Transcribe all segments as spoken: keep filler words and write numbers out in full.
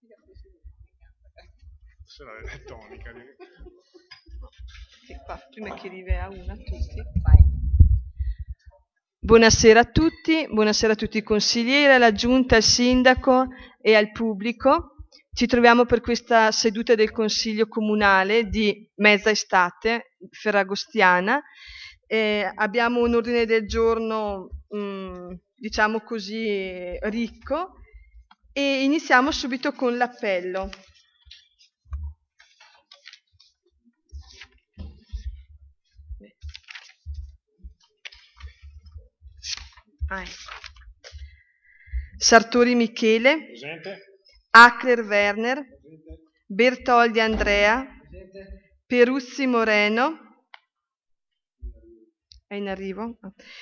Se no è tonica. Sì, qua, prima che arrivi a una, tutti. Vai. Buonasera a tutti, buonasera a tutti i consiglieri, alla giunta, al sindaco e al pubblico. Ci troviamo per questa seduta del Consiglio Comunale di mezza estate ferragostiana. Eh, abbiamo un ordine del giorno, mh, diciamo così, ricco e iniziamo subito con l'appello. Ah, ecco. Sartori Michele. Presente. Ackler Werner. Presente. Bertoldi Andrea. Presente. Peruzzi Moreno. È in arrivo.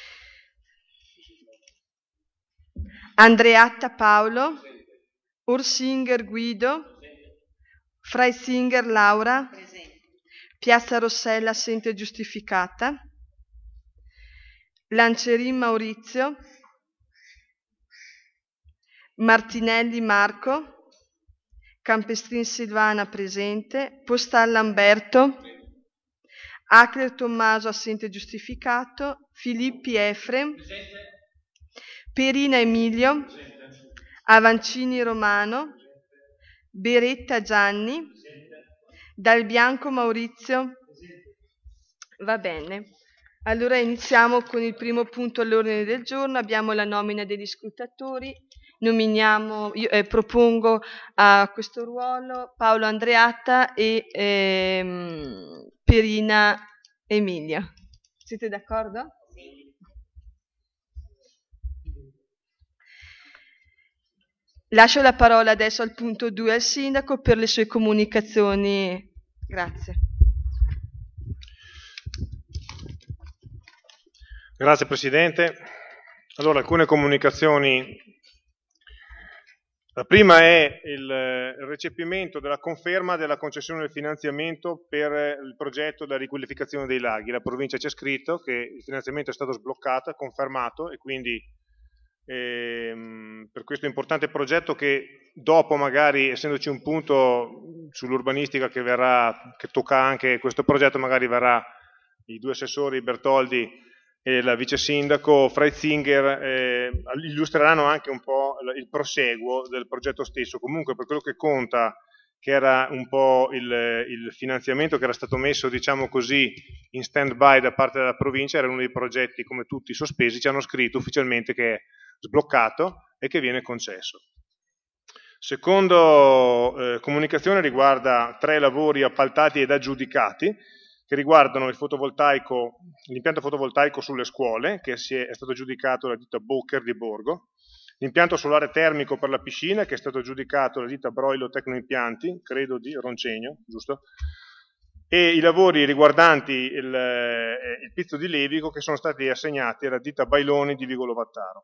Andreatta Paolo. Presente. Orsinger Guido. Presente. Freisinger Laura. Presente. Piazza Rossella assente giustificata. Lancerin Maurizio. Martinelli Marco. Campestrin Silvana presente. Postal Lamberto. Ackler Tommaso assente giustificato. Filippi Efrem. Presente. Perina Emilio. Presente. Avancini Romano. Beretta Gianni. Presente. Dal Bianco Maurizio. Presente. Va bene. Allora iniziamo con il primo punto all'ordine del giorno. Abbiamo la nomina degli scrutatori. Nominiamo, io eh, propongo a questo ruolo Paolo Andreatta e ehm, Perina Emilia. Siete d'accordo? Sì. Lascio la parola adesso al punto due al sindaco per le sue comunicazioni. Grazie. Grazie Presidente. Allora, alcune comunicazioni. La prima è il recepimento della conferma della concessione del finanziamento per il progetto della riqualificazione dei laghi. La provincia ci ha scritto che il finanziamento è stato sbloccato, confermato, e quindi ehm, per questo importante progetto che dopo, magari essendoci un punto sull'urbanistica che verrà, che tocca anche questo progetto, magari verrà i due assessori Bertoldi e la vice sindaco Freisinger eh, illustreranno anche un po' il proseguo del progetto stesso. Comunque, per quello che conta, che era un po' il, il finanziamento che era stato messo, diciamo così, in stand-by da parte della provincia, era uno dei progetti, come tutti, sospesi. Ci hanno scritto ufficialmente che è sbloccato e che viene concesso. Secondo eh, comunicazione riguarda tre lavori appaltati ed aggiudicati, che riguardano il fotovoltaico, l'impianto fotovoltaico sulle scuole, che si è, è stato aggiudicato dalla ditta Boker di Borgo, l'impianto solare termico per la piscina, che è stato aggiudicato dalla ditta Broilo Tecnoimpianti, credo di Roncegno, giusto? E i lavori riguardanti il, eh, il pizzo di Levico, che sono stati assegnati alla ditta Bailoni di Vigolo Vattaro.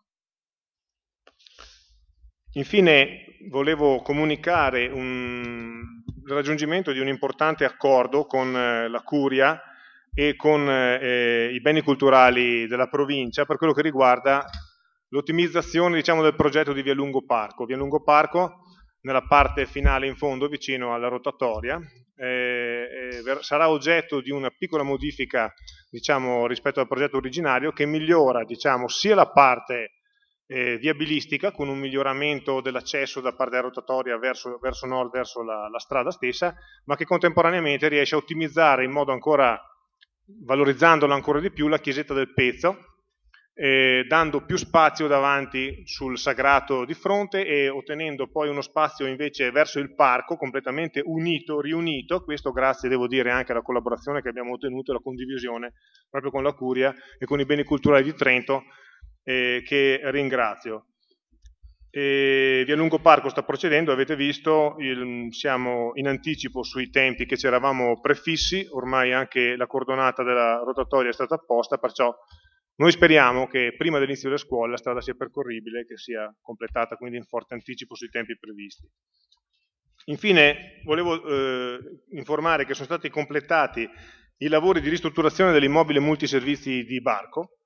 Infine volevo comunicare un, il raggiungimento di un importante accordo con eh, la Curia e con eh, i beni culturali della provincia per quello che riguarda l'ottimizzazione, diciamo, del progetto di Via Lungo Parco. Via Lungo Parco, nella parte finale in fondo, vicino alla rotatoria, eh, eh, sarà oggetto di una piccola modifica, diciamo, rispetto al progetto originario, che migliora, diciamo, sia la parte Eh, viabilistica, con un miglioramento dell'accesso da parte della rotatoria verso, verso nord, verso la, la strada stessa, ma che contemporaneamente riesce a ottimizzare in modo ancora, valorizzandola ancora di più, la chiesetta del Pezzo, eh, dando più spazio davanti sul sagrato di fronte e ottenendo poi uno spazio invece verso il parco completamente unito, riunito, questo grazie, devo dire, anche alla collaborazione che abbiamo ottenuto, la condivisione proprio con la Curia e con i beni culturali di Trento, Eh, che ringrazio. E Via Lungo Parco sta procedendo, avete visto, il, siamo in anticipo sui tempi che ci eravamo prefissi, ormai anche la cordonata della rotatoria è stata apposta, perciò noi speriamo che prima dell'inizio della scuola la strada sia percorribile e che sia completata quindi in forte anticipo sui tempi previsti. Infine volevo eh, informare che sono stati completati i lavori di ristrutturazione dell'immobile multiservizi di Barco.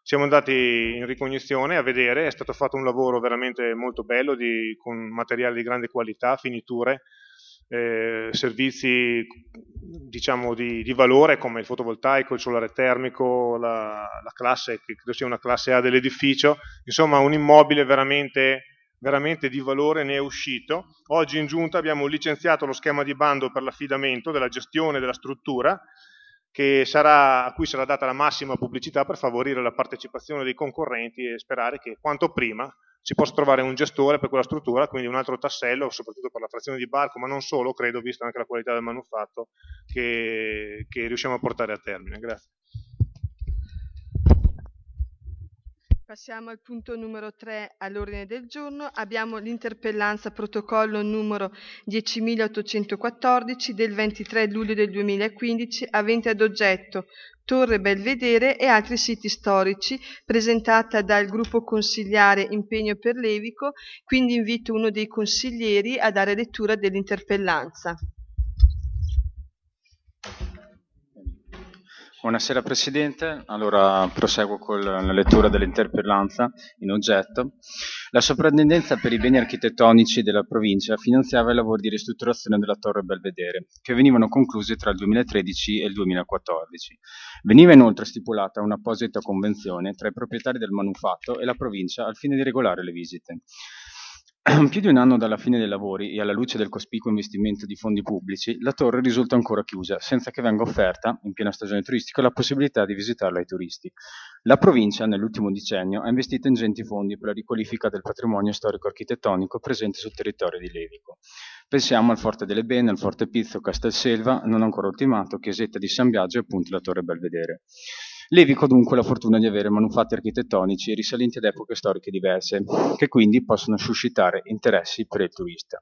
siamo andati in ricognizione a vedere, è stato fatto un lavoro veramente molto bello di, con materiali di grande qualità, finiture, eh, servizi diciamo di, di valore come il fotovoltaico, il solare termico, la, la classe che credo sia una classe A dell'edificio, insomma un immobile veramente, veramente di valore ne è uscito. Oggi in giunta abbiamo licenziato lo schema di bando per l'affidamento della gestione della struttura, che sarà, a cui sarà data la massima pubblicità per favorire la partecipazione dei concorrenti e sperare che quanto prima si possa trovare un gestore per quella struttura, quindi un altro tassello, soprattutto per la frazione di Barco, ma non solo, credo, visto anche la qualità del manufatto, che, che riusciamo a portare a termine. Grazie. Passiamo al punto numero tre all'ordine del giorno. Abbiamo l'interpellanza protocollo numero diecimilaottocentoquattordici del ventitré luglio del duemilaquindici, avente ad oggetto Torre Belvedere e altri siti storici, presentata dal gruppo consigliare Impegno per Levico. Quindi invito uno dei consiglieri a dare lettura dell'interpellanza. Buonasera Presidente, allora proseguo con la lettura dell'interpellanza in oggetto. La Soprintendenza per i beni architettonici della provincia finanziava i lavori di ristrutturazione della Torre Belvedere, che venivano conclusi tra il duemilatredici e il duemilaquattordici. Veniva inoltre stipulata un'apposita convenzione tra i proprietari del manufatto e la provincia al fine di regolare le visite. Più di un anno dalla fine dei lavori e alla luce del cospicuo investimento di fondi pubblici, la torre risulta ancora chiusa, senza che venga offerta, in piena stagione turistica, la possibilità di visitarla ai turisti. La provincia, nell'ultimo decennio, ha investito ingenti fondi per la riqualifica del patrimonio storico-architettonico presente sul territorio di Levico. Pensiamo al Forte delle Bene, al Forte Pizzo, Castelselva, non ancora ultimato, Chiesetta di San Biagio e appunto la Torre Belvedere. Levico ha dunque la fortuna di avere manufatti architettonici risalenti ad epoche storiche diverse, che quindi possono suscitare interessi per il turista.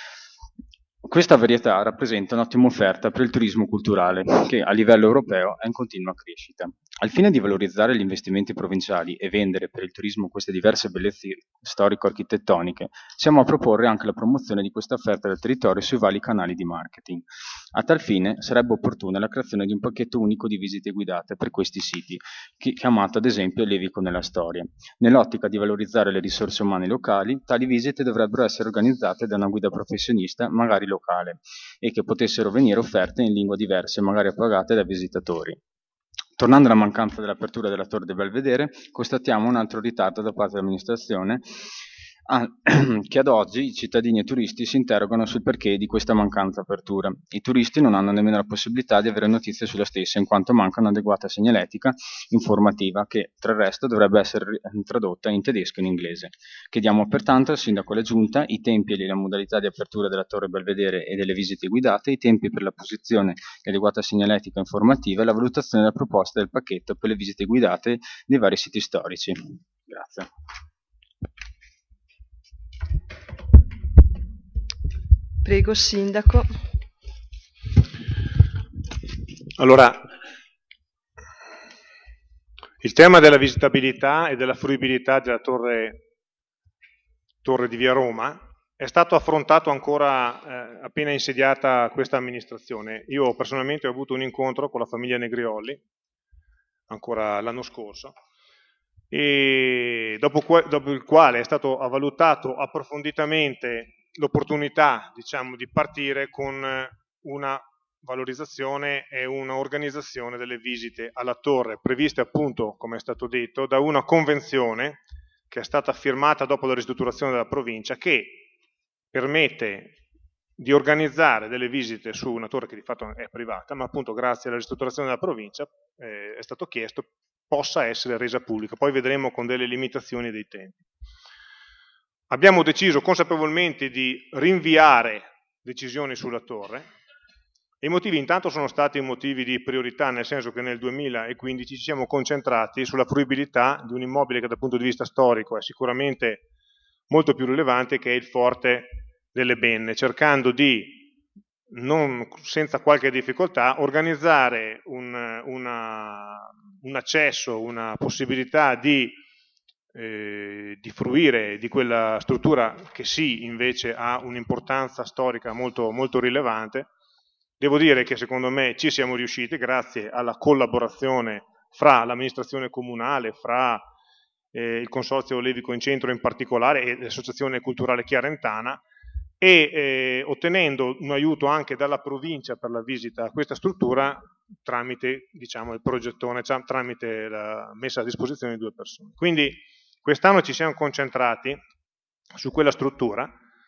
Questa varietà rappresenta un'ottima offerta per il turismo culturale, che a livello europeo è in continua crescita. Al fine di valorizzare gli investimenti provinciali e vendere per il turismo queste diverse bellezze storico-architettoniche, siamo a proporre anche la promozione di questa offerta del territorio sui vari canali di marketing. A tal fine sarebbe opportuna la creazione di un pacchetto unico di visite guidate per questi siti, chiamato ad esempio Levico nella storia. Nell'ottica di valorizzare le risorse umane locali, tali visite dovrebbero essere organizzate da una guida professionista, magari locale, e che potessero venire offerte in lingue diverse, magari pagate dai visitatori. Tornando alla mancanza dell'apertura della Torre del Belvedere, constatiamo un altro ritardo da parte dell'amministrazione, Ah, che ad oggi i cittadini e turisti si interrogano sul perché di questa mancata apertura. I turisti non hanno nemmeno la possibilità di avere notizie sulla stessa, in quanto manca un'adeguata segnaletica informativa che, tra il resto, dovrebbe essere tradotta in tedesco e in inglese. Chiediamo pertanto al Sindaco e alla Giunta i tempi e le modalità di apertura della Torre Belvedere e delle visite guidate, i tempi per la posizione e adeguata segnaletica informativa e la valutazione della proposta del pacchetto per le visite guidate dei vari siti storici. Grazie. Prego, Sindaco. Allora, il tema della visitabilità e della fruibilità della torre, torre di Via Roma è stato affrontato ancora eh, appena insediata questa amministrazione. Io personalmente ho avuto un incontro con la famiglia Negrioli, ancora l'anno scorso, e dopo, dopo il quale è stato valutato approfonditamente l'opportunità, diciamo, di partire con una valorizzazione e una organizzazione delle visite alla torre, previste appunto, come è stato detto, da una convenzione che è stata firmata dopo la ristrutturazione della provincia, che permette di organizzare delle visite su una torre che di fatto è privata, ma appunto grazie alla ristrutturazione della provincia eh, è stato chiesto possa essere resa pubblica. Poi vedremo con delle limitazioni dei tempi. Abbiamo deciso consapevolmente di rinviare decisioni sulla torre. I motivi intanto sono stati motivi di priorità, nel senso che nel duemilaquindici ci siamo concentrati sulla fruibilità di un immobile che dal punto di vista storico è sicuramente molto più rilevante, che è il Forte delle Benne, cercando di, non senza qualche difficoltà, organizzare un, una, un accesso, una possibilità di Eh, di fruire di quella struttura che sì, invece ha un'importanza storica molto, molto rilevante. Devo dire che secondo me ci siamo riusciti grazie alla collaborazione fra l'amministrazione comunale, fra eh, il Consorzio Levico in Centro in particolare e l'Associazione Culturale Chiarentana, e eh, ottenendo un aiuto anche dalla provincia per la visita a questa struttura tramite, diciamo, il progettone, cioè, tramite la messa a disposizione di due persone. Quindi quest'anno ci siamo concentrati su quella struttura,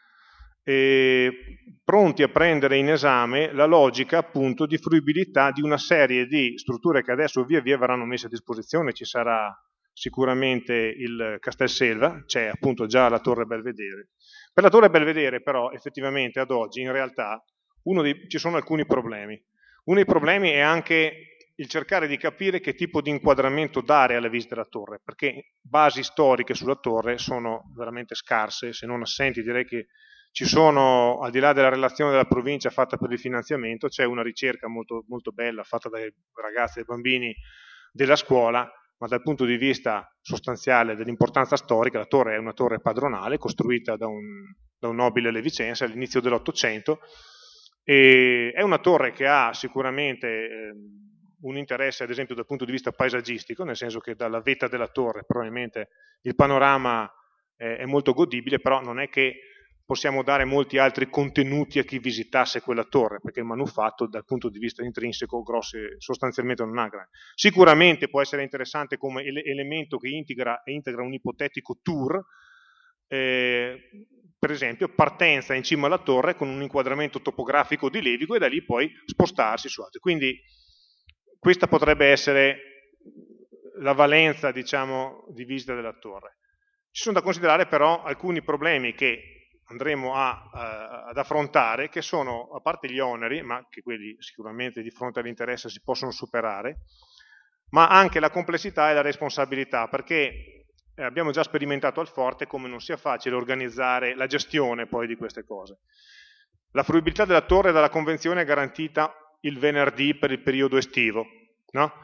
eh, pronti a prendere in esame la logica appunto di fruibilità di una serie di strutture che adesso via via verranno messe a disposizione. Ci sarà sicuramente il Castelselva, c'è appunto già la Torre Belvedere. Per la Torre Belvedere però effettivamente ad oggi in realtà uno dei, ci sono alcuni problemi. Uno dei problemi è anche il cercare di capire che tipo di inquadramento dare alla visita della torre, perché basi storiche sulla torre sono veramente scarse, se non assenti. Direi che ci sono, al di là della relazione della provincia fatta per il finanziamento, c'è una ricerca molto, molto bella fatta dai ragazzi e dai bambini della scuola, ma dal punto di vista sostanziale dell'importanza storica, la torre è una torre padronale costruita da un, da un nobile levicense all'inizio dell'Ottocento, e è una torre che ha sicuramente eh, un interesse ad esempio dal punto di vista paesaggistico, nel senso che dalla vetta della torre probabilmente il panorama eh, è molto godibile, però non è che possiamo dare molti altri contenuti a chi visitasse quella torre, perché il manufatto dal punto di vista intrinseco grosse, sostanzialmente non ha grande. Sicuramente può essere interessante come ele elemento che integra, integra un ipotetico tour, eh, per esempio partenza in cima alla torre con un inquadramento topografico di Levico e da lì poi spostarsi su altri. Quindi questa potrebbe essere la valenza, diciamo, di visita della torre. Ci sono da considerare però alcuni problemi che andremo a, a, ad affrontare, che sono, a parte gli oneri, ma che quelli sicuramente di fronte all'interesse si possono superare, ma anche la complessità e la responsabilità, perché abbiamo già sperimentato al Forte come non sia facile organizzare la gestione poi di queste cose. La fruibilità della torre dalla convenzione è garantita il venerdì per il periodo estivo, no?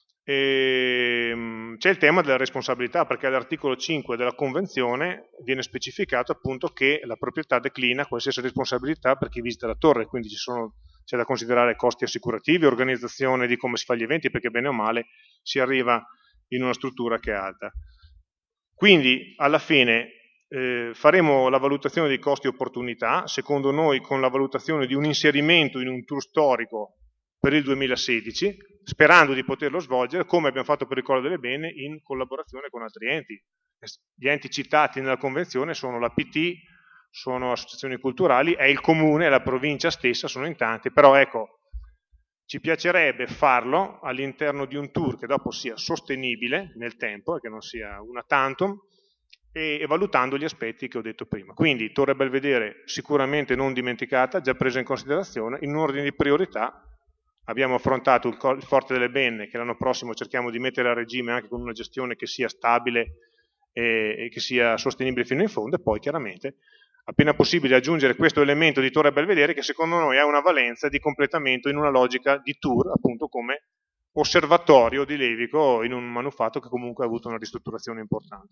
C'è il tema della responsabilità, perché all'articolo cinque della Convenzione viene specificato appunto che la proprietà declina qualsiasi responsabilità per chi visita la torre, quindi c'è da considerare costi assicurativi, organizzazione di come si fa gli eventi, perché bene o male si arriva in una struttura che è alta. Quindi alla fine eh, faremo la valutazione dei costi e opportunità, secondo noi con la valutazione di un inserimento in un tour storico per il duemilasedici, sperando di poterlo svolgere, come abbiamo fatto per il Collo delle Bene, in collaborazione con altri enti. Gli enti citati nella Convenzione sono la P T, sono associazioni culturali, è il Comune, è la provincia stessa, sono in tanti, però ecco, ci piacerebbe farlo all'interno di un tour che dopo sia sostenibile nel tempo e che non sia una tantum, e, e valutando gli aspetti che ho detto prima. Quindi Torre Belvedere sicuramente non dimenticata, già presa in considerazione, in un ordine di priorità. Abbiamo affrontato il Forte delle Benne, che l'anno prossimo cerchiamo di mettere a regime anche con una gestione che sia stabile e, e che sia sostenibile fino in fondo, e poi chiaramente appena possibile aggiungere questo elemento di Torre Belvedere, che secondo noi ha una valenza di completamento in una logica di tour, appunto come osservatorio di Levico in un manufatto che comunque ha avuto una ristrutturazione importante.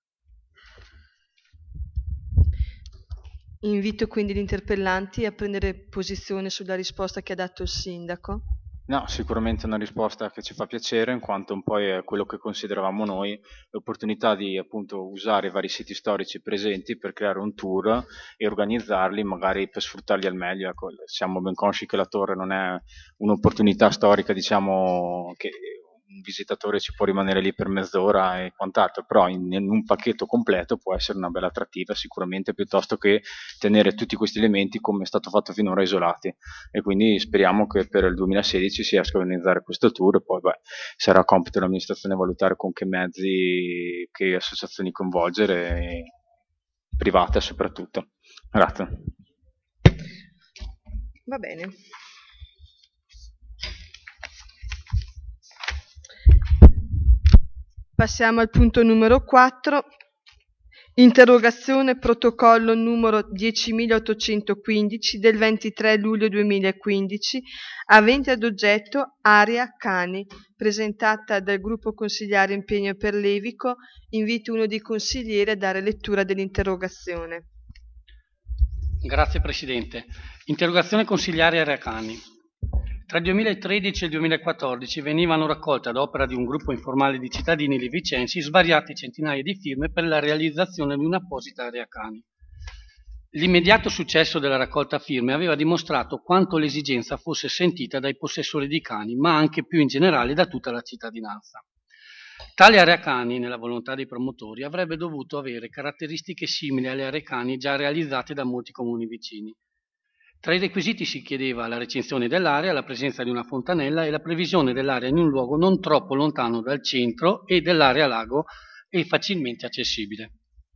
Invito quindi gli interpellanti a prendere posizione sulla risposta che ha dato il sindaco. No, sicuramente una risposta che ci fa piacere, in quanto un po' è quello che consideravamo noi, l'opportunità di appunto usare i vari siti storici presenti per creare un tour e organizzarli, magari per sfruttarli al meglio. Ecco, siamo ben consci che la torre non è un'opportunità storica, diciamo, che un visitatore ci può rimanere lì per mezz'ora e quant'altro, però in, in un pacchetto completo può essere una bella attrattiva sicuramente, piuttosto che tenere tutti questi elementi come è stato fatto finora isolati. E quindi speriamo che per il duemilasedici si riesca a organizzare questo tour, e poi beh, sarà compito dell'amministrazione valutare con che mezzi, che associazioni coinvolgere, e private soprattutto. Grazie. Va bene. Passiamo al punto numero quattro, interrogazione protocollo numero diecimilaottocentoquindici del ventitré luglio duemilaquindici, avente ad oggetto Area Cani, presentata dal gruppo consigliare Impegno per Levico. Invito uno dei consiglieri a dare lettura dell'interrogazione. Grazie Presidente. Interrogazione consigliare Area Cani. Tra il duemilatredici e il duemilaquattordici venivano raccolte ad opera di un gruppo informale di cittadini livicensi svariate centinaia di firme per la realizzazione di un'apposita area cani. L'immediato successo della raccolta firme aveva dimostrato quanto l'esigenza fosse sentita dai possessori di cani, ma anche più in generale da tutta la cittadinanza. Tale area cani, nella volontà dei promotori, avrebbe dovuto avere caratteristiche simili alle aree cani già realizzate da molti comuni vicini. Tra i requisiti si chiedeva la recinzione dell'area, la presenza di una fontanella e la previsione dell'area in un luogo non troppo lontano dal centro e dell'area lago e facilmente accessibile.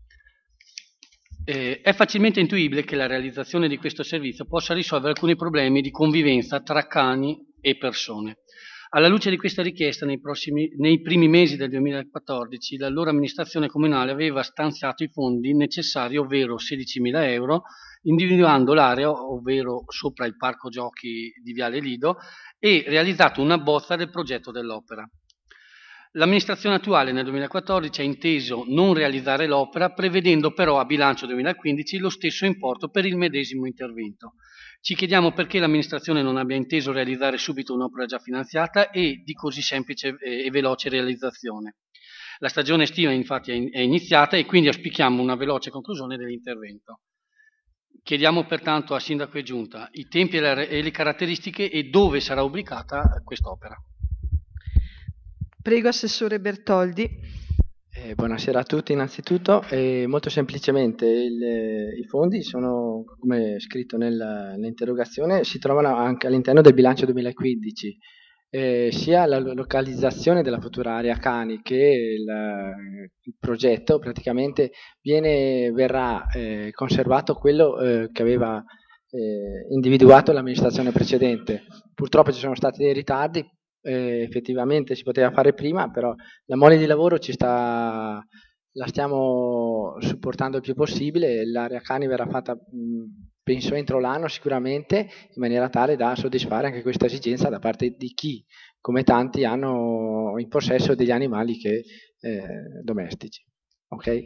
Eh, è facilmente intuibile che la realizzazione di questo servizio possa risolvere alcuni problemi di convivenza tra cani e persone. Alla luce di questa richiesta, nei, prossimi, nei primi mesi del duemilaquattordici, l'allora amministrazione comunale aveva stanziato i fondi necessari, ovvero sedicimila euro, individuando l'area, ovvero sopra il parco giochi di Viale Lido, e realizzato una bozza del progetto dell'opera. L'amministrazione attuale nel duemilaquattordici ha inteso non realizzare l'opera, prevedendo però a bilancio duemilaquindici lo stesso importo per il medesimo intervento. Ci chiediamo perché l'amministrazione non abbia inteso realizzare subito un'opera già finanziata e di così semplice e veloce realizzazione. La stagione estiva infatti è iniziata e quindi auspichiamo una veloce conclusione dell'intervento. Chiediamo pertanto a Sindaco e Giunta i tempi e le caratteristiche e dove sarà ubicata quest'opera. Prego, Assessore Bertoldi. Eh, buonasera a tutti innanzitutto. Eh, molto semplicemente il, i fondi sono, come scritto nella, nell'interrogazione, si trovano anche all'interno del bilancio duemilaquindici. Eh, sia la localizzazione della futura area cani che il, il progetto praticamente viene, verrà eh, conservato quello eh, che aveva eh, individuato l'amministrazione precedente. Purtroppo ci sono stati dei ritardi. Eh, effettivamente si poteva fare prima, però la mole di lavoro ci sta, la stiamo supportando il più possibile. L'area cani verrà fatta mh, penso entro l'anno sicuramente, in maniera tale da soddisfare anche questa esigenza da parte di chi, come tanti, hanno in possesso degli animali che, eh, domestici. Ok?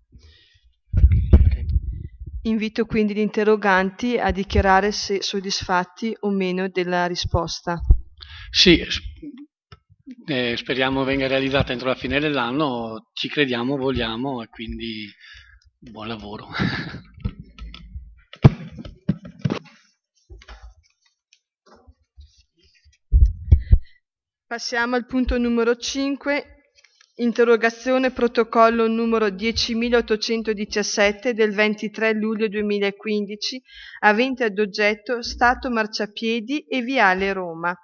Invito quindi gli interroganti a dichiarare se soddisfatti o meno della risposta. Sì, eh, speriamo venga realizzata entro la fine dell'anno, ci crediamo, vogliamo e quindi buon lavoro. Passiamo al punto numero cinque, interrogazione protocollo numero diecimilaottocentodiciassette del ventitré luglio duemilaquindici, avente ad oggetto Stato Marciapiedi e Viale Roma.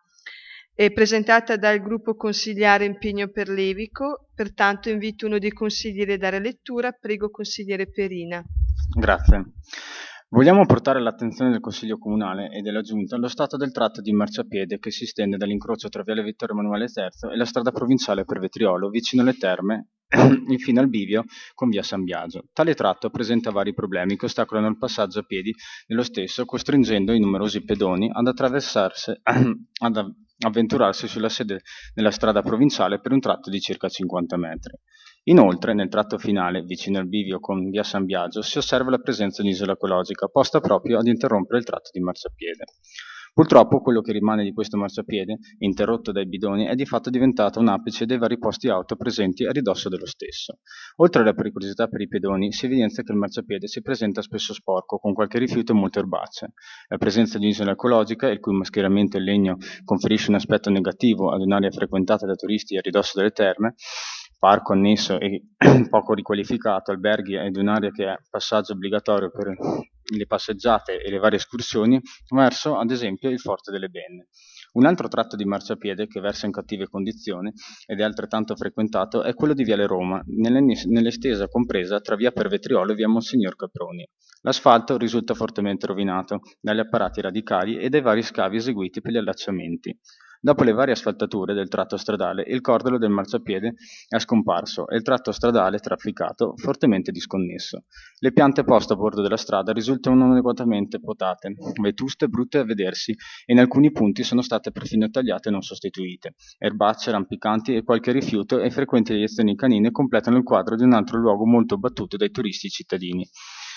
È presentata dal gruppo consigliare Impegno per Levico, pertanto invito uno dei consiglieri a dare lettura. Prego, consigliere Perina. Grazie. Vogliamo portare all'attenzione del Consiglio Comunale e della Giunta lo stato del tratto di marciapiede che si estende dall'incrocio tra Viale Vittorio Emanuele terzo e la strada provinciale per Vetriolo, vicino alle terme, infine al bivio con via San Biagio. Tale tratto presenta vari problemi che ostacolano il passaggio a piedi nello stesso, costringendo i numerosi pedoni ad attraversarsi, ad avventurarsi sulla sede della strada provinciale per un tratto di circa cinquanta metri. Inoltre, nel tratto finale, vicino al bivio con via San Biagio, si osserva la presenza di un'isola ecologica, posta proprio ad interrompere il tratto di marciapiede. Purtroppo, quello che rimane di questo marciapiede, interrotto dai bidoni, è di fatto diventato un apice dei vari posti auto presenti a ridosso dello stesso. Oltre alla pericolosità per i pedoni, si evidenzia che il marciapiede si presenta spesso sporco, con qualche rifiuto e molte erbacce. La presenza di un'isola ecologica, il cui mascheramento in legno conferisce un aspetto negativo ad un'area frequentata da turisti a ridosso delle terme, parco annesso e poco riqualificato, alberghi ed un'area che è passaggio obbligatorio per le passeggiate e le varie escursioni, verso ad esempio il Forte delle Benne. Un altro tratto di marciapiede che versa in cattive condizioni ed è altrettanto frequentato è quello di Viale Roma, nell'estesa compresa tra via per Vetriolo e via Monsignor Caproni. L'asfalto risulta fortemente rovinato dagli apparati radicali e dai vari scavi eseguiti per gli allacciamenti. Dopo le varie asfaltature del tratto stradale, il cordolo del marciapiede è scomparso e il tratto stradale trafficato fortemente disconnesso. Le piante poste a bordo della strada risultano non adeguatamente potate, vetuste, brutte a vedersi e in alcuni punti sono state perfino tagliate e non sostituite. Erbacce, rampicanti e qualche rifiuto e frequenti reiezioni canine completano il quadro di un altro luogo molto battuto dai turisti cittadini.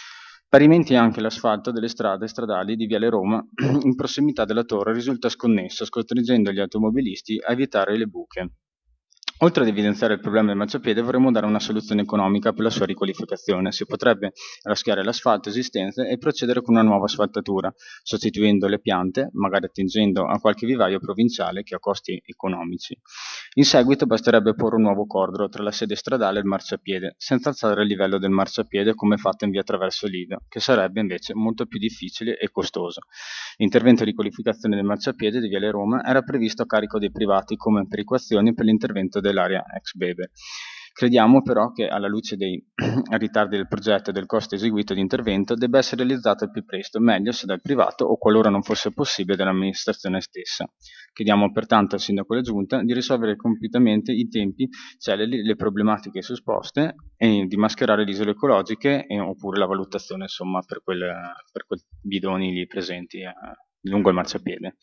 Parimenti anche l'asfalto delle strade stradali di Viale Roma in prossimità della torre risulta sconnesso, costringendo gli automobilisti a evitare le buche. Oltre ad evidenziare il problema del marciapiede, vorremmo dare una soluzione economica per la sua riqualificazione. Si potrebbe raschiare l'asfalto esistente e procedere con una nuova asfaltatura, sostituendo le piante, magari attingendo a qualche vivaio provinciale che ha costi economici. In seguito basterebbe porre un nuovo cordolo tra la sede stradale e il marciapiede, senza alzare il livello del marciapiede come fatto in via Traverso Lido, che sarebbe invece molto più difficile e costoso. L'intervento di qualificazione del marciapiede di Viale Roma era previsto a carico dei privati come perequazioni per l'intervento dell'area ex Beber. Crediamo però che, alla luce dei ritardi del progetto e del costo eseguito di intervento, debba essere realizzato al più presto, meglio se dal privato o, qualora non fosse possibile, dall'amministrazione stessa. Chiediamo pertanto al Sindaco e alla Giunta di risolvere completamente i tempi celeri, le problematiche susposte e di mascherare le isole ecologiche e, oppure la valutazione insomma, per, quel, per quei bidoni lì presenti eh, lungo il marciapiede.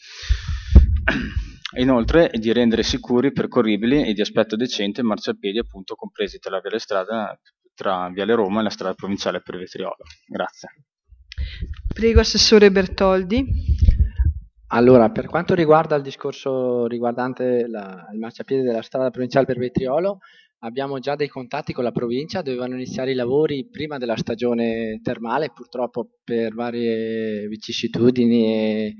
E inoltre di rendere sicuri, percorribili e di aspetto decente i marciapiedi appunto compresi tra la Viale Strada, tra Viale Roma e la strada provinciale per Vetriolo. Grazie. Prego, Assessore Bertoldi. Allora, per quanto riguarda il discorso riguardante la, il marciapiede della strada provinciale per Vetriolo, abbiamo già dei contatti con la provincia, dovevano iniziare i lavori prima della stagione termale, purtroppo per varie vicissitudini e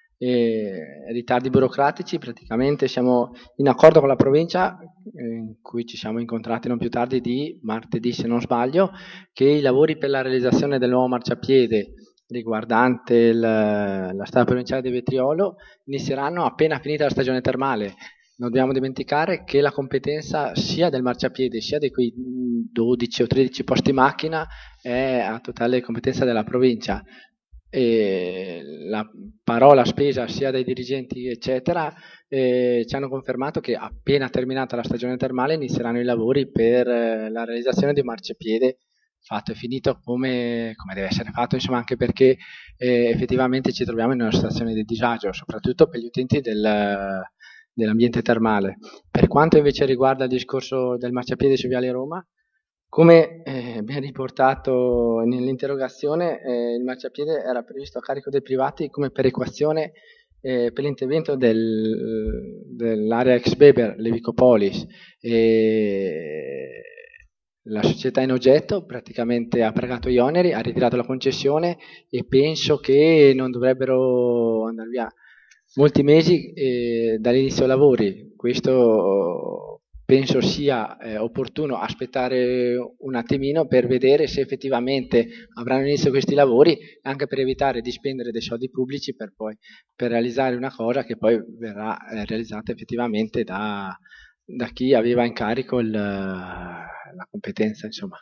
e ritardi burocratici. Praticamente siamo in accordo con la provincia, in cui ci siamo incontrati non più tardi di martedì se non sbaglio, che i lavori per la realizzazione del nuovo marciapiede riguardante il, la strada provinciale di Vetriolo inizieranno appena finita la stagione termale. Non dobbiamo dimenticare che la competenza sia del marciapiede sia di quei dodici o tredici posti macchina è a totale competenza della provincia. E la parola spesa sia dai dirigenti eccetera eh, ci hanno confermato che appena terminata la stagione termale inizieranno i lavori per eh, la realizzazione di un marciapiede fatto e finito come, come deve essere fatto, insomma, anche perché eh, effettivamente ci troviamo in una situazione di disagio soprattutto per gli utenti del, dell'ambiente termale. Per quanto invece riguarda il discorso del marciapiede su Viale Roma, come eh, ben riportato nell'interrogazione, eh, il marciapiede era previsto a carico dei privati come perequazione eh, per l'intervento del, dell'area ex Beber, Levicopolis. E la società in oggetto praticamente ha pagato gli oneri, ha ritirato la concessione e penso che non dovrebbero andare via molti mesi eh, dall'inizio lavori. Questo penso sia eh, opportuno aspettare un attimino per vedere se effettivamente avranno inizio questi lavori, anche per evitare di spendere dei soldi pubblici per, poi, per realizzare una cosa che poi verrà eh, realizzata effettivamente da, da chi aveva in carico il, la competenza, insomma.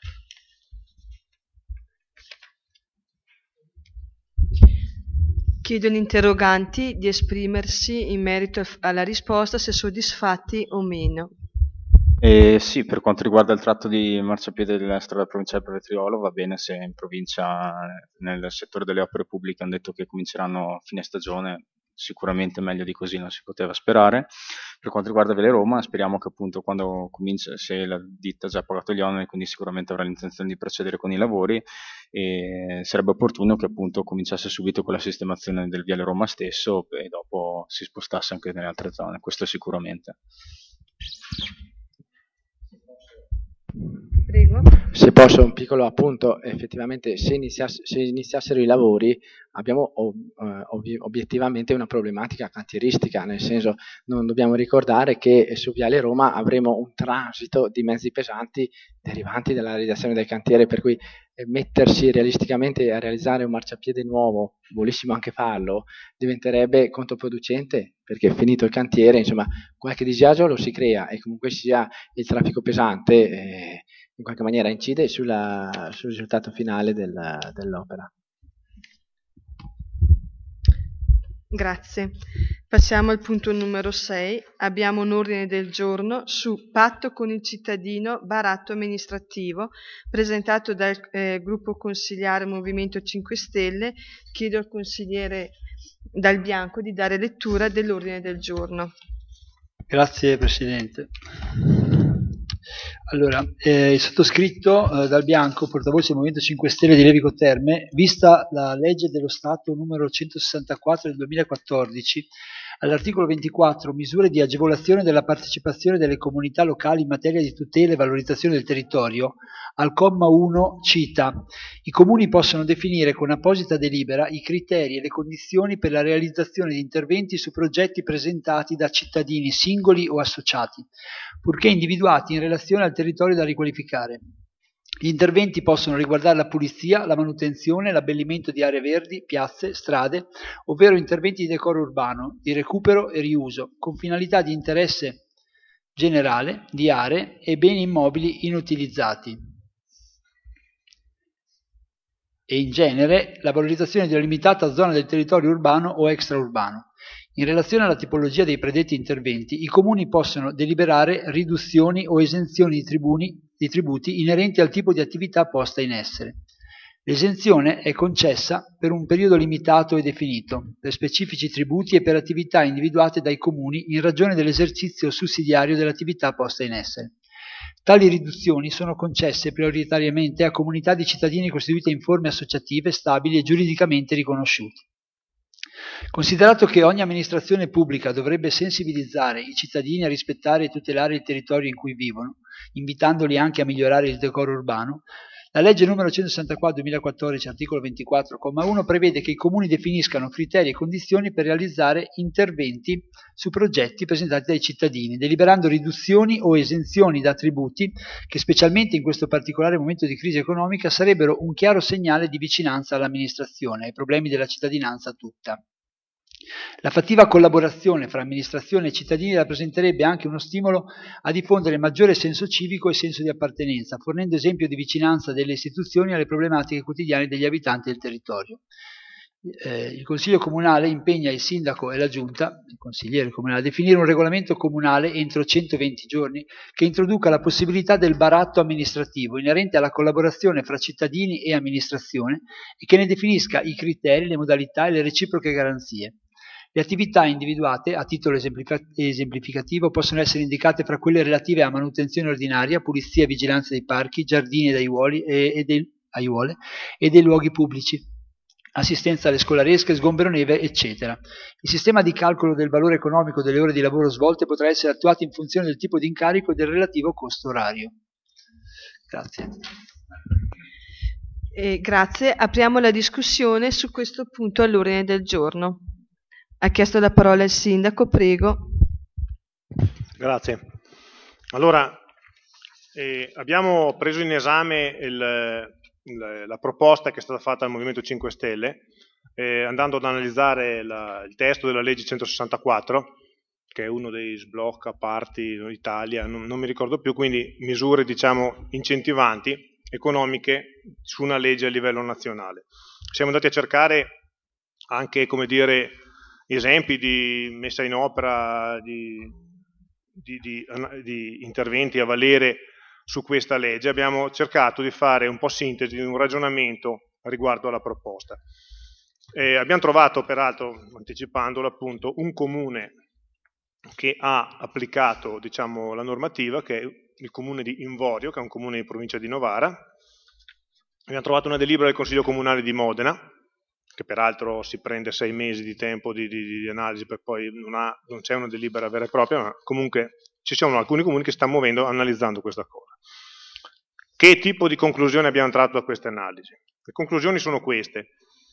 Chiedo agli interroganti di esprimersi in merito alla risposta, se soddisfatti o meno. Eh, sì, per quanto riguarda il tratto di marciapiede della strada provinciale per Vetriolo, va bene se in provincia, nel settore delle opere pubbliche, hanno detto che cominceranno a fine stagione, sicuramente meglio di così non si poteva sperare. Per quanto riguarda Viale Roma, speriamo che appunto quando comincia, se la ditta ha già pagato gli oneri, quindi sicuramente avrà l'intenzione di procedere con i lavori, e sarebbe opportuno che appunto cominciasse subito con la sistemazione del Viale Roma stesso e dopo si spostasse anche nelle altre zone, questo sicuramente. Prego. Se posso un piccolo appunto, effettivamente se, iniziass- se iniziassero i lavori abbiamo ob- ob- obiettivamente una problematica cantieristica, nel senso non dobbiamo ricordare che su Viale Roma avremo un transito di mezzi pesanti derivanti dalla realizzazione del cantiere, per cui eh, mettersi realisticamente a realizzare un marciapiede nuovo, volessimo anche farlo, diventerebbe controproducente, perché finito il cantiere, insomma, qualche disagio lo si crea e comunque sia il traffico pesante eh, in qualche maniera incide sulla, sul risultato finale della, dell'opera. Grazie. Passiamo al punto numero sei. Abbiamo un ordine del giorno su patto con il cittadino, baratto amministrativo, presentato dal eh, gruppo consigliare Movimento cinque Stelle. Chiedo al consigliere Dal Bianco di dare lettura dell'ordine del giorno. Grazie Presidente. Allora, eh, il sottoscritto eh, Dal Bianco, portavoce del Movimento cinque Stelle di Levico Terme, vista la legge dello Stato numero centosessantaquattro del duemilaquattordici, all'articolo ventiquattro, misure di agevolazione della partecipazione delle comunità locali in materia di tutela e valorizzazione del territorio, al comma uno cita: i comuni possono definire con apposita delibera i criteri e le condizioni per la realizzazione di interventi su progetti presentati da cittadini singoli o associati, purché individuati in relazione al territorio da riqualificare. Gli interventi possono riguardare la pulizia, la manutenzione, l'abbellimento di aree verdi, piazze, strade, ovvero interventi di decoro urbano, di recupero e riuso, con finalità di interesse generale di aree e beni immobili inutilizzati. E in genere la valorizzazione di una limitata zona del territorio urbano o extraurbano. In relazione alla tipologia dei predetti interventi, i comuni possono deliberare riduzioni o esenzioni di, tribuni, di tributi inerenti al tipo di attività posta in essere. L'esenzione è concessa per un periodo limitato e definito, per specifici tributi e per attività individuate dai comuni in ragione dell'esercizio sussidiario dell'attività posta in essere. Tali riduzioni sono concesse prioritariamente a comunità di cittadini costituite in forme associative stabili e giuridicamente riconosciute. Considerato che ogni amministrazione pubblica dovrebbe sensibilizzare i cittadini a rispettare e tutelare il territorio in cui vivono, invitandoli anche a migliorare il decoro urbano, la legge numero centosessantaquattro duemilaquattordici, articolo ventiquattro, comma uno, prevede che i comuni definiscano criteri e condizioni per realizzare interventi su progetti presentati dai cittadini, deliberando riduzioni o esenzioni da tributi che, specialmente in questo particolare momento di crisi economica, sarebbero un chiaro segnale di vicinanza all'amministrazione, ai problemi della cittadinanza tutta. La fattiva collaborazione fra amministrazione e cittadini rappresenterebbe anche uno stimolo a diffondere maggiore senso civico e senso di appartenenza, fornendo esempio di vicinanza delle istituzioni alle problematiche quotidiane degli abitanti del territorio. Eh, il Consiglio Comunale impegna il Sindaco e la Giunta, il Consigliere Comunale, a definire un regolamento comunale entro centoventi giorni che introduca la possibilità del baratto amministrativo inerente alla collaborazione fra cittadini e amministrazione e che ne definisca i criteri, le modalità e le reciproche garanzie. Le attività individuate a titolo esemplificativo possono essere indicate fra quelle relative a manutenzione ordinaria, pulizia e vigilanza dei parchi, giardini ed aiuoli e, e, dei, aiuole, e dei luoghi pubblici, assistenza alle scolaresche, sgombero neve, eccetera. Il sistema di calcolo del valore economico delle ore di lavoro svolte potrà essere attuato in funzione del tipo di incarico e del relativo costo orario. Grazie. Eh, grazie. Apriamo la discussione su questo punto all'ordine del giorno. Ha chiesto la parola il Sindaco, prego. Grazie. Allora, eh, abbiamo preso in esame il, il, la proposta che è stata fatta dal Movimento cinque Stelle, eh, andando ad analizzare la, il testo della legge centosessantaquattro, che è uno dei sblocca parti in Italia, non, non mi ricordo più, quindi misure, diciamo, incentivanti economiche su una legge a livello nazionale. Siamo andati a cercare anche, come dire, esempi di messa in opera di, di, di, di interventi a valere su questa legge. Abbiamo cercato di fare un po' sintesi, un ragionamento riguardo alla proposta. Eh, abbiamo trovato, peraltro, anticipandolo appunto, un comune che ha applicato, diciamo, la normativa, che è il comune di Invorio, che è un comune di provincia di Novara. Abbiamo trovato una delibera del Consiglio Comunale di Modena, che peraltro si prende sei mesi di tempo di, di, di analisi, per poi non, ha, non c'è una delibera vera e propria, ma comunque ci sono alcuni comuni che stanno muovendo, analizzando questa cosa. Che tipo di conclusioni abbiamo tratto da queste analisi? Le conclusioni sono queste.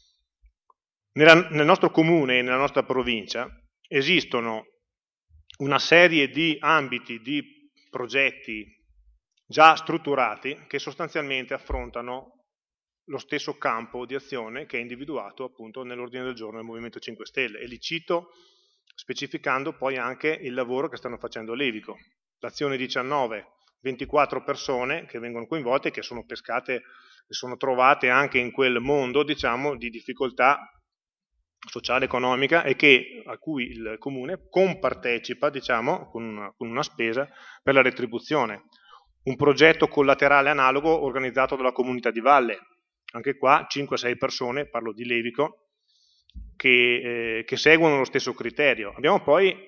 Nella, nel nostro comune e nella nostra provincia esistono una serie di ambiti, di progetti già strutturati che sostanzialmente affrontano lo stesso campo di azione che è individuato appunto nell'ordine del giorno del Movimento cinque Stelle, e li cito specificando poi anche il lavoro che stanno facendo a Levico. L'azione diciannove, ventiquattro persone che vengono coinvolte e che sono pescate e sono trovate anche in quel mondo, diciamo, di difficoltà sociale e economica, e che, a cui il comune compartecipa, diciamo, con una, con una spesa per la retribuzione. Un progetto collaterale analogo organizzato dalla comunità di Valle. Anche qua cinque sei persone, parlo di Levico, che, eh, che seguono lo stesso criterio. Abbiamo poi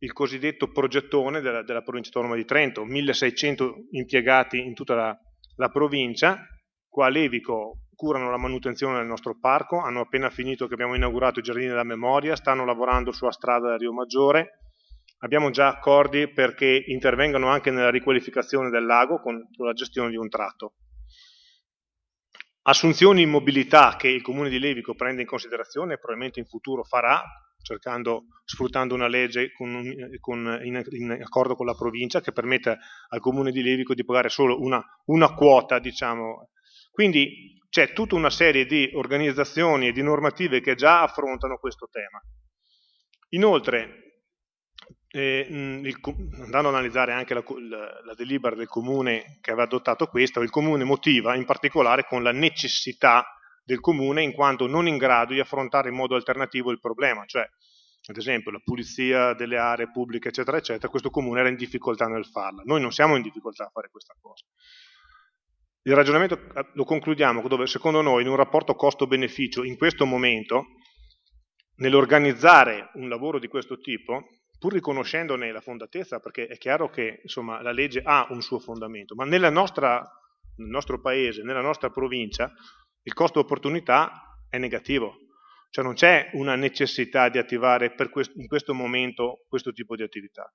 il cosiddetto progettone della, della provincia autonoma di Trento, milleseicento impiegati in tutta la, la provincia. Qua a Levico curano la manutenzione del nostro parco, hanno appena finito che abbiamo inaugurato i giardini della memoria, stanno lavorando sulla strada da Rio Maggiore, abbiamo già accordi perché intervengano anche nella riqualificazione del lago con, con la gestione di un tratto. Assunzioni in mobilità che il Comune di Levico prende in considerazione e probabilmente in futuro farà, cercando, sfruttando una legge con, con, in, in accordo con la provincia che permette al Comune di Levico di pagare solo una, una quota, diciamo. Quindi c'è tutta una serie di organizzazioni e di normative che già affrontano questo tema. Inoltre, Eh, il, andando ad analizzare anche la, la, la delibera del Comune che aveva adottato questo, il Comune motiva in particolare con la necessità del Comune in quanto non in grado di affrontare in modo alternativo il problema, cioè ad esempio la pulizia delle aree pubbliche eccetera eccetera, questo Comune era in difficoltà nel farla, noi non siamo in difficoltà a fare questa cosa. Il ragionamento lo concludiamo dove secondo noi in un rapporto costo-beneficio in questo momento nell'organizzare un lavoro di questo tipo, pur riconoscendone la fondatezza, perché è chiaro che insomma, la legge ha un suo fondamento, ma nella nostra, nel nostro paese, nella nostra provincia, il costo opportunità è negativo, cioè non c'è una necessità di attivare per questo, in questo momento questo tipo di attività.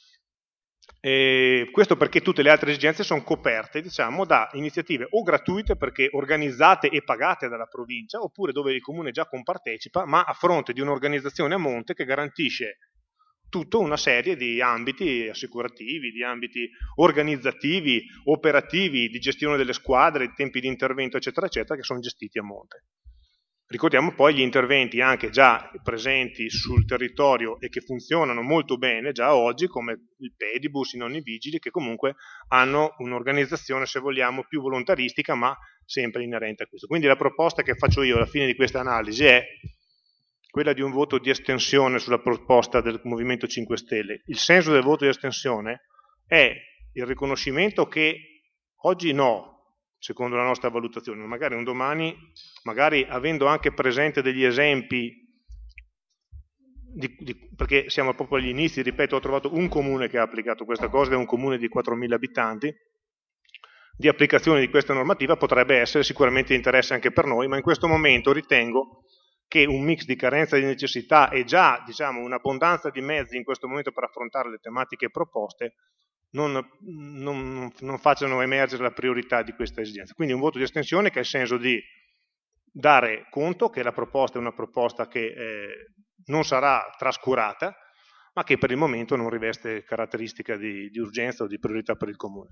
E questo perché tutte le altre esigenze sono coperte, diciamo, da iniziative o gratuite perché organizzate e pagate dalla provincia, oppure dove il comune già compartecipa, ma a fronte di un'organizzazione a monte che garantisce tutta una serie di ambiti assicurativi, di ambiti organizzativi, operativi, di gestione delle squadre, di tempi di intervento, eccetera, eccetera, che sono gestiti a monte. Ricordiamo poi gli interventi anche già presenti sul territorio e che funzionano molto bene già oggi, come il pedibus, i nonni vigili, che comunque hanno un'organizzazione, se vogliamo, più volontaristica, ma sempre inerente a questo. Quindi la proposta che faccio io alla fine di questa analisi è quella di un voto di astensione sulla proposta del Movimento cinque Stelle. Il senso del voto di astensione è il riconoscimento che oggi no, secondo la nostra valutazione, magari un domani, magari avendo anche presente degli esempi, di, di, perché siamo proprio agli inizi, ripeto, ho trovato un comune che ha applicato questa cosa, ed è un comune di quattromila abitanti, di applicazione di questa normativa potrebbe essere sicuramente di interesse anche per noi, ma in questo momento ritengo che un mix di carenza di necessità e già diciamo, un'abbondanza di mezzi in questo momento per affrontare le tematiche proposte non, non, non facciano emergere la priorità di questa esigenza. Quindi un voto di astensione che ha il senso di dare conto che la proposta è una proposta che eh, non sarà trascurata, ma che per il momento non riveste caratteristica di, di urgenza o di priorità per il Comune.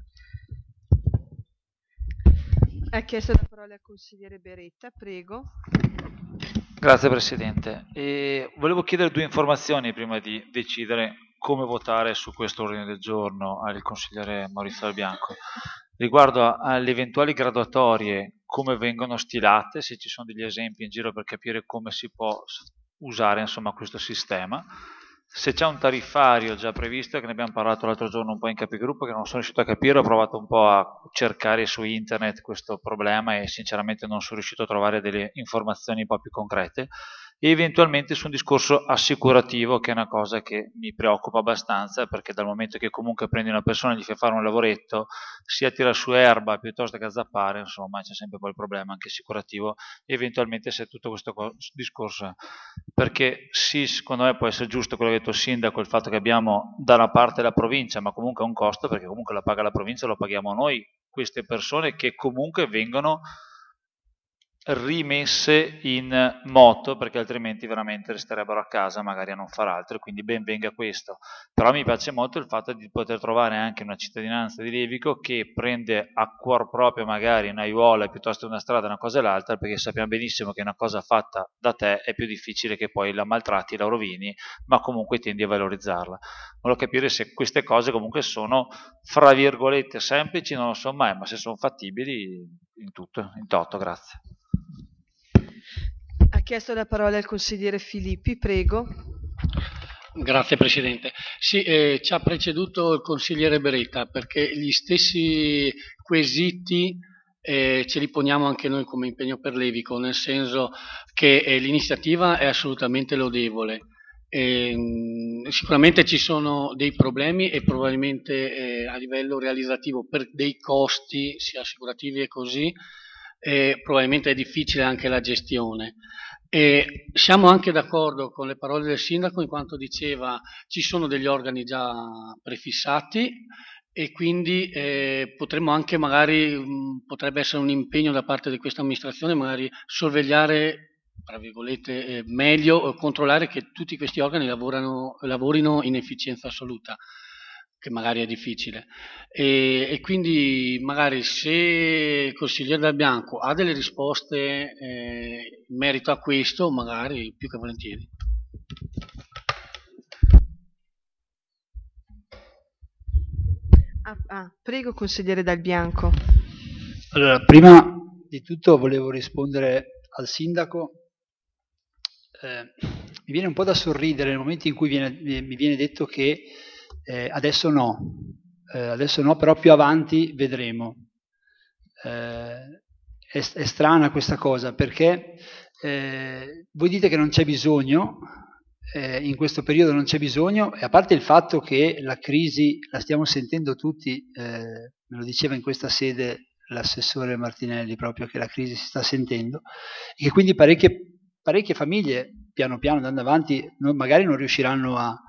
Ha chiesto la parola al consigliere Beretta, prego. Grazie Presidente. E volevo chiedere due informazioni prima di decidere come votare su questo ordine del giorno al consigliere Maurizio Dal Bianco. Riguardo alle eventuali graduatorie, come vengono stilate, se ci sono degli esempi in giro per capire come si può usare insomma, questo sistema. Se c'è un tariffario già previsto, che ne abbiamo parlato l'altro giorno un po' in capigruppo, che non sono riuscito a capire, ho provato un po' a cercare su internet questo problema e sinceramente non sono riuscito a trovare delle informazioni un po' più concrete. E eventualmente su un discorso assicurativo, che è una cosa che mi preoccupa abbastanza, perché dal momento che comunque prendi una persona e gli fai fare un lavoretto, sia tira su erba piuttosto che a zappare, insomma c'è sempre poi il problema anche assicurativo, eventualmente se tutto questo discorso, perché sì, secondo me può essere giusto quello che ha detto il sindaco, il fatto che abbiamo da una parte la provincia, ma comunque un costo, perché comunque la paga la provincia, lo paghiamo noi, queste persone che comunque vengono rimesse in moto, perché altrimenti veramente resterebbero a casa magari a non far altro, quindi ben venga questo. Però mi piace molto il fatto di poter trovare anche una cittadinanza di Levico che prende a cuor proprio magari una aiuola piuttosto che una strada, una cosa e l'altra, perché sappiamo benissimo che una cosa fatta da te è più difficile che poi la maltratti, la rovini, ma comunque tendi a valorizzarla. Volevo capire se queste cose comunque sono fra virgolette semplici, non lo so mai, ma se sono fattibili in tutto, in toto. Grazie. Ha chiesto la parola al consigliere Filippi, prego. Grazie Presidente. Sì, eh, ci ha preceduto il consigliere Beretta, perché gli stessi quesiti eh, ce li poniamo anche noi come impegno per Levico, nel senso che eh, l'iniziativa è assolutamente lodevole. E, mh, sicuramente ci sono dei problemi e probabilmente eh, a livello realizzativo per dei costi sia assicurativi e così eh, probabilmente è difficile anche la gestione. E siamo anche d'accordo con le parole del sindaco in quanto diceva ci sono degli organi già prefissati e quindi eh, potremmo anche magari mh, potrebbe essere un impegno da parte di questa amministrazione magari sorvegliare tra virgolette, eh, meglio controllare che tutti questi organi lavorano, lavorino in efficienza assoluta, che magari è difficile. E, e quindi magari se il consigliere Dal Bianco ha delle risposte eh, in merito a questo, magari più che volentieri. Ah, ah, prego, consigliere Dal Bianco. Allora, prima di tutto volevo rispondere al sindaco. Eh, mi viene un po' da sorridere nel momento in cui viene, mi viene detto che eh, adesso no, eh, adesso no, però più avanti vedremo. Eh, è, è strana questa cosa perché eh, voi dite che non c'è bisogno, eh, in questo periodo non c'è bisogno, e a parte il fatto che la crisi la stiamo sentendo tutti, eh, me lo diceva in questa sede l'assessore Martinelli proprio che la crisi si sta sentendo e che quindi parecchie parecchie famiglie piano piano andando avanti non, magari non riusciranno a,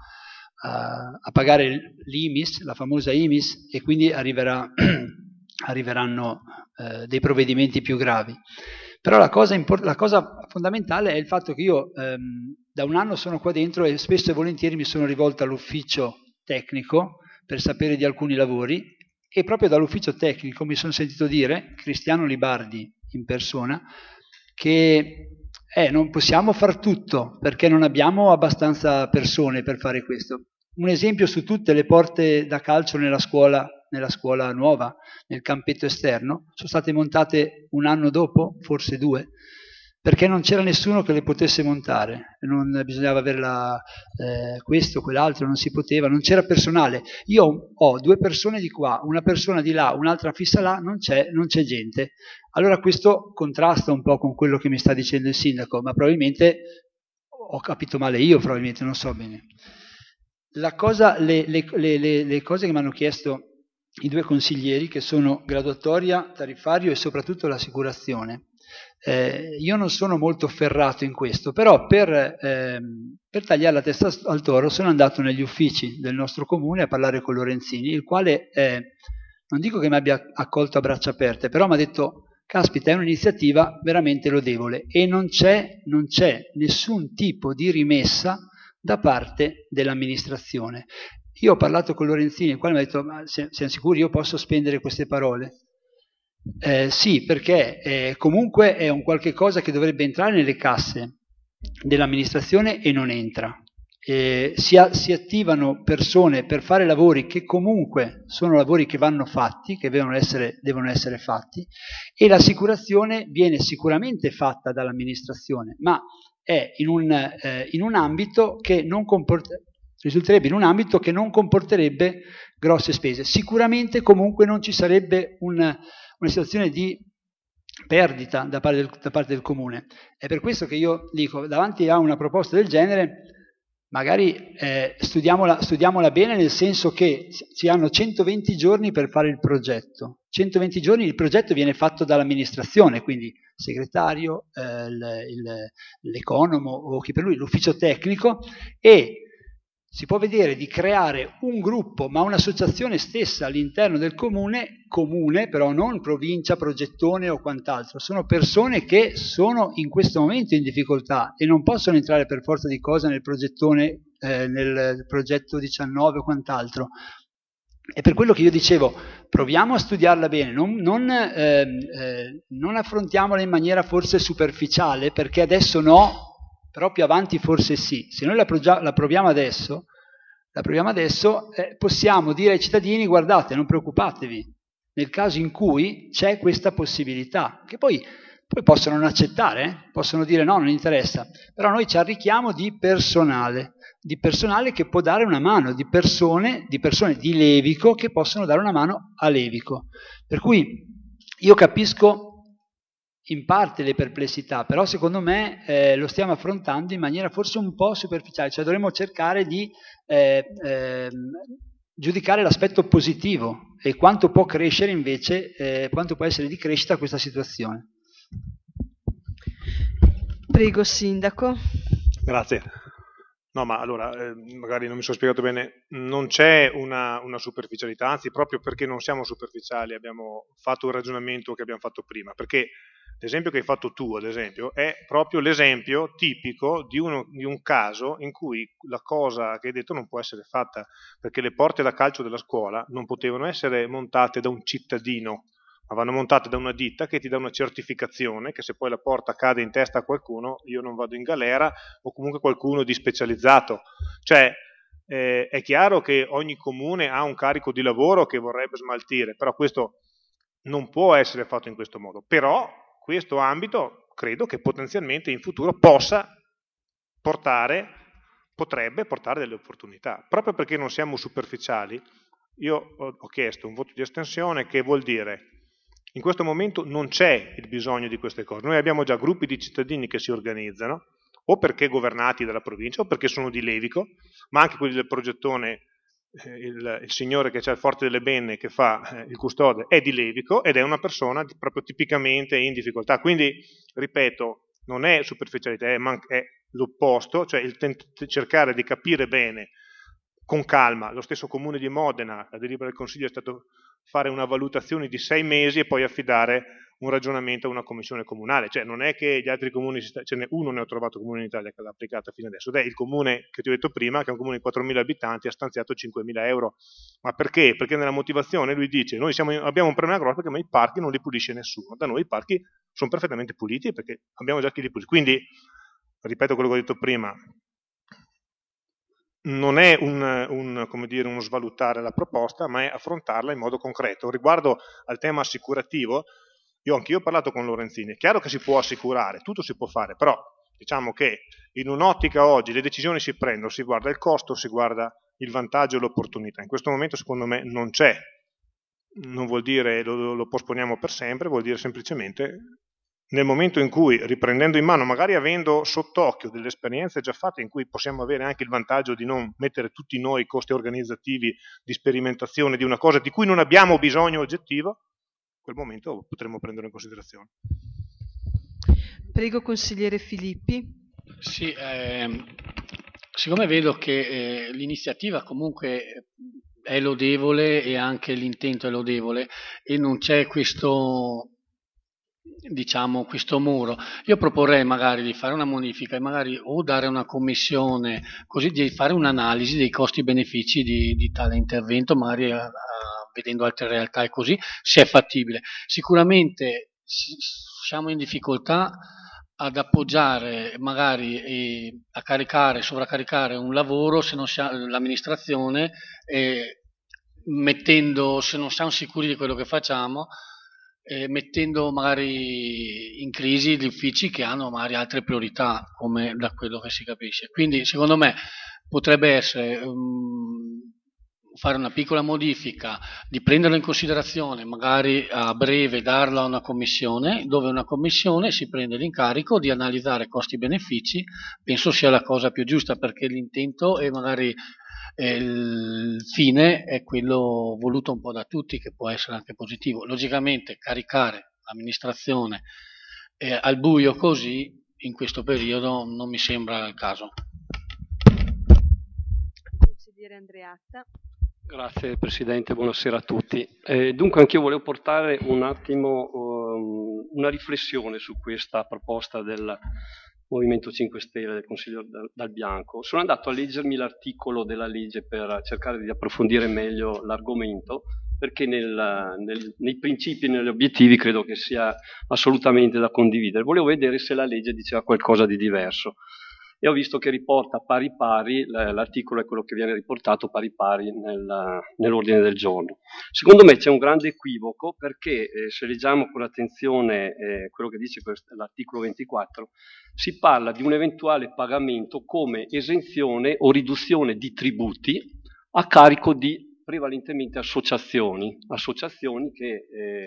a, a pagare l'I M I S, la famosa I M I S, e quindi arriverà, arriveranno eh, dei provvedimenti più gravi. Però la cosa, import- la cosa fondamentale è il fatto che io ehm, da un anno sono qua dentro e spesso e volentieri mi sono rivolto all'ufficio tecnico per sapere di alcuni lavori e proprio dall'ufficio tecnico mi sono sentito dire, Cristiano Libardi in persona, che Eh, non possiamo far tutto perché non abbiamo abbastanza persone per fare questo. Un esempio su tutte: le porte da calcio nella scuola, nella scuola nuova, nel campetto esterno, sono state montate un anno dopo, forse due, perché non c'era nessuno che le potesse montare, non bisognava avere la, eh, questo, quell'altro, non si poteva, non c'era personale. Io ho due persone di qua, una persona di là, un'altra fissa là, non c'è, non c'è gente. Allora questo contrasta un po' con quello che mi sta dicendo il sindaco, ma probabilmente ho capito male io, probabilmente, non so bene. La cosa, le, le, le, le cose che mi hanno chiesto i due consiglieri, che sono graduatoria, tariffario e soprattutto l'assicurazione, eh, io non sono molto ferrato in questo, però per, eh, per tagliare la testa al toro sono andato negli uffici del nostro comune a parlare con Lorenzini, il quale, eh, non dico che mi abbia accolto a braccia aperte, però mi ha detto: caspita, è un'iniziativa veramente lodevole e non c'è, non c'è nessun tipo di rimessa da parte dell'amministrazione. Io ho parlato con Lorenzini, il quale mi ha detto: ma siamo sicuri, io posso spendere queste parole? Eh, sì, perché eh, comunque è un qualche cosa che dovrebbe entrare nelle casse dell'amministrazione e non entra. Eh, si, a, si attivano persone per fare lavori che comunque sono lavori che vanno fatti, che devono essere, devono essere fatti, e l'assicurazione viene sicuramente fatta dall'amministrazione, ma è in un, eh, in un ambito che non comporta, risulterebbe in un ambito che non comporterebbe grosse spese. Sicuramente comunque non ci sarebbe un, una situazione di perdita da parte, del, da parte del comune. È per questo che io dico, davanti a una proposta del genere, magari eh, studiamola, studiamola bene, nel senso che si hanno centoventi giorni per fare il progetto. centoventi giorni, il progetto viene fatto dall'amministrazione, quindi segretario, eh, il, il, l'economo o chi per lui, l'ufficio tecnico, e si può vedere di creare un gruppo, ma un'associazione stessa all'interno del comune, comune però non provincia, progettone o quant'altro. Sono persone che sono in questo momento in difficoltà e non possono entrare per forza di cosa nel progettone, eh, nel progetto diciannove o quant'altro. È per quello che io dicevo, proviamo a studiarla bene, non, non, eh, eh, non affrontiamola in maniera forse superficiale, perché adesso no, però più avanti forse sì. Se noi la, progia- la proviamo adesso, la proviamo adesso eh, possiamo dire ai cittadini: guardate, non preoccupatevi, nel caso in cui c'è questa possibilità, che poi, poi possono non accettare, eh? Possono dire no, non interessa, però noi ci arricchiamo di personale, di personale che può dare una mano, di persone, di persone di Levico che possono dare una mano a Levico. Per cui io capisco in parte le perplessità, però secondo me eh, lo stiamo affrontando in maniera forse un po' superficiale, cioè dovremmo cercare di eh, eh, giudicare l'aspetto positivo e quanto può crescere invece, eh, quanto può essere di crescita questa situazione. Prego, Sindaco. Grazie. No, ma allora, eh, magari non mi sono spiegato bene, non c'è una, una superficialità, anzi proprio perché non siamo superficiali abbiamo fatto un ragionamento che abbiamo fatto prima, perché l'esempio che hai fatto tu, ad esempio, è proprio l'esempio tipico di, uno, di un caso in cui la cosa che hai detto non può essere fatta, perché le porte da calcio della scuola non potevano essere montate da un cittadino, ma vanno montate da una ditta che ti dà una certificazione che se poi la porta cade in testa a qualcuno io non vado in galera, o comunque qualcuno di specializzato. Cioè eh, è chiaro che ogni comune ha un carico di lavoro che vorrebbe smaltire, però questo non può essere fatto in questo modo. Però questo ambito credo che potenzialmente in futuro possa portare, potrebbe portare delle opportunità. Proprio perché non siamo superficiali, io ho, ho chiesto un voto di astensione, che vuol dire in questo momento non c'è il bisogno di queste cose. Noi abbiamo già gruppi di cittadini che si organizzano, o perché governati dalla provincia, o perché sono di Levico, ma anche quelli del progettone, eh, il, il signore che c'è al Forte delle Benne che fa eh, il custode è di Levico ed è una persona proprio tipicamente in difficoltà. Quindi, ripeto, non è superficialità, è, man- è l'opposto, cioè il tent- cercare di capire bene, con calma. Lo stesso comune di Modena, la delibera del Consiglio è stato fare una valutazione di sei mesi e poi affidare un ragionamento a una commissione comunale. Cioè non è che gli altri comuni, ce n'è uno ne ho trovato comune in Italia che l'ha applicata fino adesso, ed è il comune che ti ho detto prima, che è un comune di quattromila abitanti, ha stanziato cinquemila euro. Ma perché? Perché nella motivazione lui dice, noi siamo, abbiamo un problema grosso perché i parchi non li pulisce nessuno, da noi i parchi sono perfettamente puliti perché abbiamo già chi li pulisce. Quindi, ripeto quello che ho detto prima, non è un, un, come dire, uno svalutare la proposta, ma è affrontarla in modo concreto. Riguardo al tema assicurativo, io anch'io ho parlato con Lorenzini, è chiaro che si può assicurare, tutto si può fare, però diciamo che in un'ottica oggi le decisioni si prendono, si guarda il costo, si guarda il vantaggio e l'opportunità. In questo momento secondo me non c'è, non vuol dire lo, lo posponiamo per sempre, vuol dire semplicemente nel momento in cui, riprendendo in mano, magari avendo sott'occhio delle esperienze già fatte in cui possiamo avere anche il vantaggio di non mettere tutti noi i costi organizzativi di sperimentazione di una cosa di cui non abbiamo bisogno oggettivo, in quel momento potremo prenderlo in considerazione. Prego, consigliere Filippi. Sì, ehm, siccome vedo che eh, l'iniziativa comunque è lodevole e anche l'intento è lodevole e non c'è questo... diciamo questo muro, io proporrei magari di fare una modifica e magari o dare una commissione così di fare un'analisi dei costi-benefici di, di tale intervento, magari a, a, vedendo altre realtà e così, se è fattibile. Sicuramente siamo in difficoltà ad appoggiare magari e a caricare, sovraccaricare un lavoro se non siamo, l'amministrazione eh, mettendo, se non siamo sicuri di quello che facciamo, Eh, mettendo magari in crisi gli uffici che hanno magari altre priorità, come da quello che si capisce. Quindi secondo me potrebbe essere um, fare una piccola modifica, di prenderlo in considerazione, magari a breve darlo a una commissione, dove una commissione si prende l'incarico di analizzare costi-benefici. Penso sia la cosa più giusta, perché l'intento è magari il fine è quello voluto un po' da tutti, che può essere anche positivo. Logicamente caricare l'amministrazione eh, al buio così in questo periodo non mi sembra il caso. Consigliere Andreatta. Grazie Presidente, buonasera a tutti. Eh, dunque anch'io volevo portare un attimo um, una riflessione su questa proposta del Movimento cinque Stelle, del Consiglio Dal Bianco. Sono andato a leggermi l'articolo della legge per cercare di approfondire meglio l'argomento, perché nel, nel, nei principi e negli obiettivi credo che sia assolutamente da condividere. Volevo vedere se la legge diceva qualcosa di diverso. E ho visto che riporta pari pari, l'articolo è quello che viene riportato pari pari nel, nell'ordine del giorno. Secondo me c'è un grande equivoco, perché eh, se leggiamo con attenzione eh, quello che dice questo, l'articolo ventiquattro, si parla di un eventuale pagamento come esenzione o riduzione di tributi a carico di prevalentemente associazioni, associazioni che eh,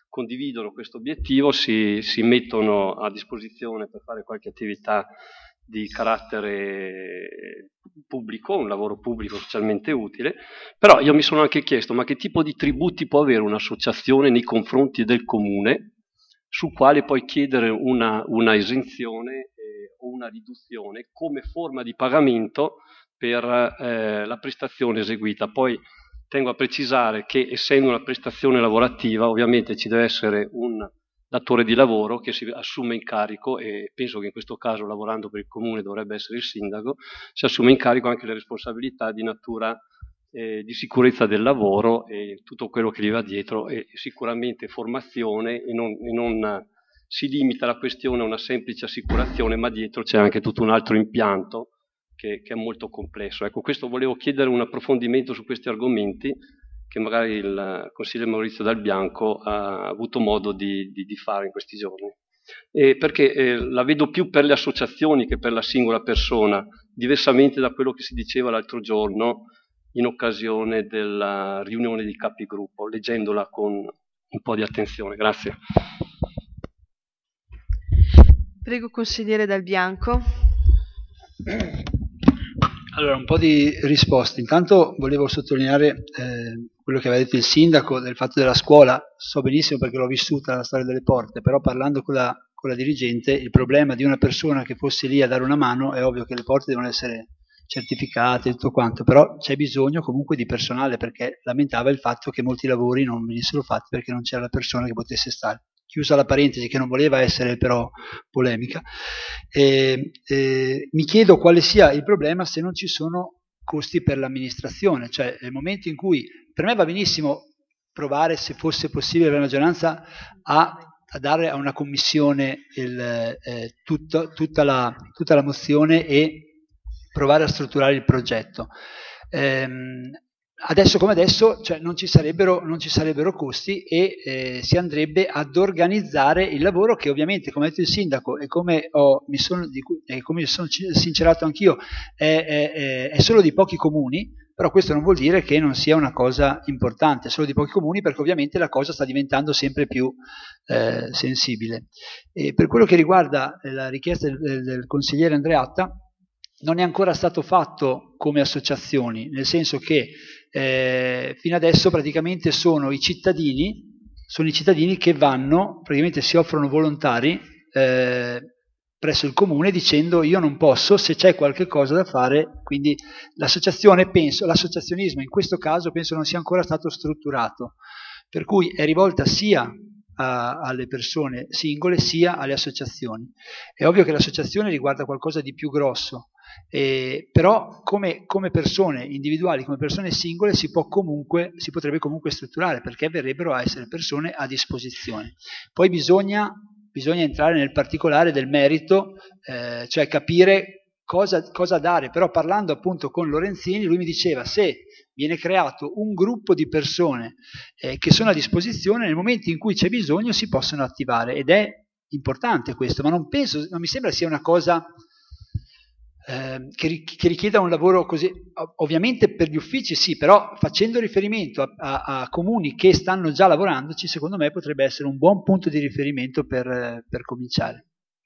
condividono questo obiettivo si, si mettono a disposizione per fare qualche attività di carattere pubblico, un lavoro pubblico socialmente utile. Però io mi sono anche chiesto, ma che tipo di tributi può avere un'associazione nei confronti del comune, sul quale poi chiedere una, una esenzione eh, o una riduzione come forma di pagamento per eh, la prestazione eseguita. Poi tengo a precisare che, essendo una prestazione lavorativa, ovviamente ci deve essere un datore di lavoro che si assume in carico, e penso che in questo caso, lavorando per il comune, dovrebbe essere il sindaco, si assume in carico anche le responsabilità di natura eh, di sicurezza del lavoro e tutto quello che gli va dietro, e sicuramente formazione, e non, e non si limita la questione a una semplice assicurazione, ma dietro c'è anche tutto un altro impianto che, che è molto complesso. Ecco, questo volevo chiedere un approfondimento su questi argomenti, che magari il consigliere Maurizio Dal Bianco ha avuto modo di, di, di fare in questi giorni. E perché eh, la vedo più per le associazioni che per la singola persona, diversamente da quello che si diceva l'altro giorno in occasione della riunione di capigruppo, leggendola con un po' di attenzione. Grazie. Prego, consigliere Dal Bianco. Allora, un po' di risposte. Intanto volevo sottolineare eh, quello che aveva detto il sindaco del fatto della scuola. So benissimo perché l'ho vissuta la storia delle porte, però parlando con la, con la dirigente, il problema di una persona che fosse lì a dare una mano, è ovvio che le porte devono essere certificate e tutto quanto, però c'è bisogno comunque di personale, perché lamentava il fatto che molti lavori non venissero fatti perché non c'era la persona che potesse stare. Chiusa la parentesi, che non voleva essere però polemica, e, e, mi chiedo quale sia il problema se non ci sono costi per l'amministrazione, cioè nel momento in cui, per me va benissimo provare, se fosse possibile per la maggioranza, a, a dare a una commissione il, eh, tutto, tutta, la, tutta la mozione e provare a strutturare il progetto. Ehm, Adesso come adesso, cioè, non ci sarebbero, non ci sarebbero costi e eh, si andrebbe ad organizzare il lavoro, che ovviamente, come ha detto il sindaco e come, ho, mi sono, di cui, eh, come mi sono sincerato anch'io, è, è, è solo di pochi comuni, però questo non vuol dire che non sia una cosa importante, è solo di pochi comuni, perché ovviamente la cosa sta diventando sempre più eh, sensibile. E per quello che riguarda la richiesta del, del consigliere Andreatta, non è ancora stato fatto come associazioni, nel senso che eh, fino adesso praticamente sono i cittadini, sono i cittadini che vanno, praticamente si offrono volontari eh, presso il comune dicendo io non posso, se c'è qualche cosa da fare, quindi l'associazione, penso, l'associazionismo in questo caso penso non sia ancora stato strutturato, per cui è rivolta sia a, alle persone singole sia alle associazioni. È ovvio che l'associazione riguarda qualcosa di più grosso, Eh, però come, come persone individuali, come persone singole si, può comunque, si potrebbe comunque strutturare, perché verrebbero a essere persone a disposizione. Poi bisogna, bisogna entrare nel particolare del merito, eh, cioè capire cosa, cosa dare, però parlando appunto con Lorenzini, lui mi diceva se viene creato un gruppo di persone eh, che sono a disposizione, nel momento in cui c'è bisogno si possono attivare, ed è importante questo, ma non penso, non mi sembra sia una cosa Eh, che, che richieda un lavoro così, ovviamente per gli uffici sì, però facendo riferimento a, a, a comuni che stanno già lavorandoci, secondo me potrebbe essere un buon punto di riferimento per, per cominciare.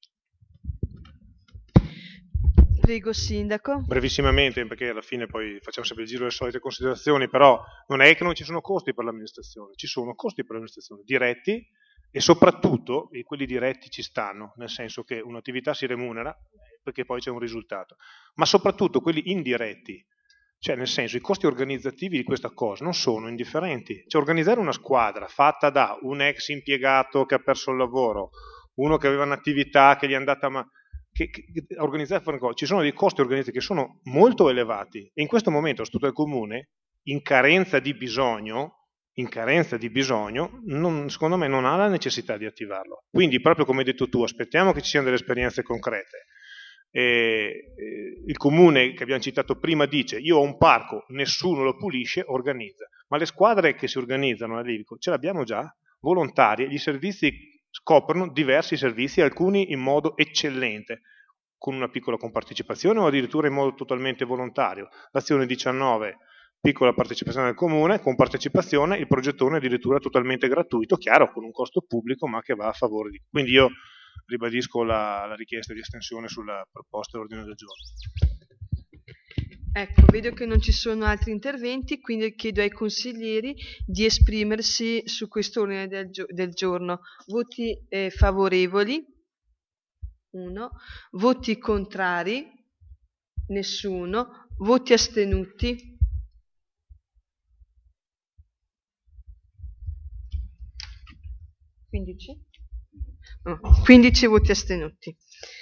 Prego, sindaco. Brevissimamente, perché alla fine poi facciamo sempre il giro delle solite considerazioni, però non è che non ci sono costi per l'amministrazione, ci sono costi per l'amministrazione diretti, e soprattutto e quelli diretti ci stanno, nel senso che un'attività si remunera perché poi c'è un risultato, ma soprattutto quelli indiretti, cioè nel senso i costi organizzativi di questa cosa non sono indifferenti, cioè organizzare una squadra fatta da un ex impiegato che ha perso il lavoro, uno che aveva un'attività che gli è andata ma che, che, organizzare una cosa, ci sono dei costi organizzativi che sono molto elevati e in questo momento lo Statuto del Comune, in carenza di bisogno, in carenza di bisogno, non, secondo me non ha la necessità di attivarlo. Quindi, proprio come hai detto tu, aspettiamo che ci siano delle esperienze concrete. E, e, il comune che abbiamo citato prima dice io ho un parco, nessuno lo pulisce, organizza. Ma le squadre che si organizzano a Livico ce l'abbiamo già, volontarie, gli servizi scoprono diversi servizi, alcuni in modo eccellente, con una piccola compartecipazione o addirittura in modo totalmente volontario. L'azione diciannove piccola partecipazione del comune, con partecipazione il progettone addirittura totalmente gratuito, chiaro, con un costo pubblico, ma che va a favore di... Quindi io ribadisco la, la richiesta di estensione sulla proposta dell'ordine del giorno. Ecco, vedo che non ci sono altri interventi, quindi chiedo ai consiglieri di esprimersi su quest'ordine del, gio- del giorno. Voti eh, favorevoli? Uno. Voti contrari? Nessuno. Voti astenuti? quindici? No, quindici voti astenuti.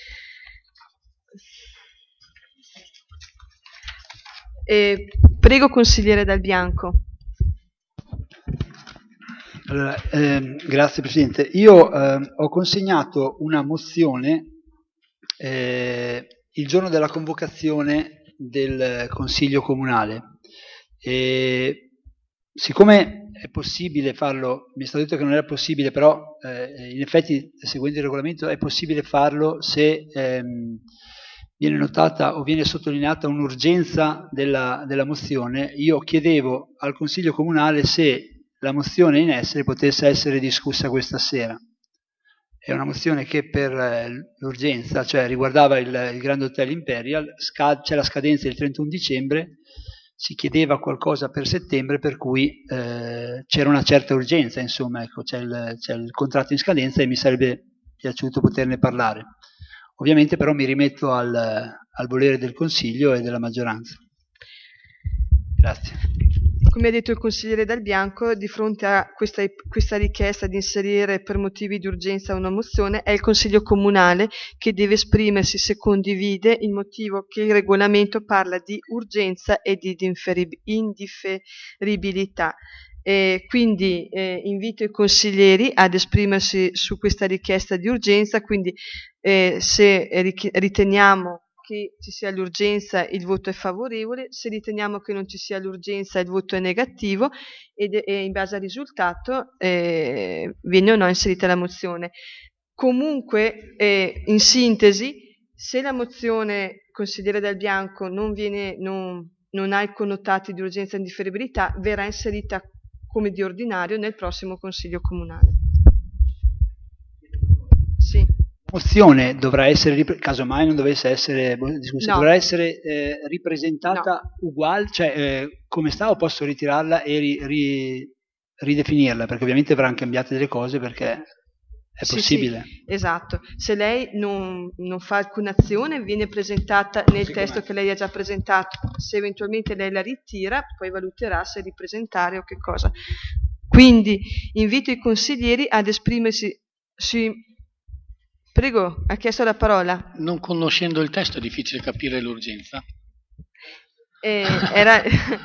Eh, prego consigliere Dal Bianco. Allora, ehm, grazie Presidente. Io ehm, ho consegnato una mozione eh, il giorno della convocazione del Consiglio Comunale. E siccome è possibile farlo, mi è stato detto che non era possibile, però eh, in effetti, seguendo il regolamento, è possibile farlo se ehm, viene notata o viene sottolineata un'urgenza della, della mozione. Io chiedevo al Consiglio Comunale se la mozione in essere potesse essere discussa questa sera. È una mozione che per eh, l'urgenza, cioè riguardava il, il Grand Hotel Imperial, sca- c'è la scadenza il trentuno dicembre, si chiedeva qualcosa per settembre, per cui eh, c'era una certa urgenza, insomma, ecco, c'è, il, c'è il contratto in scadenza e mi sarebbe piaciuto poterne parlare. Ovviamente però mi rimetto al, al volere del Consiglio e della maggioranza. Grazie. Come ha detto il consigliere Dal Bianco, di fronte a questa, questa richiesta di inserire per motivi di urgenza una mozione, è il Consiglio Comunale che deve esprimersi se condivide il motivo che il regolamento parla di urgenza e di indifferibilità. E quindi eh, invito i consiglieri ad esprimersi su questa richiesta di urgenza, quindi eh, se riteniamo che ci sia l'urgenza il voto è favorevole, se riteniamo che non ci sia l'urgenza il voto è negativo ed, e in base al risultato eh, viene o no inserita la mozione. Comunque, eh, in sintesi, se la mozione, consigliere Dal Bianco, non, viene, non, non ha i connotati di urgenza e indifferibilità, verrà inserita come di ordinario nel prossimo Consiglio Comunale. Sì. La mozione dovrà essere, casomai non dovesse essere discussa, No. dovrà essere eh, ripresentata No. uguale, cioè eh, come sta, o posso ritirarla e ri, ri, ridefinirla, perché ovviamente verranno cambiate delle cose, perché è Sì, possibile. sì, esatto. Se lei non, non fa alcuna azione, viene presentata nel Sì, testo com'è. che lei ha già presentato. Se eventualmente lei la ritira, poi valuterà se ripresentare o che cosa. Quindi invito i consiglieri ad esprimersi. Sì. Prego, ha chiesto la parola. Non conoscendo il testo è difficile capire l'urgenza. Eh, era...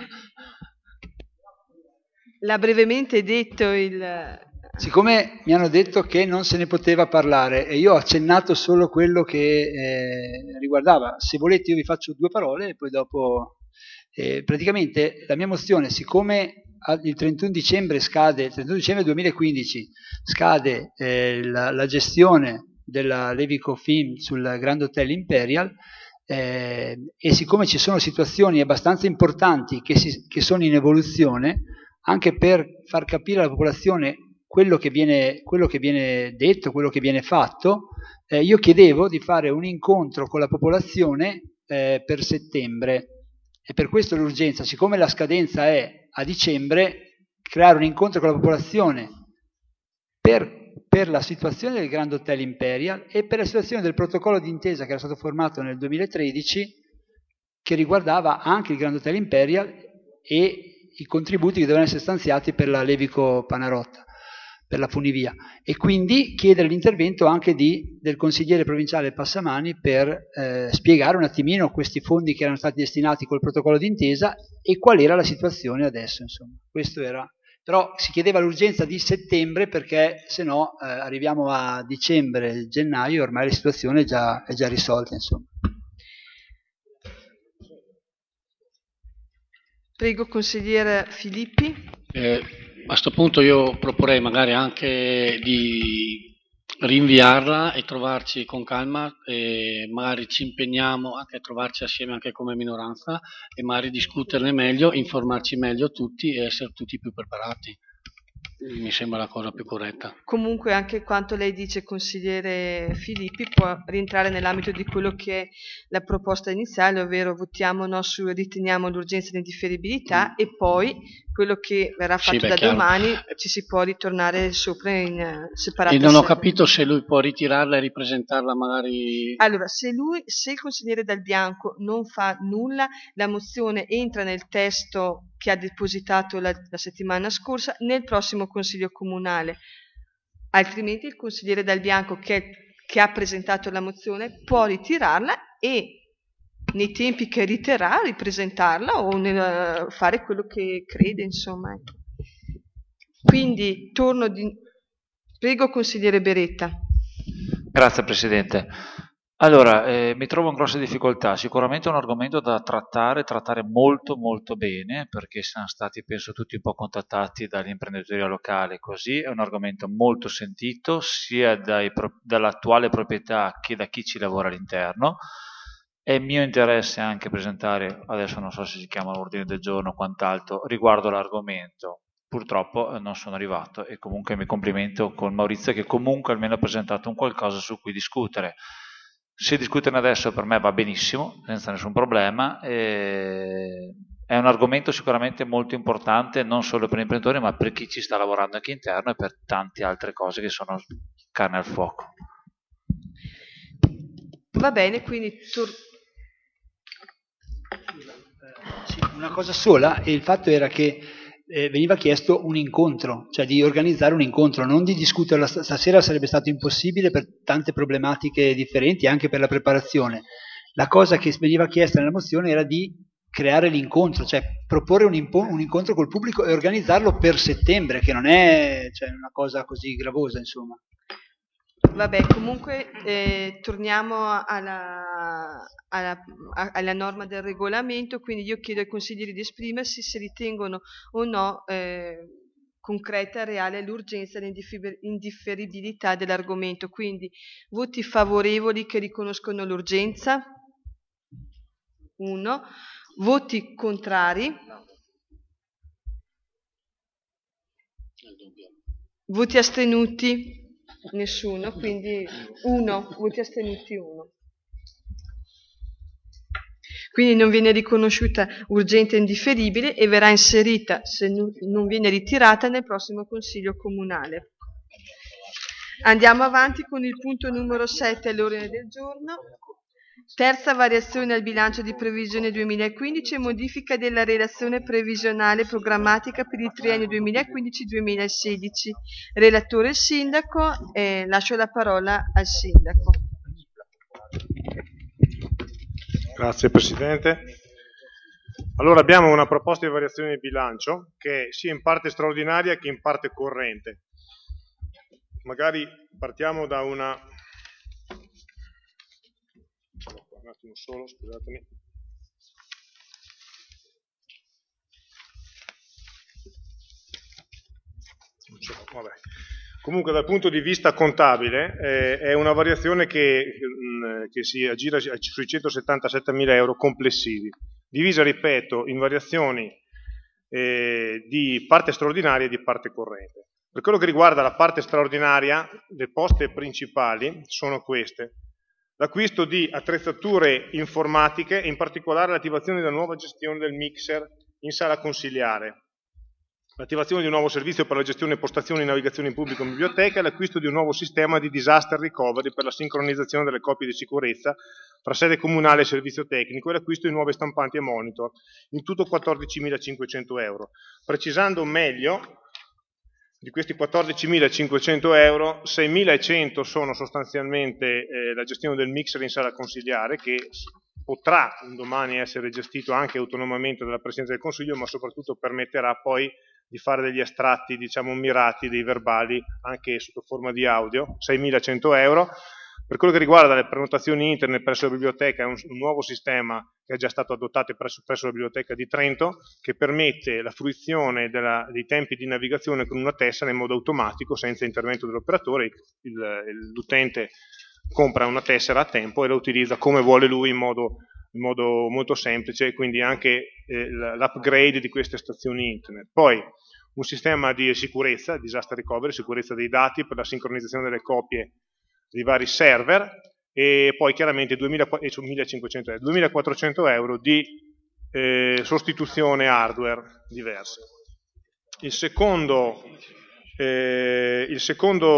L'ha brevemente detto il... Siccome mi hanno detto che non se ne poteva parlare e io ho accennato solo quello che eh, riguardava, se volete io vi faccio due parole e poi dopo... Eh, praticamente la mia mozione, siccome il trentuno dicembre scade, il trentuno dicembre duemilaquindici scade eh, la, la gestione della Levico Film sul Grand Hotel Imperial, eh, e siccome ci sono situazioni abbastanza importanti che, si, che sono in evoluzione, anche per far capire alla popolazione quello che viene, quello che viene detto, quello che viene fatto, eh, io chiedevo di fare un incontro con la popolazione eh, per settembre, e per questo l'urgenza, siccome la scadenza è a dicembre, creare un incontro con la popolazione per per la situazione del Grand Hotel Imperial e per la situazione del protocollo d'intesa che era stato formato nel duemilatredici, che riguardava anche il Grand Hotel Imperial e i contributi che devono essere stanziati per la Levico Panarotta, per la funivia, e quindi chiedere l'intervento anche di, del consigliere provinciale Passamani per eh, spiegare un attimino questi fondi che erano stati destinati col protocollo d'intesa e qual era la situazione adesso, insomma. Questo era... Però si chiedeva l'urgenza di settembre perché se no eh, arriviamo a dicembre, gennaio e ormai la situazione è già, è già risolta, insomma. Prego, consigliere Filippi. Eh, a questo punto io proporrei magari anche di rinviarla e trovarci con calma, e magari ci impegniamo anche a trovarci assieme anche come minoranza e magari discuterne meglio, informarci meglio tutti e essere tutti più preparati. Mi sembra la cosa più corretta. Comunque anche quanto lei dice, consigliere Filippi, può rientrare nell'ambito di quello che è la proposta iniziale, ovvero votiamo no su riteniamo l'urgenza di indifferibilità mm. e poi quello che verrà fatto sì, beh, da chiaro. domani ci si può ritornare sopra in uh, separata E non ho sede. capito se lui può ritirarla e ripresentarla magari... Allora, se lui, se il consigliere Dal Bianco non fa nulla, la mozione entra nel testo che ha depositato la, la settimana scorsa nel prossimo Consiglio Comunale. Altrimenti il consigliere Dal Bianco che, che ha presentato la mozione può ritirarla e nei tempi che riterrà ripresentarla o nel, fare quello che crede, insomma. Quindi torno di... Prego consigliere Beretta. Grazie Presidente. Allora, eh, mi trovo in grosse difficoltà, sicuramente è un argomento da trattare, trattare molto molto bene, perché siamo stati penso tutti un po' contattati dall'imprenditoria locale, così è un argomento molto sentito sia dai, dall'attuale proprietà che da chi ci lavora all'interno. È mio interesse anche presentare, adesso non so se si chiama l'ordine del giorno o quant'altro, riguardo l'argomento. Purtroppo non sono arrivato e comunque mi complimento con Maurizio che comunque almeno ha presentato un qualcosa su cui discutere. Se discuterne adesso per me va benissimo, senza nessun problema. E è un argomento sicuramente molto importante non solo per l'imprenditori ma per chi ci sta lavorando anche interno e per tante altre cose che sono carne al fuoco. Va bene, quindi tor- sì, una cosa sola, e il fatto era che eh, veniva chiesto un incontro, cioè di organizzare un incontro, non di discuterla stasera, sarebbe stato impossibile per tante problematiche differenti, anche per la preparazione. La cosa che veniva chiesta nella mozione era di creare l'incontro, cioè proporre un, impo- un incontro col pubblico e organizzarlo per settembre, che non è cioè, una cosa così gravosa, insomma. Vabbè, comunque eh, torniamo alla, alla, alla norma del regolamento, quindi io chiedo ai consiglieri di esprimersi se ritengono o no eh, concreta e reale l'urgenza e l'indifferibilità dell'argomento. Quindi voti favorevoli che riconoscono l'urgenza? Uno. Voti contrari? Voti astenuti? Nessuno, quindi uno, voti astenuti uno. Quindi non viene riconosciuta urgente e indifferibile e verrà inserita, se non viene ritirata, nel prossimo Consiglio Comunale. Andiamo avanti con il punto numero sette all'ordine del giorno. Terza variazione al bilancio di previsione duemilaquindici e modifica della relazione previsionale programmatica per il triennio duemilaquindici duemilasedici. Relatore il sindaco, e lascio la parola al sindaco. Grazie Presidente. Allora abbiamo una proposta di variazione di bilancio che è sia in parte straordinaria che in parte corrente. Magari partiamo da una... Un attimo solo, scusatemi. Vabbè. Comunque dal punto di vista contabile eh, è una variazione che, mh, che si aggira sui centosettantasettemila euro complessivi, divisa, ripeto, in variazioni eh, di parte straordinaria e di parte corrente. Per quello che riguarda la parte straordinaria, le poste principali sono queste. L'acquisto di attrezzature informatiche e in particolare l'attivazione della nuova gestione del mixer in sala consiliare, l'attivazione di un nuovo servizio per la gestione, postazione e navigazione in pubblico in biblioteca e l'acquisto di un nuovo sistema di disaster recovery per la sincronizzazione delle copie di sicurezza tra sede comunale e servizio tecnico e l'acquisto di nuove stampanti e monitor, in tutto quattordicimilacinquecento euro. Precisando meglio, di questi quattordicimilacinquecento euro, seimilacento sono sostanzialmente eh, la gestione del mixer in sala consiliare, che potrà un domani essere gestito anche autonomamente dalla Presidenza del Consiglio, ma soprattutto permetterà poi di fare degli estratti, diciamo, mirati dei verbali anche sotto forma di audio, seimilacento euro. Per quello che riguarda le prenotazioni internet presso la biblioteca, è un, un nuovo sistema che è già stato adottato presso, presso la biblioteca di Trento, che permette la fruizione della, dei tempi di navigazione con una tessera in modo automatico, senza intervento dell'operatore. L'utente compra una tessera a tempo e la utilizza come vuole lui in modo, in modo molto semplice, e quindi anche eh, l'upgrade di queste stazioni internet. Poi un sistema di sicurezza, disaster recovery, sicurezza dei dati per la sincronizzazione delle copie di vari server, e poi chiaramente duemilaquattrocento euro di eh, sostituzione hardware diverse. Il secondo, eh, il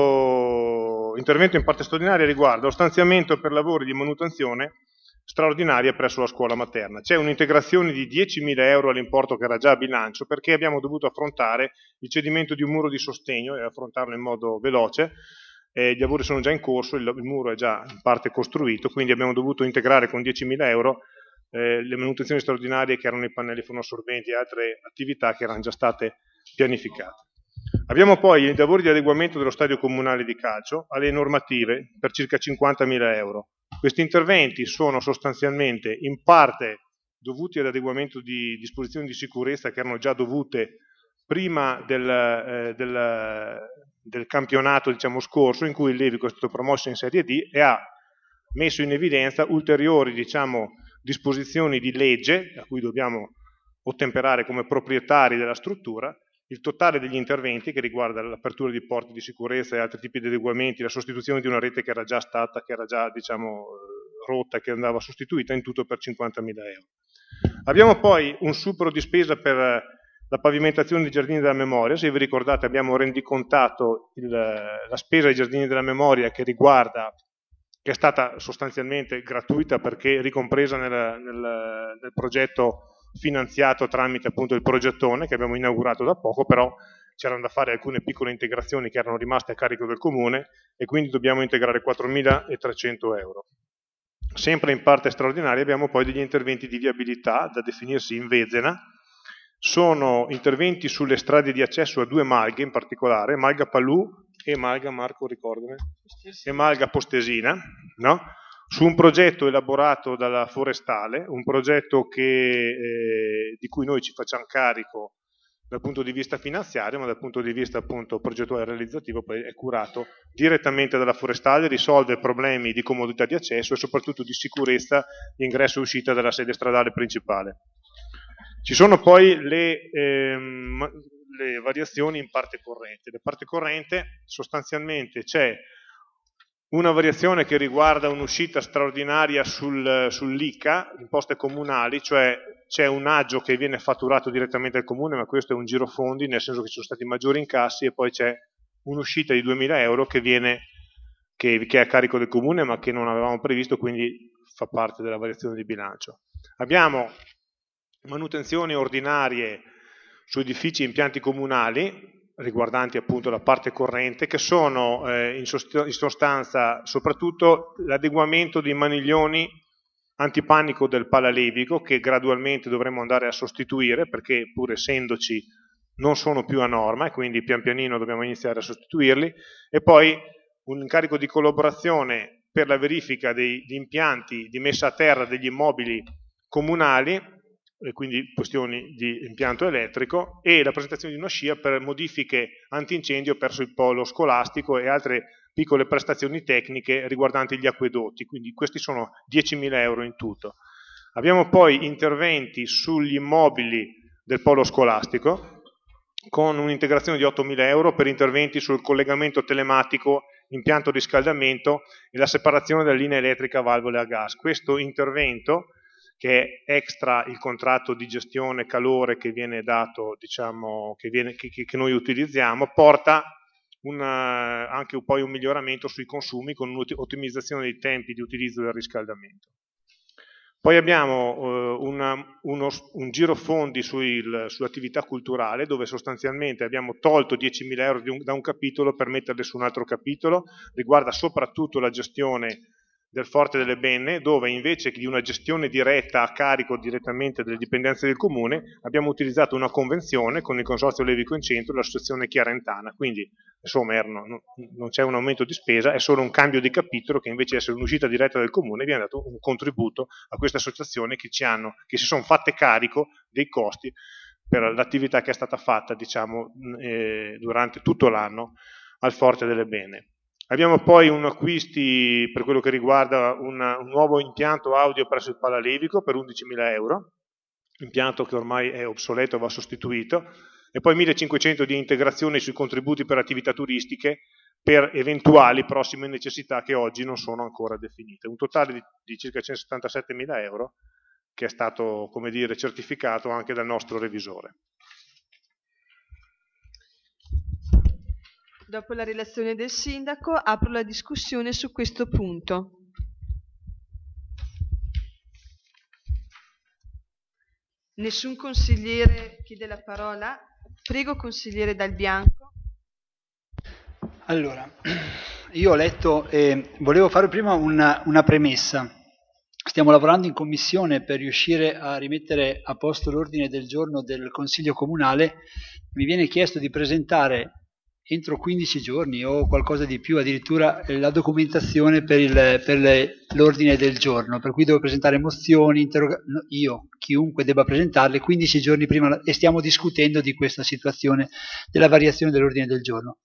secondo intervento in parte straordinaria riguarda lo stanziamento per lavori di manutenzione straordinaria presso la scuola materna. C'è un'integrazione di diecimila euro all'importo che era già a bilancio, perché abbiamo dovuto affrontare il cedimento di un muro di sostegno e affrontarlo in modo veloce. Eh, gli lavori sono già in corso, il, il muro è già in parte costruito, quindi abbiamo dovuto integrare con diecimila euro eh, le manutenzioni straordinarie che erano i pannelli fonoassorbenti e altre attività che erano già state pianificate. Abbiamo poi i lavori di adeguamento dello stadio comunale di calcio alle normative per circa cinquantamila euro. Questi interventi sono sostanzialmente in parte dovuti ad adeguamento di disposizioni di sicurezza che erano già dovute prima del, eh, del, del campionato, diciamo, scorso, in cui il Levico è stato promosso in Serie D e ha messo in evidenza ulteriori, diciamo, disposizioni di legge a cui dobbiamo ottemperare come proprietari della struttura. Il totale degli interventi, che riguarda l'apertura di porte di sicurezza e altri tipi di adeguamenti, la sostituzione di una rete che era già stata, che era già, diciamo, rotta e che andava sostituita, in tutto per cinquantamila euro. Abbiamo poi un supero di spesa per la pavimentazione dei giardini della memoria. Se vi ricordate, abbiamo rendicontato il, la spesa dei giardini della memoria, che riguarda, che è stata sostanzialmente gratuita perché ricompresa nel, nel, nel progetto finanziato tramite appunto il progettone che abbiamo inaugurato da poco, però c'erano da fare alcune piccole integrazioni che erano rimaste a carico del comune e quindi dobbiamo integrare quattromilatrecento euro. Sempre in parte straordinaria abbiamo poi degli interventi di viabilità da definirsi in Vezena. Sono interventi sulle strade di accesso a due malghe in particolare, Malga Palù e Malga, Marco ricordami, e Malga Postesina, no? Su un progetto elaborato dalla Forestale, un progetto che, eh, di cui noi ci facciamo carico dal punto di vista finanziario, ma dal punto di vista appunto progettuale e realizzativo poi è curato direttamente dalla Forestale, risolve problemi di comodità di accesso e soprattutto di sicurezza di ingresso e uscita dalla sede stradale principale. Ci sono poi le, ehm, le variazioni in parte corrente. La parte corrente sostanzialmente c'è una variazione che riguarda un'uscita straordinaria sul, sull'I C A, imposte comunali, cioè c'è un aggio che viene fatturato direttamente al comune, ma questo è un girofondi, nel senso che ci sono stati maggiori incassi, e poi c'è un'uscita di duemila euro che, viene, che, che è a carico del comune, ma che non avevamo previsto, quindi fa parte della variazione di bilancio. Abbiamo manutenzioni ordinarie su edifici e impianti comunali, riguardanti appunto la parte corrente, che sono eh, in, sost- in sostanza soprattutto l'adeguamento dei maniglioni antipanico del palalevico, che gradualmente dovremo andare a sostituire, perché pur essendoci non sono più a norma e quindi pian pianino dobbiamo iniziare a sostituirli, e poi un incarico di collaborazione per la verifica degli impianti di messa a terra degli immobili comunali, e quindi questioni di impianto elettrico, e la presentazione di una scia per modifiche antincendio verso il polo scolastico e altre piccole prestazioni tecniche riguardanti gli acquedotti, quindi questi sono diecimila euro in tutto. Abbiamo poi interventi sugli immobili del polo scolastico con un'integrazione di ottomila euro per interventi sul collegamento telematico, impianto riscaldamento e la separazione della linea elettrica a valvole a gas. Questo intervento, che è extra il contratto di gestione calore che viene dato, diciamo, che, viene, che, che noi utilizziamo, porta una, anche poi un miglioramento sui consumi con un'ottimizzazione dei tempi di utilizzo del riscaldamento. Poi abbiamo uh, una, uno, un girofondi sull'attività culturale, dove sostanzialmente abbiamo tolto diecimila euro un, da un capitolo per metterle su un altro capitolo, riguarda soprattutto la gestione del Forte delle Benne, dove invece di una gestione diretta a carico direttamente delle dipendenze del comune abbiamo utilizzato una convenzione con il Consorzio Levico Incentro e l'associazione Chiarentana, quindi insomma erano, non c'è un aumento di spesa, è solo un cambio di capitolo che invece di essere un'uscita diretta del comune viene dato un contributo a queste associazioni che, ci hanno, che si sono fatte carico dei costi per l'attività che è stata fatta, diciamo, eh, durante tutto l'anno al Forte delle Benne. Abbiamo poi un acquisti per quello che riguarda una, un nuovo impianto audio presso il Palalevico per undicimila euro, impianto che ormai è obsoleto e va sostituito, e poi millecinquecento di integrazione sui contributi per attività turistiche per eventuali prossime necessità che oggi non sono ancora definite. Un totale di, di circa centosettantasettemila euro che è stato, come dire, certificato anche dal nostro revisore. Dopo la relazione del sindaco apro la discussione su questo punto. Nessun consigliere chiede la parola? Prego, consigliere Dal Bianco. Allora, io ho letto e volevo fare prima una, una premessa. Stiamo lavorando in commissione per riuscire a rimettere a posto l'ordine del giorno del Consiglio Comunale. Mi viene chiesto di presentare entro quindici giorni o qualcosa di più, addirittura la documentazione per, il, per le, l'ordine del giorno, per cui devo presentare mozioni, interroga- no, io, chiunque debba presentarle quindici giorni prima, e stiamo discutendo di questa situazione della variazione dell'ordine del giorno.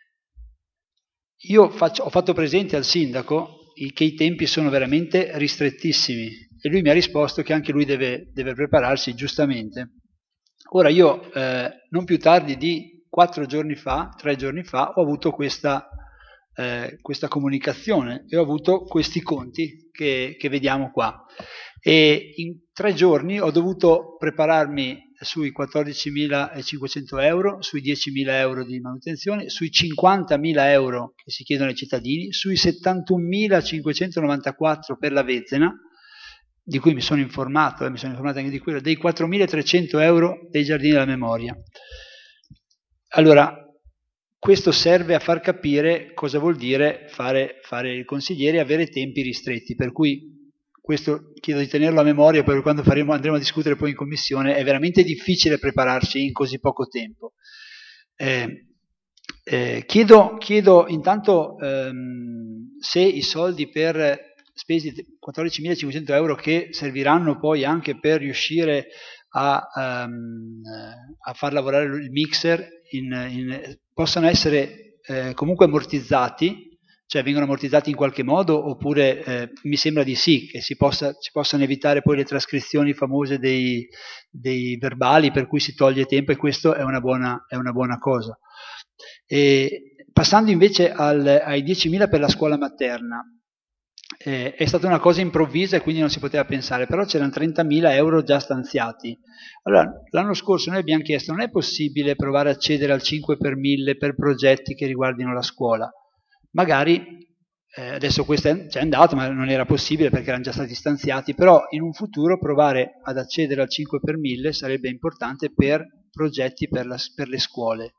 Io faccio, ho fatto presente al sindaco che i tempi sono veramente ristrettissimi e lui mi ha risposto che anche lui deve, deve prepararsi giustamente. Ora io, eh, non più tardi di quattro giorni fa, tre giorni fa, ho avuto questa, eh, questa comunicazione e ho avuto questi conti che, che vediamo qua. E in tre giorni ho dovuto prepararmi sui quattordicimilacinquecento euro, sui diecimila euro di manutenzione, sui cinquantamila euro che si chiedono ai cittadini, sui settantunomilacinquecentonovantaquattro per la Vezzena, di cui mi sono informato, e eh, mi sono informato anche di quello, dei quattromilatrecento euro dei Giardini della Memoria. Allora, questo serve a far capire cosa vuol dire fare, fare il consigliere e avere tempi ristretti, per cui questo chiedo di tenerlo a memoria per quando faremo, andremo a discutere poi in commissione. È veramente difficile prepararsi in così poco tempo. Eh, eh, chiedo, chiedo intanto ehm, se i soldi per spesi quattordicimilacinquecento euro che serviranno poi anche per riuscire a, um, a far lavorare il mixer in, in, possono essere eh, comunque ammortizzati, cioè vengono ammortizzati in qualche modo, oppure eh, mi sembra di sì, che si, possa, si possano evitare poi le trascrizioni famose dei, dei verbali per cui si toglie tempo, e questo è una buona, è una buona cosa. E, passando invece al, ai diecimila per la scuola materna, Eh, è stata una cosa improvvisa e quindi non si poteva pensare, però c'erano trentamila euro già stanziati. Allora, l'anno scorso noi abbiamo chiesto: non è possibile provare a accedere al cinque per mille per progetti che riguardino la scuola? Magari, eh, adesso questo è, c'è andato, ma non era possibile perché erano già stati stanziati, però in un futuro provare ad accedere al cinque per mille sarebbe importante per progetti per, la, per le scuole.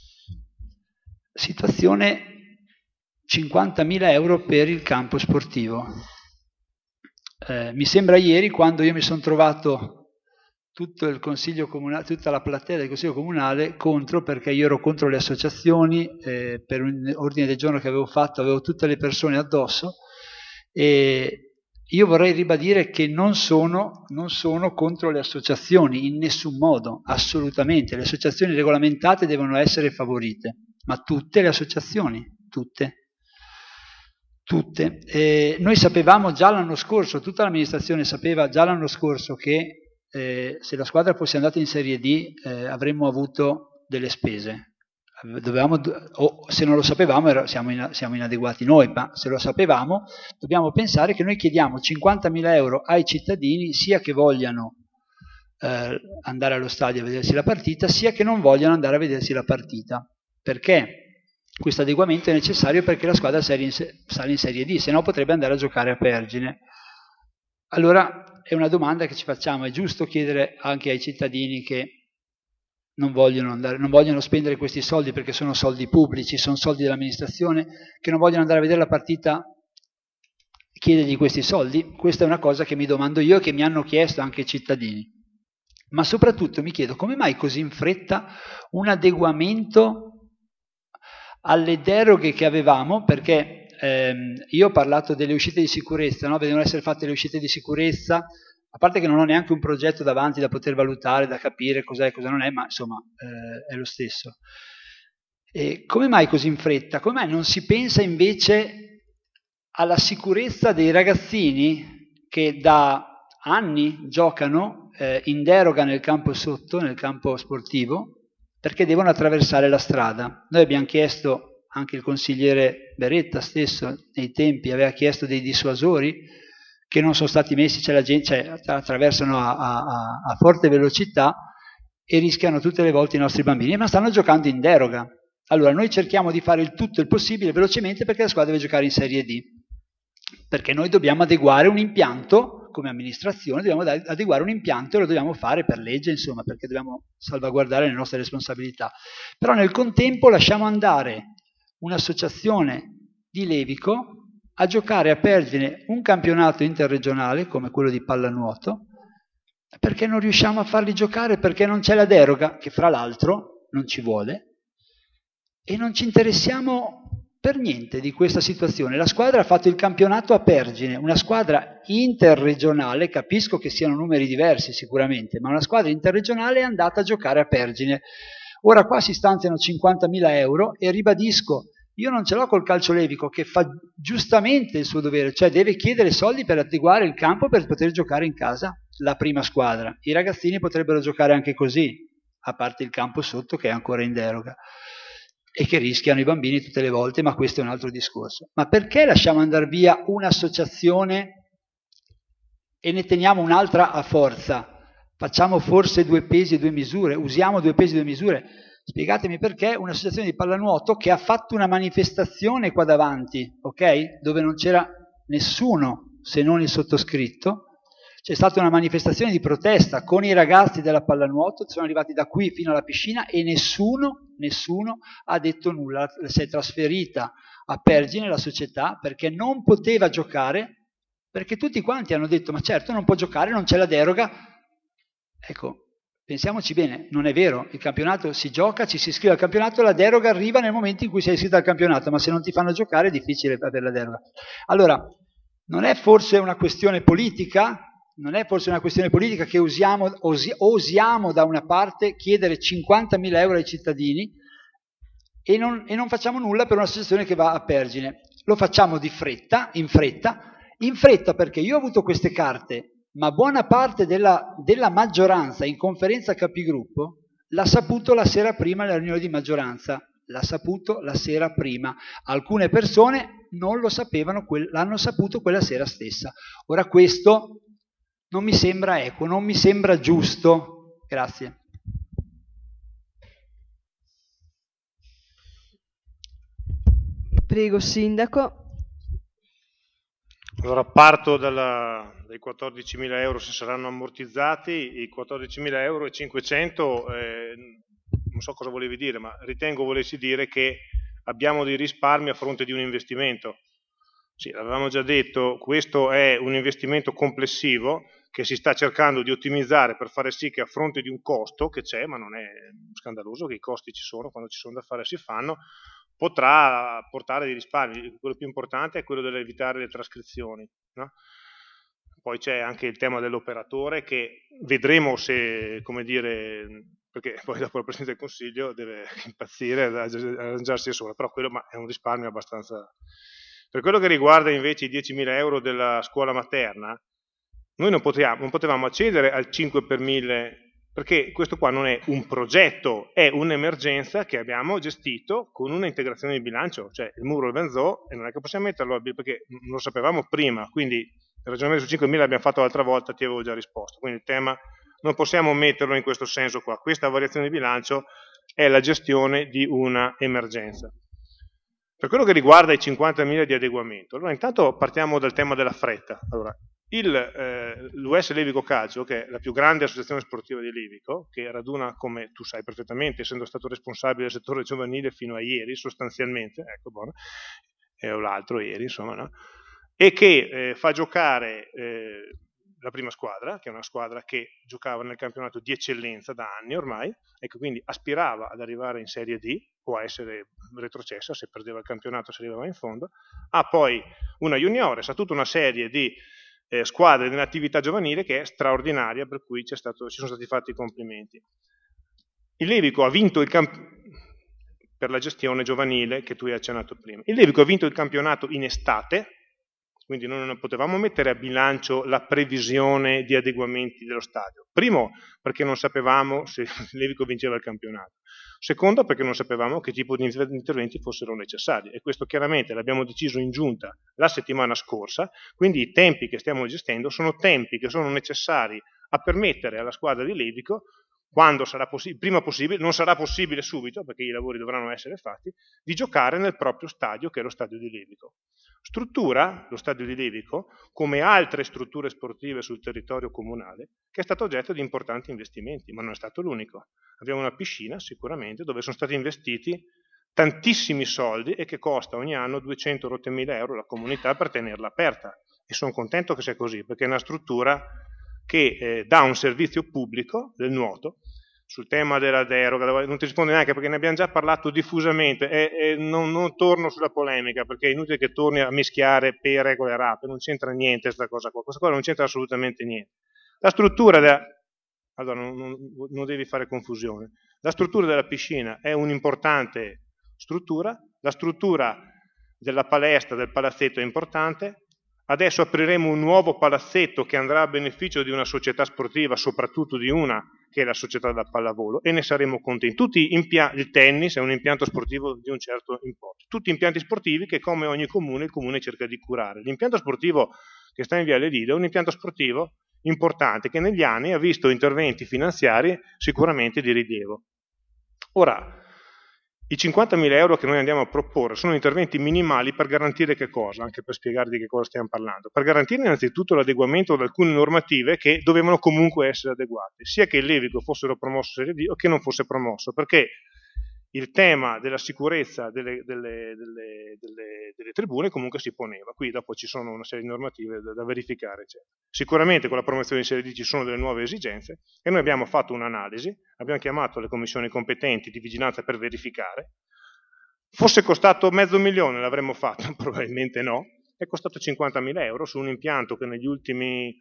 Situazione: cinquantamila euro per il campo sportivo. Eh, mi sembra ieri, quando io mi sono trovato tutto il consiglio comunale, tutta la platea del consiglio comunale contro, perché io ero contro le associazioni, eh, per un ordine del giorno che avevo fatto avevo tutte le persone addosso, e io vorrei ribadire che non sono, non sono contro le associazioni in nessun modo, assolutamente. Le associazioni regolamentate devono essere favorite, ma tutte le associazioni, tutte. Tutte. Eh, noi sapevamo già l'anno scorso, tutta l'amministrazione sapeva già l'anno scorso che eh, se la squadra fosse andata in Serie D eh, avremmo avuto delle spese. Dovevamo, o se non lo sapevamo era, siamo, in, siamo inadeguati noi, ma se lo sapevamo dobbiamo pensare che noi chiediamo cinquantamila euro ai cittadini, sia che vogliano eh, andare allo stadio a vedersi la partita, sia che non vogliano andare a vedersi la partita. Perché? Questo adeguamento è necessario perché la squadra sale in Serie D, se no potrebbe andare a giocare a Pergine. Allora è una domanda che ci facciamo: è giusto chiedere anche ai cittadini che non vogliono, andare, non vogliono spendere questi soldi perché sono soldi pubblici, sono soldi dell'amministrazione, che non vogliono andare a vedere la partita chiedergli questi soldi? Questa è una cosa che mi domando io e che mi hanno chiesto anche i cittadini. Ma soprattutto mi chiedo come mai così in fretta un adeguamento alle deroghe che avevamo, perché ehm, io ho parlato delle uscite di sicurezza, no? Devono essere fatte le uscite di sicurezza, a parte che non ho neanche un progetto davanti da poter valutare, da capire cos'è e cosa non è, ma insomma eh, è lo stesso. E come mai così in fretta? Come mai non si pensa invece alla sicurezza dei ragazzini che da anni giocano eh, in deroga nel campo sotto, nel campo sportivo, perché devono attraversare la strada? Noi abbiamo chiesto, anche il consigliere Beretta stesso nei tempi aveva chiesto dei dissuasori che non sono stati messi, cioè la gente, cioè, attraversano a, a, a forte velocità e rischiano tutte le volte i nostri bambini, ma stanno giocando in deroga. Allora noi cerchiamo di fare il tutto il possibile velocemente perché la squadra deve giocare in Serie D, perché noi dobbiamo adeguare un impianto, come amministrazione dobbiamo adeguare un impianto e lo dobbiamo fare per legge, insomma, perché dobbiamo salvaguardare le nostre responsabilità. Però nel contempo lasciamo andare un'associazione di Levico a giocare a Pergine un campionato interregionale come quello di pallanuoto, perché non riusciamo a farli giocare, perché non c'è la deroga, che fra l'altro non ci vuole, e non ci interessiamo per niente di questa situazione. La squadra ha fatto il campionato a Pergine, una squadra interregionale, capisco che siano numeri diversi sicuramente, ma una squadra interregionale è andata a giocare a Pergine. Ora qua si stanziano cinquantamila euro e ribadisco, io non ce l'ho col calcio levico che fa giustamente il suo dovere, cioè deve chiedere soldi per adeguare il campo per poter giocare in casa la prima squadra. I ragazzini potrebbero giocare anche così, a parte il campo sotto che è ancora in deroga e che rischiano i bambini tutte le volte, ma questo è un altro discorso. Ma perché lasciamo andare via un'associazione e ne teniamo un'altra a forza? Facciamo forse due pesi e due misure, usiamo due pesi e due misure. Spiegatemi perché un'associazione di pallanuoto che ha fatto una manifestazione qua davanti, ok? Dove non c'era nessuno se non il sottoscritto, c'è stata una manifestazione di protesta con i ragazzi della pallanuoto, sono arrivati da qui fino alla piscina e nessuno, nessuno ha detto nulla. Si è trasferita a Pergine la società perché non poteva giocare, perché tutti quanti hanno detto ma certo non può giocare, non c'è la deroga. Ecco, pensiamoci bene, non è vero, il campionato si gioca, ci si iscrive al campionato, la deroga arriva nel momento in cui sei iscritto al campionato, ma se non ti fanno giocare è difficile avere la deroga. Allora, non è forse una questione politica? Non è forse una questione politica che usiamo, osi, osiamo da una parte chiedere cinquantamila euro ai cittadini e non, e non facciamo nulla per un'associazione che va a Pergine? Lo facciamo di fretta, in fretta, in fretta perché io ho avuto queste carte, ma buona parte della, della maggioranza in conferenza capigruppo l'ha saputo la sera prima nella riunione di maggioranza, l'ha saputo la sera prima. Alcune persone non lo sapevano, l'hanno saputo quella sera stessa. Ora questo non mi sembra equo, non mi sembra giusto. Grazie. Prego, Sindaco. Allora parto dalla, dai quattordicimila euro se saranno ammortizzati, i quattordicimila euro e cinquecento, eh, non so cosa volevi dire, ma ritengo volessi dire che abbiamo dei risparmi a fronte di un investimento. Sì, l'avevamo già detto, questo è un investimento complessivo che si sta cercando di ottimizzare per fare sì che a fronte di un costo che c'è, ma non è scandaloso che i costi ci sono, quando ci sono da fare si fanno, potrà portare dei risparmi. Quello più importante è quello dell'evitare le trascrizioni, no? Poi c'è anche il tema dell'operatore che vedremo se, come dire, perché poi dopo il Presidente del Consiglio deve impazzire ad arrangiarsi da solo, però quello ma è un risparmio abbastanza... Per quello che riguarda invece i diecimila euro della scuola materna, noi non potevamo, non potevamo accedere al cinque per mille, perché questo qua non è un progetto, è un'emergenza che abbiamo gestito con una integrazione di bilancio, cioè il muro il Benzò e non è che possiamo metterlo, perché non lo sapevamo prima, quindi il ragionamento su cinquemila l'abbiamo fatto l'altra volta, ti avevo già risposto, quindi il tema non possiamo metterlo in questo senso qua, questa variazione di bilancio è la gestione di una emergenza. Per quello che riguarda i cinquantamila di adeguamento, allora intanto partiamo dal tema della fretta. Allora, eh, l'U S Levico Calcio, che è la più grande associazione sportiva di Levico, che raduna, come tu sai perfettamente, essendo stato responsabile del settore giovanile fino a ieri, sostanzialmente, ecco, buono, e l'altro ieri, insomma, no? e che eh, fa giocare eh, la prima squadra, che è una squadra che giocava nel campionato di eccellenza da anni ormai, e che quindi aspirava ad arrivare in Serie D, può essere retrocessa, se perdeva il campionato si arrivava in fondo, ha poi una juniores, ha tutta una serie di eh, squadre nell'attività giovanile che è straordinaria, per cui c'è stato, ci sono stati fatti i complimenti. Il Levico ha vinto il campionato, per la gestione giovanile che tu hai accennato prima, il Levico ha vinto il campionato in estate, quindi noi non potevamo mettere a bilancio la previsione di adeguamenti dello stadio. Primo, perché non sapevamo se il Levico vinceva il campionato. Secondo, perché non sapevamo che tipo di interventi fossero necessari. E questo chiaramente l'abbiamo deciso in giunta la settimana scorsa, quindi i tempi che stiamo gestendo sono tempi che sono necessari a permettere alla squadra di Levico, quando sarà possibile, prima possibile, non sarà possibile subito, perché i lavori dovranno essere fatti, di giocare nel proprio stadio, che è lo stadio di Levico. Struttura, lo stadio di Levico, come altre strutture sportive sul territorio comunale, che è stato oggetto di importanti investimenti, ma non è stato l'unico. Abbiamo una piscina, sicuramente, dove sono stati investiti tantissimi soldi e che costa ogni anno duecento mila euro alla comunità per tenerla aperta. E sono contento che sia così, perché è una struttura che eh, dà un servizio pubblico del nuoto. Sul tema della deroga non ti rispondo neanche perché ne abbiamo già parlato diffusamente e, e non, non torno sulla polemica perché è inutile che torni a mischiare pere e rape, non c'entra niente questa cosa qua, questa cosa non c'entra assolutamente niente. La struttura della... allora non, non, non devi fare confusione, la struttura della piscina è un'importante struttura, la struttura della palestra, del palazzetto è importante. Adesso apriremo un nuovo palazzetto che andrà a beneficio di una società sportiva, soprattutto di una che è la società da pallavolo, e ne saremo contenti. Tutti impia- il tennis è un impianto sportivo di un certo importo. Tutti impianti sportivi che, come ogni comune, il comune cerca di curare. L'impianto sportivo che sta in Viale Lido è un impianto sportivo importante che negli anni ha visto interventi finanziari sicuramente di rilievo. Ora, i cinquantamila euro che noi andiamo a proporre sono interventi minimali per garantire che cosa? Anche per spiegarvi di che cosa stiamo parlando. Per garantire innanzitutto l'adeguamento ad alcune normative che dovevano comunque essere adeguate, sia che il Levico fossero promosso Serie D o che non fosse promosso, perché il tema della sicurezza delle, delle, delle, delle, delle tribune comunque si poneva. Qui dopo ci sono una serie di normative da, da verificare, eccetera. Sicuramente con la promozione di Serie D ci sono delle nuove esigenze e noi abbiamo fatto un'analisi, abbiamo chiamato le commissioni competenti di vigilanza per verificare. Fosse costato mezzo milione l'avremmo fatto? Probabilmente no. È costato cinquantamila euro su un impianto che negli ultimi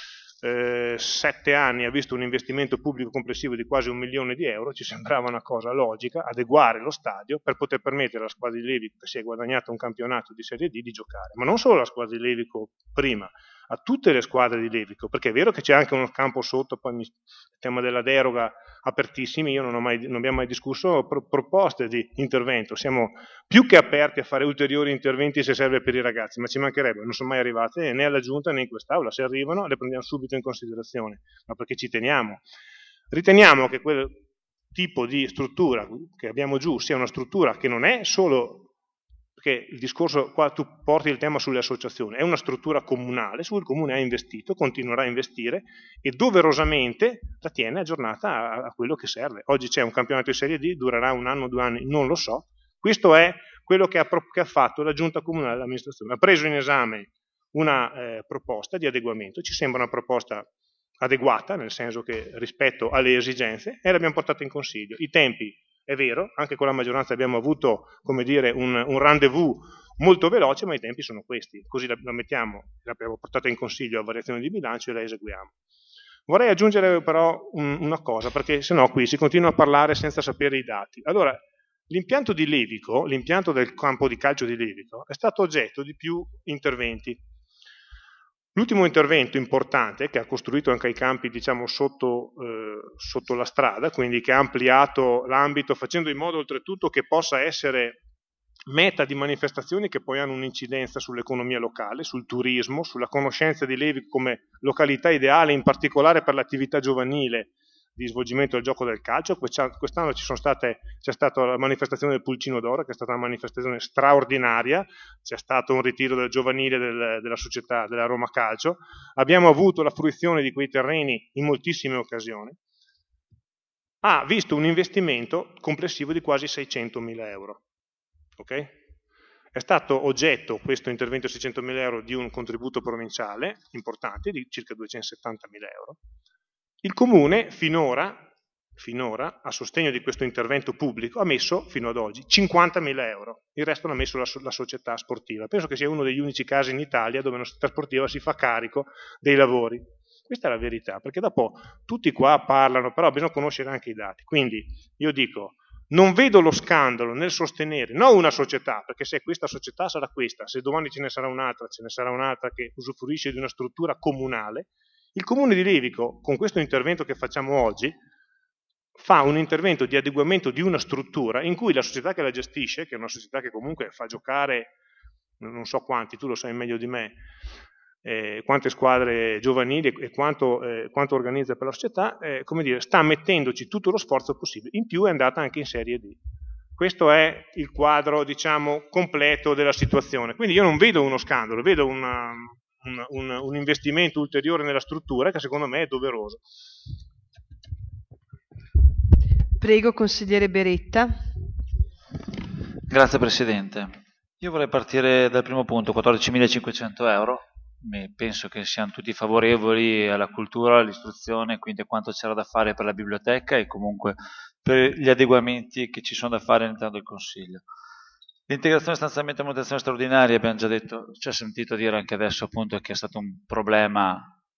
Eh, sette anni ha visto un investimento pubblico complessivo di quasi un milione di euro. Ci sembrava una cosa logica adeguare lo stadio per poter permettere alla squadra di Levico, che si è guadagnata un campionato di Serie D, di giocare, ma non solo alla squadra di Levico prima, a tutte le squadre di Levico, perché è vero che c'è anche uno campo sotto, poi mi, il tema della deroga apertissimi, io non, ho mai, non abbiamo mai discusso pro, proposte di intervento, siamo più che aperti a fare ulteriori interventi se serve per i ragazzi, ma ci mancherebbe, non sono mai arrivate né alla Giunta né in quest'Aula, se arrivano le prendiamo subito in considerazione, ma perché ci teniamo. Riteniamo che quel tipo di struttura che abbiamo giù sia una struttura che non è solo... perché il discorso, qua tu porti il tema sulle associazioni, è una struttura comunale su cui il comune ha investito, continuerà a investire e doverosamente la tiene aggiornata a, a quello che serve. Oggi c'è un campionato di Serie D, durerà un anno, due anni, non lo so. Questo è quello che ha, che ha fatto la Giunta Comunale dell'Amministrazione. Ha preso in esame una eh, proposta di adeguamento, ci sembra una proposta adeguata, nel senso che rispetto alle esigenze, e l'abbiamo portata in consiglio. I tempi, è vero, anche con la maggioranza abbiamo avuto, come dire, un, un rendezvous molto veloce, ma i tempi sono questi. Così la, la mettiamo, l'abbiamo portata in consiglio a variazione di bilancio e la eseguiamo. Vorrei aggiungere però un, una cosa, perché sennò qui si continua a parlare senza sapere i dati. Allora, l'impianto di Levico, l'impianto del campo di calcio di Levico, è stato oggetto di più interventi. L'ultimo intervento importante, che ha costruito anche i campi, diciamo, sotto, eh, sotto la strada, quindi che ha ampliato l'ambito, facendo in modo oltretutto che possa essere meta di manifestazioni che poi hanno un'incidenza sull'economia locale, sul turismo, sulla conoscenza di Levico come località ideale, in particolare per l'attività giovanile di svolgimento del gioco del calcio. Quest'anno ci sono state, c'è stata la manifestazione del Pulcino d'Oro, che è stata una manifestazione straordinaria, c'è stato un ritiro del giovanile del, della società della Roma Calcio, abbiamo avuto la fruizione di quei terreni in moltissime occasioni, ha visto un investimento complessivo di quasi seicentomila euro, ok? È stato oggetto questo intervento di seicentomila euro di un contributo provinciale importante di circa duecentosettantamila euro. Il Comune finora, finora, a sostegno di questo intervento pubblico, ha messo fino ad oggi cinquantamila euro, il resto l'ha messo la, la società sportiva. Penso che sia uno degli unici casi in Italia dove una società sportiva si fa carico dei lavori. Questa è la verità, perché dopo tutti qua parlano, però bisogna conoscere anche i dati. Quindi io dico, non vedo lo scandalo nel sostenere, non una società, perché se questa società sarà questa, se domani ce ne sarà un'altra, ce ne sarà un'altra che usufruisce di una struttura comunale, il Comune di Livico, con questo intervento che facciamo oggi, fa un intervento di adeguamento di una struttura in cui la società che la gestisce, che è una società che comunque fa giocare, non so quanti, tu lo sai meglio di me, eh, quante squadre giovanili e quanto, eh, quanto organizza per la società, eh, come dire, sta mettendoci tutto lo sforzo possibile. In più è andata anche in Serie D. Questo è il quadro, diciamo, completo della situazione. Quindi io non vedo uno scandalo, vedo una, un, un, un investimento ulteriore nella struttura che secondo me è doveroso. Prego, consigliere Beretta. Grazie Presidente. Io vorrei partire dal primo punto, quattordicimilacinquecento euro. Penso che siano tutti favorevoli alla cultura, all'istruzione, quindi a quanto c'era da fare per la biblioteca e comunque per gli adeguamenti che ci sono da fare all'interno del Consiglio. L'integrazione, stanziamento e manutenzione straordinaria, abbiamo già detto, ci ha sentito dire anche adesso appunto che è stato un problema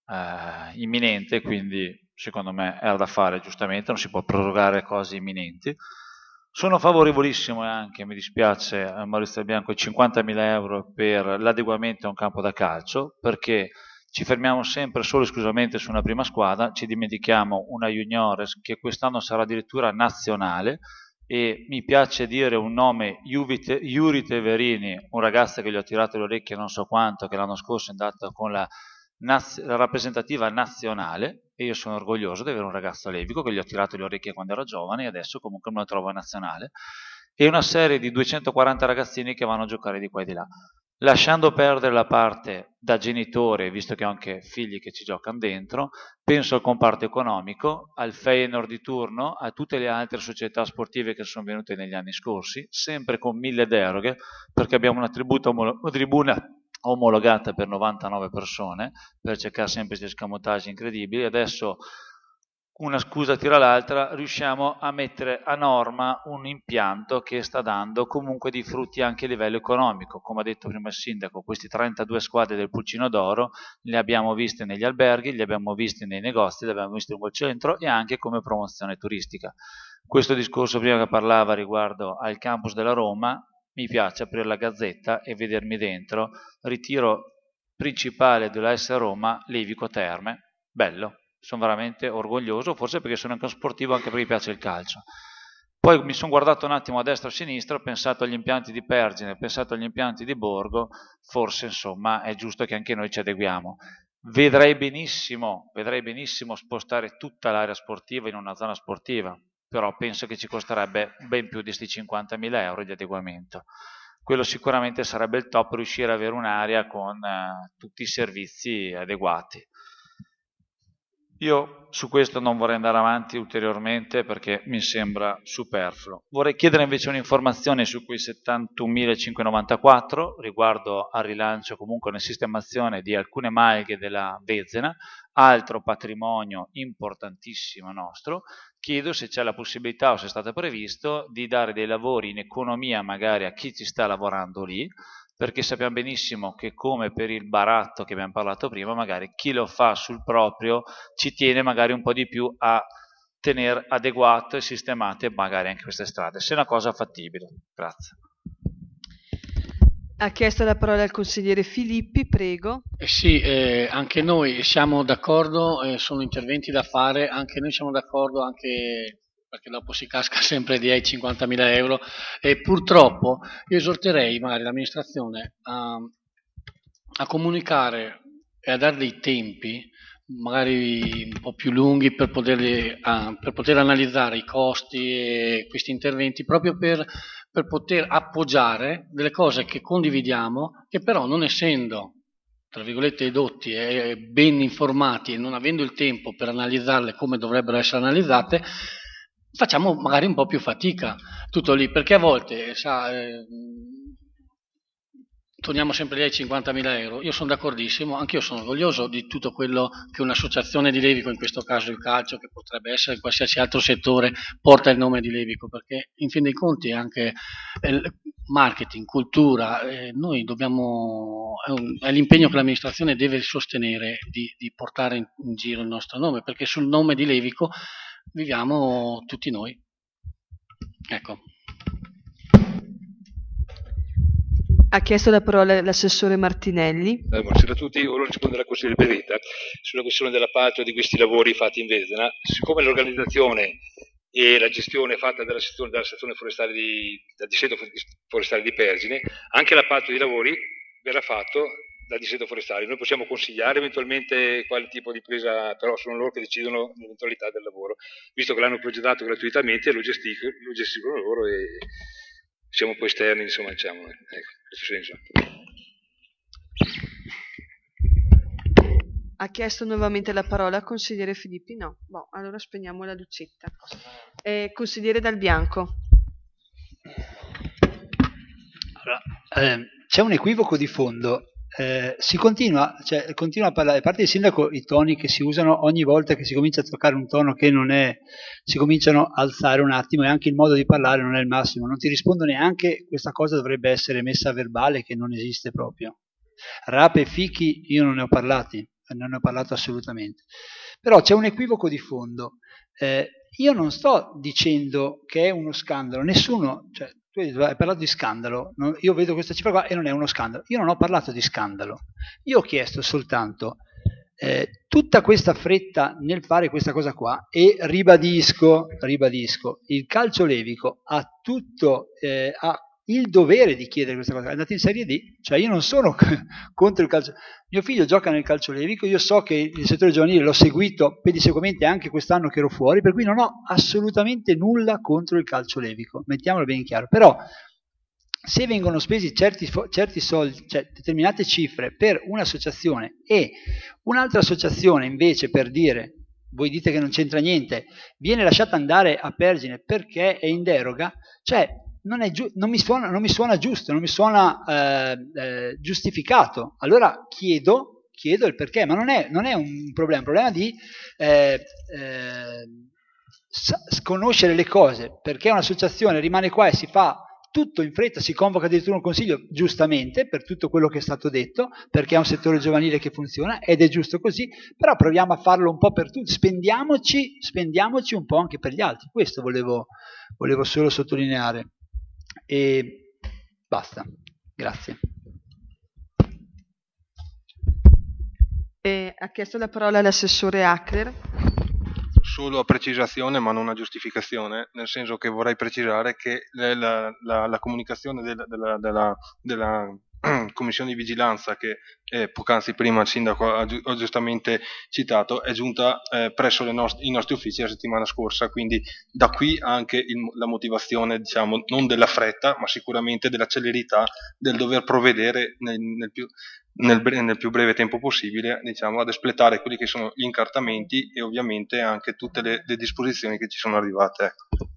eh, imminente, quindi secondo me era da fare giustamente, non si può prorogare cose imminenti. Sono favorevolissimo e anche, mi dispiace a Maurizio Bianco, cinquantamila euro per l'adeguamento a un campo da calcio, perché ci fermiamo sempre solo e esclusivamente su una prima squadra, ci dimentichiamo una juniores che quest'anno sarà addirittura nazionale, e mi piace dire un nome, Yuri Teverini, un ragazzo che gli ho tirato le orecchie non so quanto, che l'anno scorso è andato con la, naz- la rappresentativa nazionale, e io sono orgoglioso di avere un ragazzo levico che gli ho tirato le orecchie quando ero giovane e adesso comunque me lo trovo a nazionale, e una serie di duecentoquaranta ragazzini che vanno a giocare di qua e di là. Lasciando perdere la parte da genitore, visto che ho anche figli che ci giocano dentro, penso al comparto economico, al Feyenoord di turno, a tutte le altre società sportive che sono venute negli anni scorsi, sempre con mille deroghe, perché abbiamo una, omolo- una tribuna omologata per novantanove persone, per cercare sempre questi escamotage incredibili. Adesso, una scusa tira l'altra, riusciamo a mettere a norma un impianto che sta dando comunque dei frutti anche a livello economico. Come ha detto prima il sindaco, questi trentadue squadre del Pulcino d'Oro le abbiamo viste negli alberghi, le abbiamo viste nei negozi, le abbiamo viste in quel centro e anche come promozione turistica. Questo discorso prima che parlava riguardo al campus della Roma, mi piace aprire la Gazzetta e vedermi dentro, ritiro principale della S Roma, Levico Terme, bello. Sono veramente orgoglioso, forse perché sono anche un sportivo, anche perché mi piace il calcio. Poi mi sono guardato un attimo a destra e a sinistra, ho pensato agli impianti di Pergine, ho pensato agli impianti di Borgo, forse insomma è giusto che anche noi ci adeguiamo. Vedrei benissimo, vedrei benissimo spostare tutta l'area sportiva in una zona sportiva, però penso che ci costerebbe ben più di questi cinquantamila euro di adeguamento. Quello sicuramente sarebbe il top, riuscire ad avere un'area con eh, tutti i servizi adeguati. Io su questo non vorrei andare avanti ulteriormente perché mi sembra superfluo. Vorrei chiedere invece un'informazione su quei settantunomilacinquecentonovantaquattro riguardo al rilancio, comunque una sistemazione di alcune malghe della Vezzena, altro patrimonio importantissimo nostro. Chiedo se c'è la possibilità o se è stato previsto di dare dei lavori in economia magari a chi ci sta lavorando lì, perché sappiamo benissimo che come per il baratto che abbiamo parlato prima, magari chi lo fa sul proprio ci tiene magari un po' di più a tenere adeguate e sistemate magari anche queste strade, se è una cosa fattibile. Grazie. Ha chiesto la parola al consigliere Filippi, prego. Eh sì, eh, anche noi siamo d'accordo, eh, sono interventi da fare, anche noi siamo d'accordo, anche perché dopo si casca sempre di cinquantamila euro, e purtroppo io esorterei magari l'amministrazione a, a comunicare e a dare dei tempi magari un po' più lunghi per, poterli, a, per poter analizzare i costi e questi interventi, proprio per, per poter appoggiare delle cose che condividiamo, che però non essendo tra virgolette edotti e ben informati e non avendo il tempo per analizzarle come dovrebbero essere analizzate, facciamo magari un po' più fatica, tutto lì, perché a volte sa, eh, torniamo sempre lì ai cinquantamila euro, io sono d'accordissimo, anche io sono orgoglioso di tutto quello che un'associazione di Levico, in questo caso il calcio, che potrebbe essere qualsiasi altro settore, porta il nome di Levico, perché in fin dei conti è anche eh, marketing, cultura, eh, noi dobbiamo, è, un, è l'impegno che l'amministrazione deve sostenere di, di portare in, in giro il nostro nome, perché sul nome di Levico viviamo tutti noi. Ecco. Ha chiesto la parola l'assessore Martinelli. Eh, buonasera a tutti, ora rispondo alla questione di Benedetta sulla questione dell'appalto di questi lavori fatti in Vesena. Siccome l'organizzazione e la gestione fatta dalla sezione, dalla sezione forestale di, dal distretto forestale di Pergine, anche l'appalto di lavori verrà fatto dal distretto forestale. Noi possiamo consigliare eventualmente quale tipo di presa, però sono loro che decidono l'eventualità del lavoro, visto che l'hanno progettato gratuitamente, lo gestiscono, lo gestiscono loro e siamo poi esterni, insomma, diciamo, ecco, in questo senso. Ha chiesto nuovamente la parola consigliere Filippi? No, boh, allora spegniamo la lucetta. Eh, consigliere Dal Bianco. Allora, eh, c'è un equivoco di fondo. Eh, si continua, cioè, continua a parlare, a parte il sindaco, i toni che si usano ogni volta che si comincia a toccare un tono che non è, si cominciano a alzare un attimo e anche il modo di parlare non è il massimo, non ti rispondo neanche, questa cosa dovrebbe essere messa a verbale che non esiste proprio. Rape e fichi io non ne ho parlati, non ne ho parlato assolutamente, però c'è un equivoco di fondo. Eh, io non sto dicendo che è uno scandalo, nessuno, cioè, tu hai parlato di scandalo, no? Io vedo questa cifra qua e non è uno scandalo, io non ho parlato di scandalo, io ho chiesto soltanto eh, tutta questa fretta nel fare questa cosa qua e ribadisco, ribadisco, il calcio levico ha tutto, eh, ha il dovere di chiedere questa cosa, è andato in Serie D, cioè io non sono contro il calcio, mio figlio gioca nel calcio levico, io so che il settore giovanile l'ho seguito pedissequamente anche quest'anno che ero fuori, per cui non ho assolutamente nulla contro il calcio levico, mettiamolo ben chiaro, però se vengono spesi certi, certi soldi, cioè determinate cifre per un'associazione e un'altra associazione invece, per dire, voi dite che non c'entra niente, viene lasciata andare a Pergine perché è in deroga, cioè Non, è giu- non, mi suona, non mi suona giusto, non mi suona eh, eh, giustificato. Allora chiedo, chiedo il perché, ma non è, non è un problema, è un problema di eh, eh, sconoscere le cose, perché un'associazione rimane qua e si fa tutto in fretta, si convoca addirittura un consiglio, giustamente, per tutto quello che è stato detto, perché è un settore giovanile che funziona, ed è giusto così, però proviamo a farlo un po' per tutti, spendiamoci, spendiamoci un po' anche per gli altri, questo volevo, volevo solo sottolineare. E basta, grazie. E ha chiesto la parola l'assessore Ackler. Solo a precisazione ma non a giustificazione, nel senso che vorrei precisare che la, la, la comunicazione della, della, della, della commissione di vigilanza che eh, poc'anzi prima il sindaco ha, gi- ha giustamente citato è giunta eh, presso le nost- i nostri uffici la settimana scorsa, quindi da qui anche il, la motivazione, diciamo, non della fretta ma sicuramente della celerità del dover provvedere nel, nel, più, nel, bre- nel più breve tempo possibile, diciamo, ad espletare quelli che sono gli incartamenti e ovviamente anche tutte le, le disposizioni che ci sono arrivate, ecco.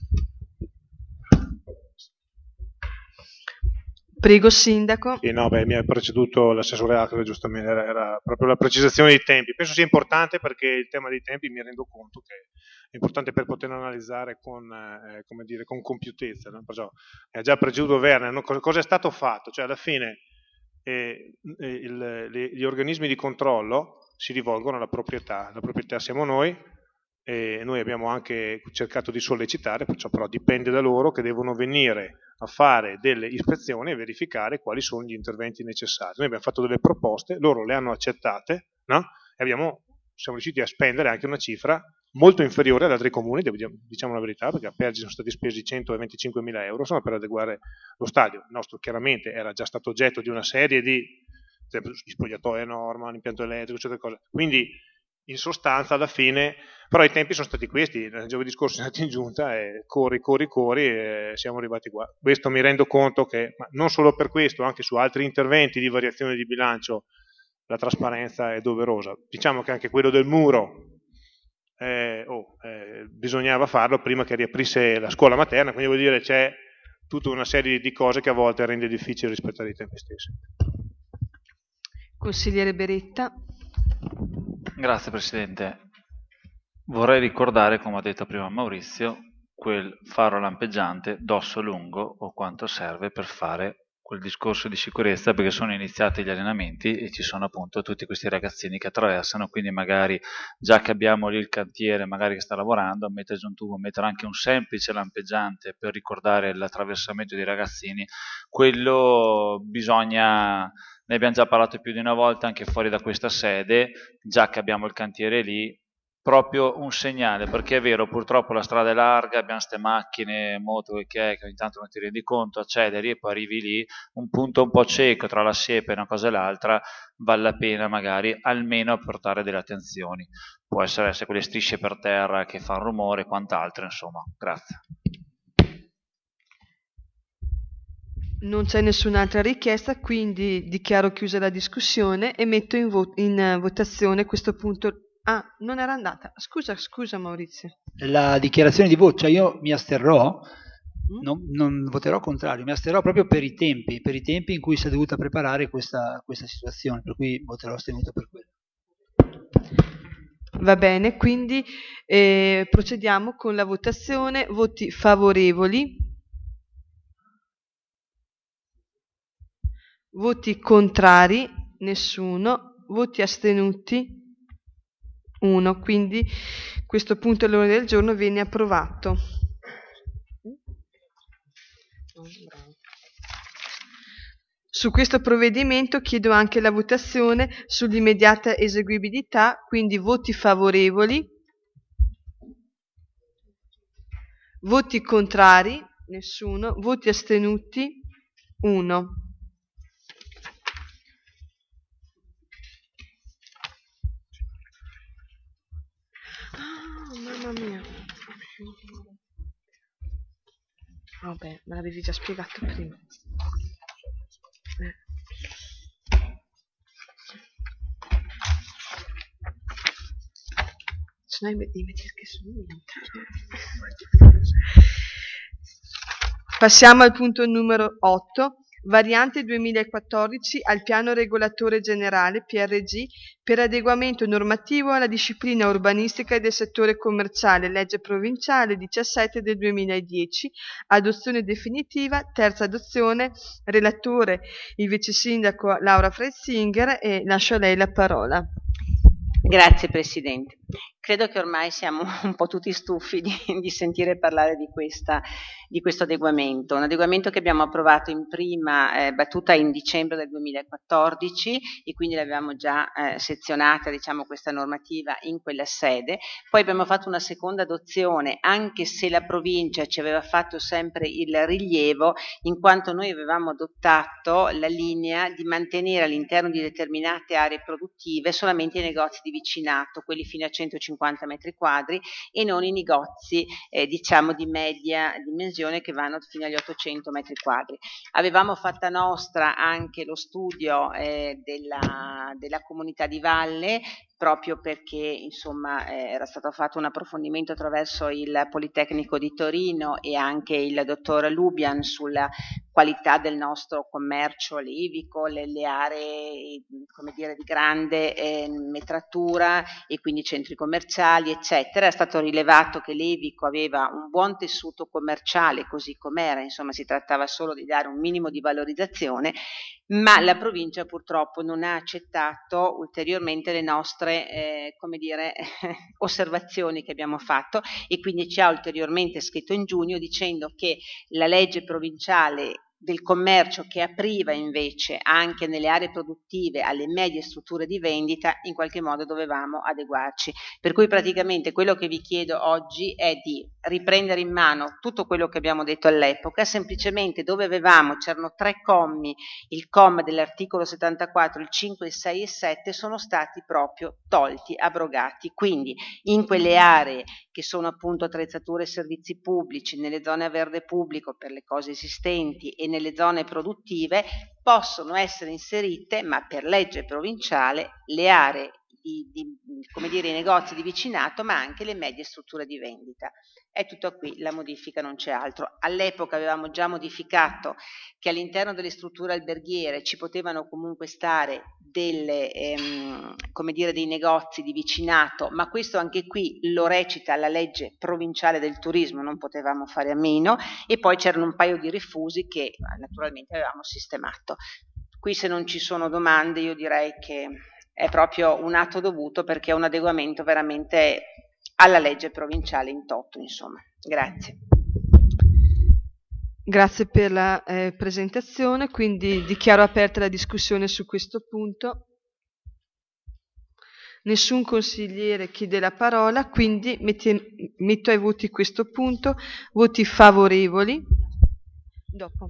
Prego, sindaco. Sì, no, beh, mi ha preceduto l'assessore Acre, giustamente, era, era proprio la precisazione dei tempi. Penso sia importante perché il tema dei tempi mi rendo conto che è importante per poter analizzare con, eh, come dire, con compiutezza. No? Perciò, ha già preceduto Werner, no? cosa, cosa è stato fatto? Cioè, alla fine eh, il, gli organismi di controllo si rivolgono alla proprietà. La proprietà siamo noi. E noi abbiamo anche cercato di sollecitare, perciò però dipende da loro che devono venire a fare delle ispezioni e verificare quali sono gli interventi necessari. Noi abbiamo fatto delle proposte, loro le hanno accettate, no? E abbiamo, siamo riusciti a spendere anche una cifra molto inferiore ad altri comuni, diciamo la verità, perché a Pergi sono stati spesi centoventicinquemila euro insomma, per adeguare lo stadio. Il nostro chiaramente era già stato oggetto di una serie di spogliatoi a norma, l'impianto elettrico, eccetera cose. Quindi in sostanza alla fine, però i tempi sono stati questi, il giovedì scorso siamo andati in giunta e corri, corri, corri e siamo arrivati qua. Questo mi rendo conto che, ma non solo per questo, anche su altri interventi di variazione di bilancio, la trasparenza è doverosa. Diciamo che anche quello del muro eh, oh, eh, bisognava farlo prima che riaprisse la scuola materna, quindi vuol dire c'è tutta una serie di cose che a volte rende difficile rispettare i tempi stessi. Consigliere Beretta. Grazie Presidente. Vorrei ricordare, come ha detto prima Maurizio, quel faro lampeggiante dosso lungo o quanto serve per fare quel discorso di sicurezza, perché sono iniziati gli allenamenti e ci sono appunto tutti questi ragazzini che attraversano, quindi magari già che abbiamo lì il cantiere magari che sta lavorando, mettere giù un tubo, mettere anche un semplice lampeggiante per ricordare l'attraversamento dei ragazzini, quello bisogna, ne abbiamo già parlato più di una volta anche fuori da questa sede, già che abbiamo il cantiere lì, proprio un segnale, perché è vero, purtroppo la strada è larga, abbiamo queste macchine, moto che è, che ogni tanto non ti rendi conto, acceleri e poi arrivi lì, un punto un po' cieco tra la siepe e una cosa e l'altra, vale la pena magari almeno apportare delle attenzioni. Può essere, essere quelle strisce per terra che fanno rumore e quant'altro, insomma. Grazie. Non c'è nessun'altra richiesta, quindi dichiaro chiusa la discussione e metto in, vo- in votazione questo punto. Ah, non era andata. Scusa, scusa Maurizio. La dichiarazione di voto, cioè io mi asterrò, non, non voterò contrario, mi asterrò proprio per i tempi, per i tempi in cui si è dovuta preparare questa, questa situazione, per cui voterò astenuto per quello. Va bene, quindi eh, procediamo con la votazione. Voti favorevoli, voti contrari, nessuno, voti astenuti, uno, quindi questo punto all'ordine del giorno viene approvato. Su questo provvedimento chiedo anche la votazione sull'immediata eseguibilità, quindi voti favorevoli, voti contrari, nessuno, voti astenuti, uno. Mamma mia. Vabbè, me l'avevi già spiegato prima. Eh. Sono i metti che sono. Passiamo al punto numero otto. Variante duemilaquattordici al piano regolatore generale P R G per adeguamento normativo alla disciplina urbanistica del settore commerciale, legge provinciale diciassette del duemiladieci, adozione definitiva, terza adozione, relatore il vice sindaco Laura Freisinger e lascio a lei la parola. Grazie Presidente. Credo che ormai siamo un po' tutti stufi di, di sentire parlare di, questa, di questo adeguamento, un adeguamento che abbiamo approvato in prima eh, battuta in dicembre del duemilaquattordici e quindi l'avevamo già eh, sezionata, diciamo, questa normativa in quella sede. Poi abbiamo fatto una seconda adozione, anche se la provincia ci aveva fatto sempre il rilievo, in quanto noi avevamo adottato la linea di mantenere all'interno di determinate aree produttive solamente i negozi di vicinato, quelli fino a centocinquanta metri quadri e non i negozi eh, diciamo di media dimensione che vanno fino agli ottocento metri quadri. Avevamo fatta nostra anche lo studio eh, della, della comunità di valle, proprio perché insomma eh, era stato fatto un approfondimento attraverso il Politecnico di Torino e anche il dottor Lubian sulla qualità del nostro commercio livico, le, le aree come dire di grande eh, metratura e quindi centri commerciali eccetera. È stato rilevato che Levico aveva un buon tessuto commerciale così com'era, insomma si trattava solo di dare un minimo di valorizzazione, ma la provincia purtroppo non ha accettato ulteriormente le nostre eh, come dire osservazioni che abbiamo fatto e quindi ci ha ulteriormente scritto in giugno dicendo che la legge provinciale del commercio che apriva invece anche nelle aree produttive alle medie strutture di vendita, in qualche modo dovevamo adeguarci. Per cui praticamente quello che vi chiedo oggi è di riprendere in mano tutto quello che abbiamo detto all'epoca, semplicemente dove avevamo, c'erano tre commi, il comma dell'articolo settantaquattro, il cinque, il sei e il sette sono stati proprio tolti, abrogati. Quindi in quelle aree che sono appunto attrezzature e servizi pubblici, nelle zone a verde pubblico per le cose esistenti e nelle zone produttive possono essere inserite, ma per legge provinciale, le aree i, di, come dire, i negozi di vicinato, ma anche le medie strutture di vendita. È tutto qui, la modifica non c'è altro. All'epoca avevamo già modificato che all'interno delle strutture alberghiere ci potevano comunque stare delle, ehm, come dire, dei negozi di vicinato, ma questo anche qui lo recita la legge provinciale del turismo, non potevamo fare a meno, e poi c'erano un paio di refusi che naturalmente avevamo sistemato. Qui, se non ci sono domande, io direi che è proprio un atto dovuto, perché è un adeguamento veramente alla legge provinciale in toto, insomma. Grazie. Grazie per la eh, presentazione, quindi dichiaro aperta la discussione su questo punto. Nessun consigliere chiede la parola, quindi metti, metto ai voti questo punto. Voti favorevoli. Dopo.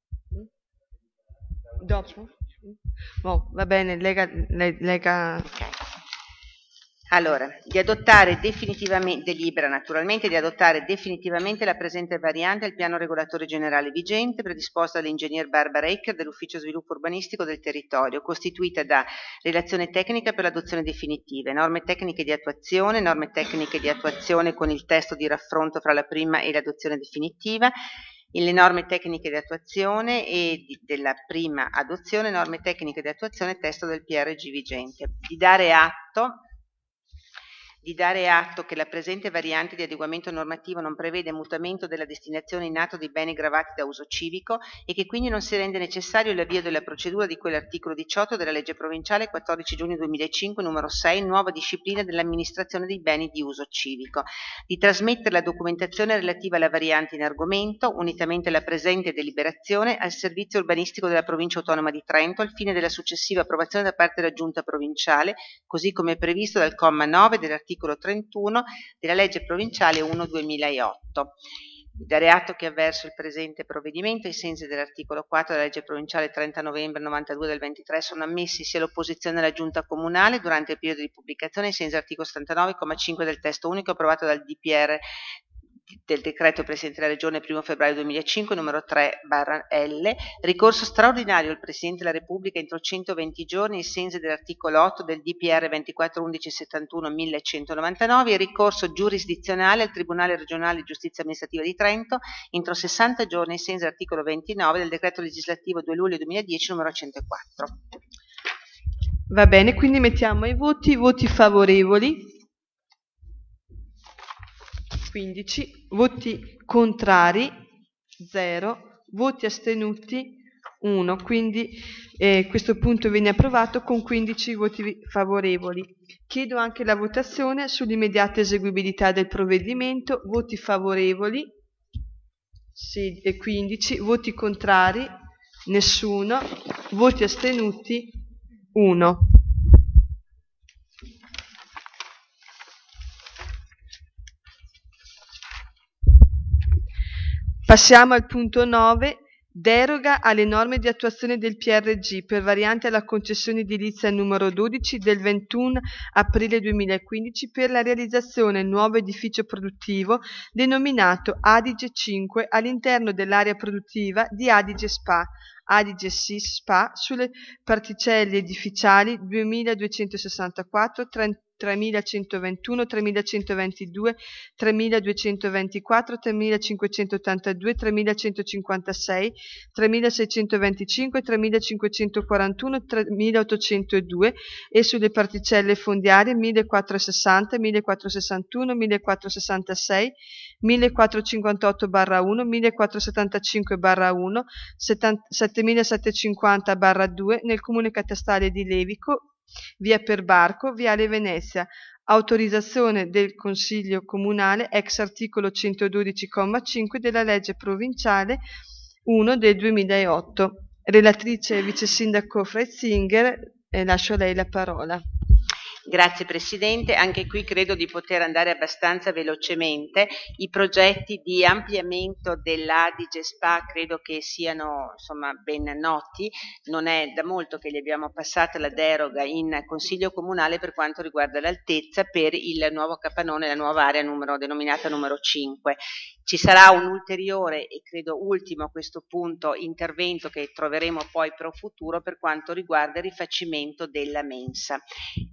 Dopo? Oh, va bene, lega... lega... Okay. Allora, di adottare definitivamente, delibera naturalmente, di adottare definitivamente la presente variante al piano regolatore generale vigente, predisposta dall'ingegner Barbara Ecker dell'Ufficio Sviluppo Urbanistico del Territorio, costituita da relazione tecnica per l'adozione definitiva, norme tecniche di attuazione, norme tecniche di attuazione con il testo di raffronto fra la prima e l'adozione definitiva, le norme tecniche di attuazione e di, della prima adozione, norme tecniche di attuazione, testo del P R G vigente. Di dare atto di dare atto che la presente variante di adeguamento normativo non prevede mutamento della destinazione in atto dei beni gravati da uso civico e che quindi non si rende necessario l'avvio della procedura di quell'articolo diciotto della legge provinciale quattordici giugno duemilacinque numero sei, nuova disciplina dell'amministrazione dei beni di uso civico. Di trasmettere la documentazione relativa alla variante in argomento, unitamente alla presente deliberazione, al servizio urbanistico della provincia autonoma di Trento al fine della successiva approvazione da parte della giunta provinciale, così come previsto dal comma nove dell'articolo trentuno della legge provinciale uno duemilaotto. Di dare atto che avverso il presente provvedimento, ai sensi dell'articolo quattro della legge provinciale trenta novembre novantadue del ventitré, sono ammessi sia l'opposizione alla giunta comunale durante il periodo di pubblicazione, ai sensi dell'articolo settantanove comma cinque del testo unico approvato dal D P R del decreto Presidente della Regione primo febbraio duemilacinque numero tre barra L, ricorso straordinario al Presidente della Repubblica entro centoventi giorni ai sensi dell'articolo otto del D P R ventiquattro undici settantuno millecentonovantanove e ricorso giurisdizionale al Tribunale regionale di giustizia amministrativa di Trento entro sessanta giorni ai sensi dell'articolo ventinove del decreto legislativo due luglio duemiladieci numero centoquattro. Va bene, quindi mettiamo ai voti, voti favorevoli. quindici, voti contrari, zero, voti astenuti, uno, quindi eh, questo punto viene approvato con quindici voti favorevoli. Chiedo anche la votazione sull'immediata eseguibilità del provvedimento, voti favorevoli, quindici, voti contrari, nessuno, voti astenuti, uno. Passiamo al punto nove, deroga alle norme di attuazione del P R G per variante alla concessione edilizia numero dodici del ventuno aprile duemilaquindici per la realizzazione del nuovo edificio produttivo denominato Adige cinque all'interno dell'area produttiva di Adige Spa, Adige Sis Spa, sulle particelle edificiali duemiladuecentosessantaquattro, tremilacentoventuno, tremilacentoventidue, tremiladuecentoventiquattro, tremilacinquecentottantadue, tremilacentocinquantasei, tremilaseicentoventicinque, tremilacinquecentoquarantuno, tremilaottocentodue e sulle particelle fondiarie millequattrocentosessanta, millequattrocentosessantuno, millequattrocentosessantasei, millequattrocentocinquantotto barra uno, millequattrocentosettantacinque barra uno, settemilasettecentocinquanta barra due nel comune catastale di Levico, via Perbarco, viale Venezia, autorizzazione del Consiglio Comunale ex articolo centododici comma cinque della legge provinciale uno del duemilaotto. Relatrice e vice sindaco Freitzinger, eh, lascio a lei la parola. Grazie Presidente, anche qui credo di poter andare abbastanza velocemente. I progetti di ampliamento dell'Adige Spa credo che siano insomma ben noti, non è da molto che gli abbiamo passato la deroga in Consiglio Comunale per quanto riguarda l'altezza per il nuovo capannone, la nuova area numero, denominata numero cinque. Ci sarà un ulteriore e credo ultimo a questo punto intervento che troveremo poi pro futuro per quanto riguarda il rifacimento della mensa.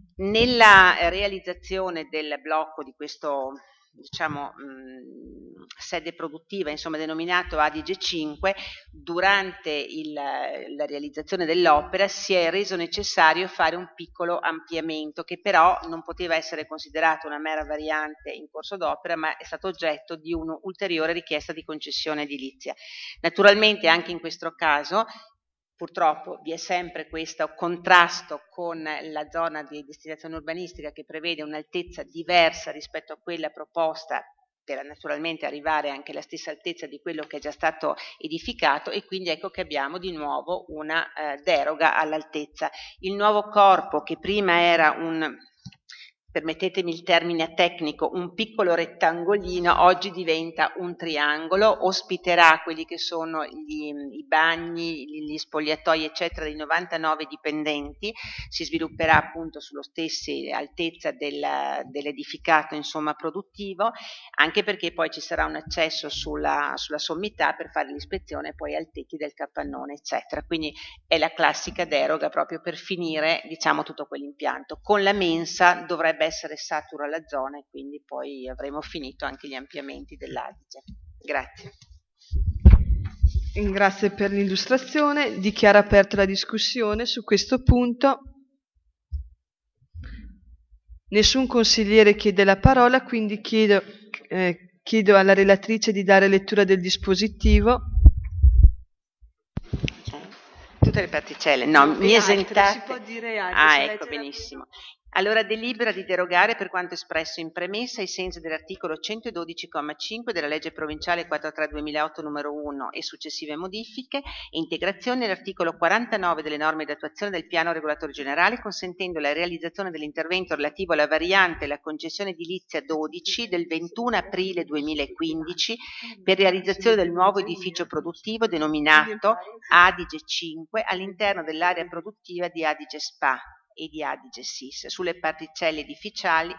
Nella realizzazione del blocco di questo, diciamo, mh, sede produttiva, insomma, denominato Adige cinque, durante il, la realizzazione dell'opera si è reso necessario fare un piccolo ampliamento che però non poteva essere considerato una mera variante in corso d'opera, ma è stato oggetto di un'ulteriore richiesta di concessione edilizia. Naturalmente anche in questo caso purtroppo vi è sempre questo contrasto con la zona di destinazione urbanistica che prevede un'altezza diversa rispetto a quella proposta per naturalmente arrivare anche alla stessa altezza di quello che è già stato edificato, e quindi ecco che abbiamo di nuovo una eh, deroga all'altezza. Il nuovo corpo, che prima era un, permettetemi il termine tecnico, un piccolo rettangolino, oggi diventa un triangolo, ospiterà quelli che sono gli, i bagni, gli spogliatoi eccetera di novantanove dipendenti, si svilupperà appunto sulla stessa altezza del, dell'edificato insomma produttivo, anche perché poi ci sarà un accesso sulla, sulla sommità per fare l'ispezione poi al tetti del capannone eccetera, quindi è la classica deroga proprio per finire diciamo tutto quell'impianto. Con la mensa dovrebbe essere satura la zona e quindi poi avremo finito anche gli ampliamenti dell'Adige. Grazie. Grazie per l'illustrazione. Dichiaro aperta la discussione su questo punto. Nessun consigliere chiede la parola, quindi chiedo, eh, chiedo alla relatrice di dare lettura del dispositivo. Tutte le particelle, no, no mi esentate. Si può dire altro, ah, ecco, benissimo. Allora delibera di derogare per quanto espresso in premessa ai sensi dell'articolo centododici comma cinque della legge provinciale quarantatré duemilaotto numero uno e successive modifiche e integrazioni all'articolo quarantanove delle norme di attuazione del piano regolatore generale, consentendo la realizzazione dell'intervento relativo alla variante e la concessione edilizia dodici del ventuno aprile duemilaquindici per realizzazione del nuovo edificio produttivo denominato Adige cinque all'interno dell'area produttiva di Adige Spa e di Adige Sis sulle particelle edificiali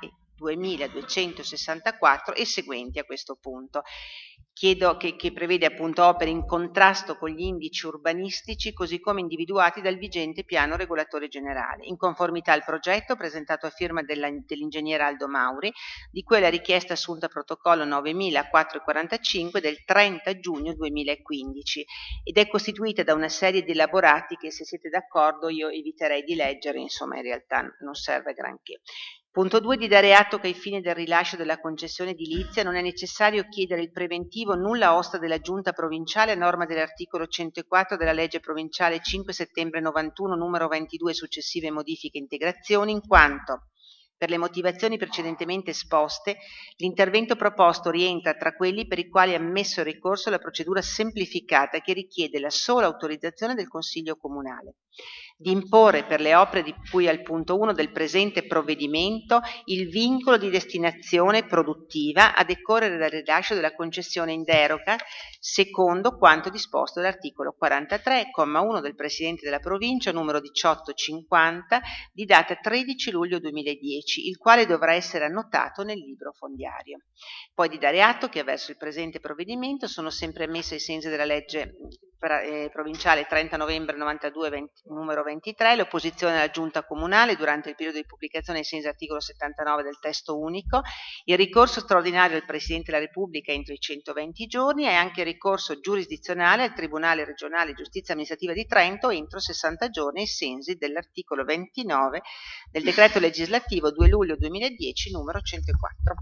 duemiladuecentosessantaquattro e seguenti a questo punto. Chiedo che, che prevede appunto opere in contrasto con gli indici urbanistici così come individuati dal vigente piano regolatore generale, in conformità al progetto presentato a firma della, dell'ingegnere Aldo Mauri, di cui è la richiesta assunta a protocollo novemilaquattrocentoquarantacinque del trenta giugno duemilaquindici ed è costituita da una serie di elaborati che, se siete d'accordo, io eviterei di leggere, insomma in realtà non serve granché. Punto due. Di dare atto che ai fini del rilascio della concessione edilizia non è necessario chiedere il preventivo nulla osta della Giunta provinciale a norma dell'articolo centoquattro della legge provinciale cinque settembre novantuno numero ventidue e successive modifiche e integrazioni, in quanto per le motivazioni precedentemente esposte, l'intervento proposto rientra tra quelli per i quali è ammesso il ricorso alla procedura semplificata che richiede la sola autorizzazione del Consiglio Comunale. Di imporre per le opere di cui al punto uno del presente provvedimento il vincolo di destinazione produttiva a decorrere dal rilascio della concessione in deroga, secondo quanto disposto dall'articolo quarantatré, comma uno del Presidente della Provincia, numero diciottocentocinquanta, di data tredici luglio duemiladieci, il quale dovrà essere annotato nel libro fondiario. Poi di dare atto che verso il presente provvedimento sono sempre ammesse ai sensi della legge eh, provinciale trenta novembre novantadue venti, numero ventitré l'opposizione alla Giunta Comunale durante il periodo di pubblicazione ai sensi dell'articolo settantanove del testo unico, il ricorso straordinario del Presidente della Repubblica entro i centoventi giorni e anche il ricorso giurisdizionale al Tribunale regionale di giustizia amministrativa di Trento entro sessanta giorni ai sensi dell'articolo ventinove del decreto legislativo due luglio duemiladieci numero centoquattro.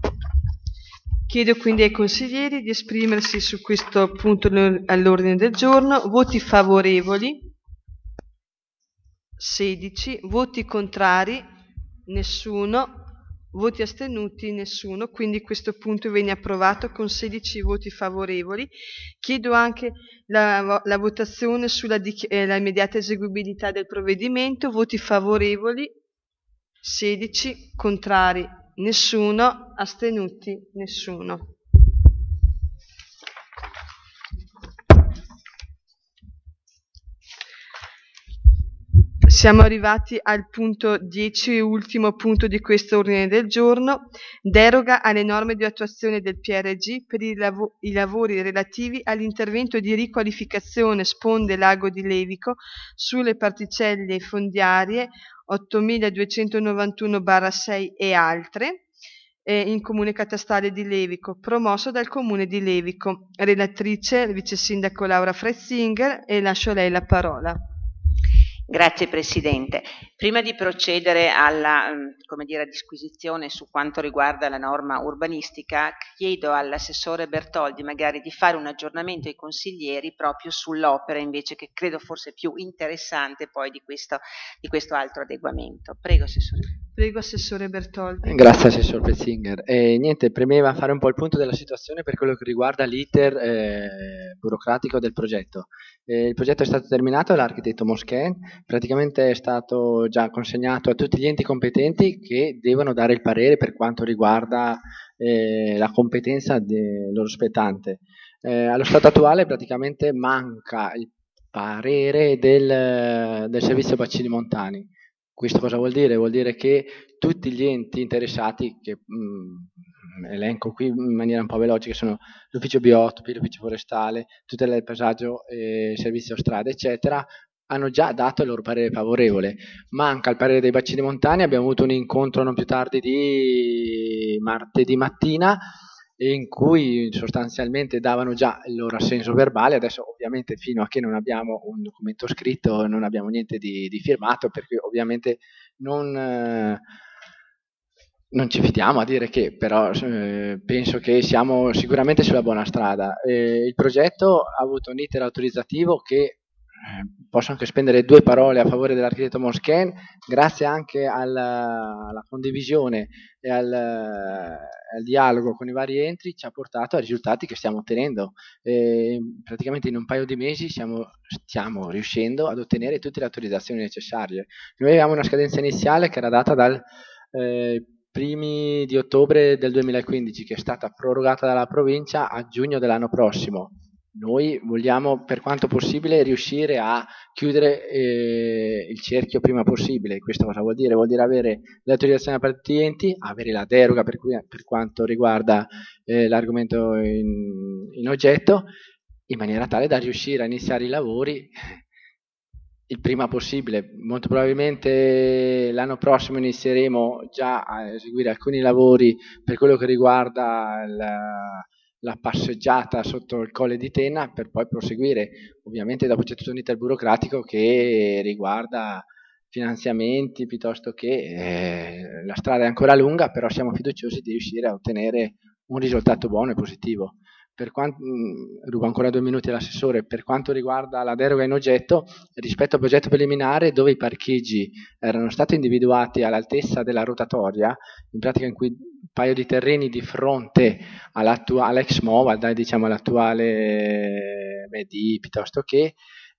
Chiedo quindi ai consiglieri di esprimersi su questo punto all'ordine del giorno. Voti favorevoli sedici, voti contrari nessuno, voti astenuti nessuno, quindi questo punto viene approvato con sedici voti favorevoli. Chiedo anche la, la votazione sulla eh, la immediata eseguibilità del provvedimento. Voti favorevoli sedici, contrari nessuno, astenuti nessuno. Siamo arrivati al punto dieci e ultimo punto di questo ordine del giorno, deroga alle norme di attuazione del P R G per i, lav- i lavori relativi all'intervento di riqualificazione sponde Lago di Levico sulle particelle fondiarie ottomiladuecentonovantuno sei e altre eh, in comune catastale di Levico, promosso dal comune di Levico. Relatrice il vice sindaco Laura Freisinger, e lascio a lei la parola. Grazie Presidente. Prima di procedere alla come dire, disquisizione su quanto riguarda la norma urbanistica, chiedo all'assessore Bertoldi magari di fare un aggiornamento ai consiglieri proprio sull'opera invece, che credo forse più interessante poi di questo, di questo altro adeguamento. Prego Assessore. Prego Assessore Bertoldi. Grazie Assessore Petzinger. E niente, premeva fare un po' il punto della situazione per quello che riguarda l'iter eh, burocratico del progetto. Eh, il progetto è stato terminato dall'architetto Moschen, praticamente è stato già consegnato a tutti gli enti competenti che devono dare il parere per quanto riguarda eh, la competenza del loro spettante. Eh, allo stato attuale praticamente manca il parere del, del servizio bacini montani. Questo cosa vuol dire? Vuol dire che tutti gli enti interessati, che mh, elenco qui in maniera un po' veloce, che sono l'ufficio biotopi, l'ufficio forestale, tutela del paesaggio, eh, servizio strade, eccetera, hanno già dato il loro parere favorevole. Manca il parere dei bacini montani, abbiamo avuto un incontro non più tardi di martedì mattina, in cui sostanzialmente davano già il loro assenso verbale. Adesso ovviamente fino a che non abbiamo un documento scritto non abbiamo niente di, di firmato, perché ovviamente non, eh, non ci fidiamo a dire che, però eh, penso che siamo sicuramente sulla buona strada. Eh, il progetto ha avuto un iter autorizzativo che posso anche spendere due parole a favore dell'architetto Moschen, grazie anche alla, alla condivisione e al, al dialogo con i vari enti, ci ha portato ai risultati che stiamo ottenendo. E praticamente in un paio di mesi siamo, stiamo riuscendo ad ottenere tutte le autorizzazioni necessarie. Noi avevamo una scadenza iniziale che era data dal eh, primi di ottobre del duemilaquindici, che è stata prorogata dalla provincia a giugno dell'anno prossimo. Noi vogliamo per quanto possibile riuscire a chiudere eh, il cerchio prima possibile. Questo cosa vuol dire? Vuol dire avere le autorizzazioni da parte degli enti, avere la deroga per, cui, per quanto riguarda eh, l'argomento in, in oggetto, in maniera tale da riuscire a iniziare i lavori il prima possibile. Molto probabilmente l'anno prossimo inizieremo già a eseguire alcuni lavori per quello che riguarda la la passeggiata sotto il Colle di Tenna, per poi proseguire. Ovviamente dopo c'è tutto un iter burocratico che riguarda finanziamenti, piuttosto che eh, la strada è ancora lunga, però siamo fiduciosi di riuscire a ottenere un risultato buono e positivo. Per quanto, mh, rubo ancora due minuti all'assessore. Per quanto riguarda la deroga in oggetto, rispetto al progetto preliminare, dove i parcheggi erano stati individuati all'altezza della rotatoria, in pratica in cui un paio di terreni di fronte all'ex Mova, diciamo all'attuale B D, piuttosto che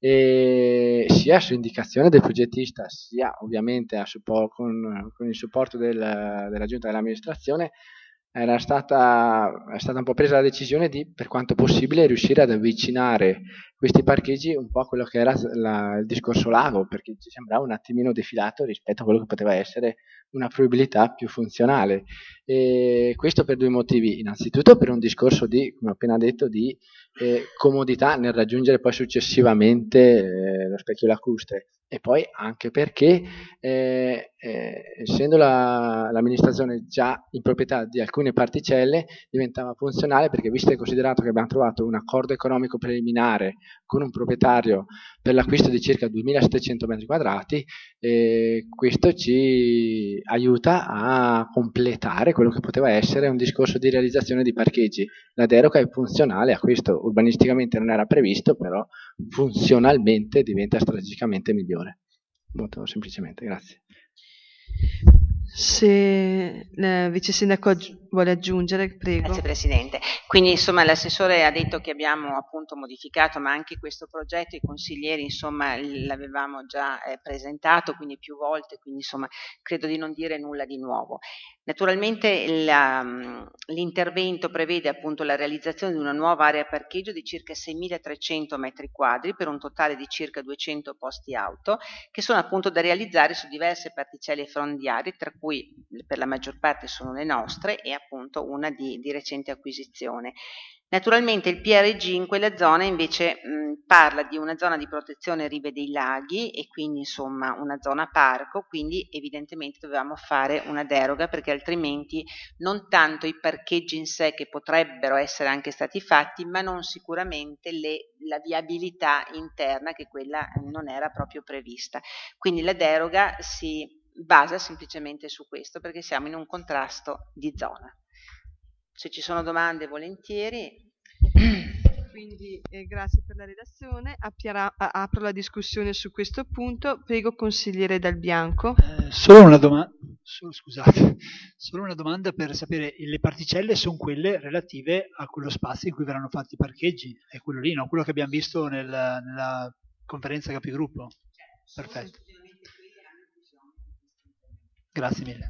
e sia su indicazione del progettista, sia ovviamente a support, con, con il supporto del, della giunta dell'amministrazione, era stata, è stata un po' presa la decisione di, per quanto possibile, riuscire ad avvicinare questi parcheggi un po' a quello che era la, il discorso lago, perché ci sembrava un attimino defilato rispetto a quello che poteva essere una fruibilità più funzionale. E questo per due motivi: innanzitutto per un discorso di, come ho appena detto, di eh, comodità nel raggiungere poi successivamente eh, lo specchio lacustre, e poi anche perché eh, eh, essendo la, l'amministrazione già in proprietà di alcune particelle diventava funzionale, perché visto e considerato che abbiamo trovato un accordo economico preliminare con un proprietario per l'acquisto di circa duemilasettecento metri quadrati, eh, questo ci aiuta a completare quello che poteva essere un discorso di realizzazione di parcheggi. La deroga è funzionale a questo, urbanisticamente non era previsto, però funzionalmente diventa strategicamente migliore. Molto semplicemente, grazie. Se il vice sindaco vuole aggiungere, prego. Grazie Presidente. Quindi insomma l'assessore ha detto che abbiamo appunto modificato, ma anche questo progetto i consiglieri insomma l'avevamo già eh, presentato, quindi più volte, quindi insomma credo di non dire nulla di nuovo. Naturalmente la, l'intervento prevede appunto la realizzazione di una nuova area parcheggio di circa seimilatrecento metri quadri per un totale di circa duecento posti auto, che sono appunto da realizzare su diverse particelle fondiarie, tra cui per la maggior parte sono le nostre e appunto una di, di recente acquisizione. Naturalmente il P R G in quella zona invece mh, parla di una zona di protezione rive dei laghi e quindi insomma una zona parco, quindi evidentemente dovevamo fare una deroga perché altrimenti non tanto i parcheggi in sé che potrebbero essere anche stati fatti, ma non sicuramente le, la viabilità interna che quella non era proprio prevista. Quindi la deroga si basa semplicemente su questo perché siamo in un contrasto di zona. Se ci sono domande, volentieri. Quindi eh, grazie per la relazione. Appiara, a, apro la discussione su questo punto. Prego, consigliere Dal Bianco. Eh, solo una domanda, solo, scusate, solo una domanda per sapere, le particelle sono quelle relative a quello spazio in cui verranno fatti i parcheggi? È quello lì, no? Quello che abbiamo visto nel, nella conferenza capigruppo? Perfetto. Grazie mille.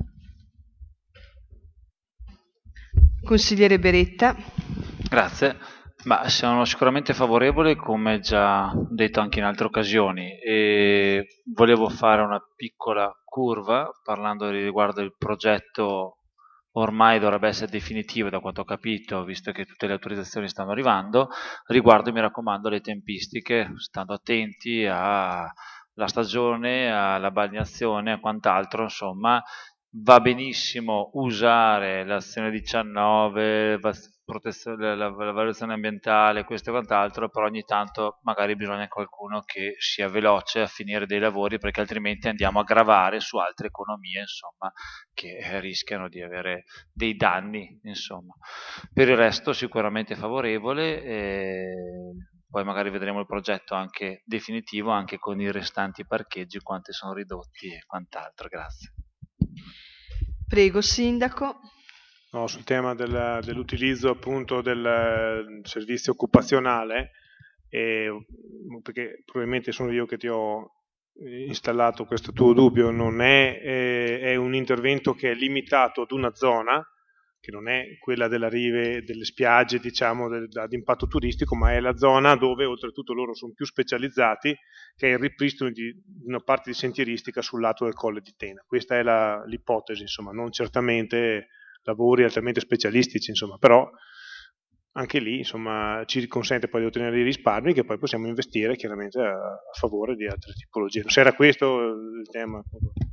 Consigliere Beretta. Grazie, ma sono sicuramente favorevole come già detto anche in altre occasioni e volevo fare una piccola curva parlando riguardo il progetto ormai dovrebbe essere definitivo da quanto ho capito visto che tutte le autorizzazioni stanno arrivando, riguardo mi raccomando le tempistiche, stando attenti alla stagione, alla balneazione e quant'altro, insomma. Va benissimo usare l'azione diciannove, la, la, la valutazione ambientale, questo e quant'altro, però ogni tanto magari bisogna qualcuno che sia veloce a finire dei lavori perché altrimenti andiamo a gravare su altre economie, insomma, che rischiano di avere dei danni, insomma. Per il resto sicuramente favorevole, e poi magari vedremo il progetto anche definitivo anche con i restanti parcheggi, quanti sono ridotti e quant'altro. Grazie. Prego, Sindaco. No, sul tema del, dell'utilizzo appunto del servizio occupazionale, eh, perché probabilmente sono io che ti ho installato questo tuo dubbio, non è, eh, è un intervento che è limitato ad una zona, che non è quella della rive, delle spiagge, diciamo, del, ad impatto turistico, ma è la zona dove oltretutto loro sono più specializzati, che è il ripristino di una parte di sentieristica sul lato del Colle di Tena. Questa è la, l'ipotesi, insomma, non certamente lavori altamente specialistici, insomma, però anche lì, insomma, ci consente poi di ottenere dei risparmi che poi possiamo investire chiaramente a, a favore di altre tipologie. Se era questo il tema.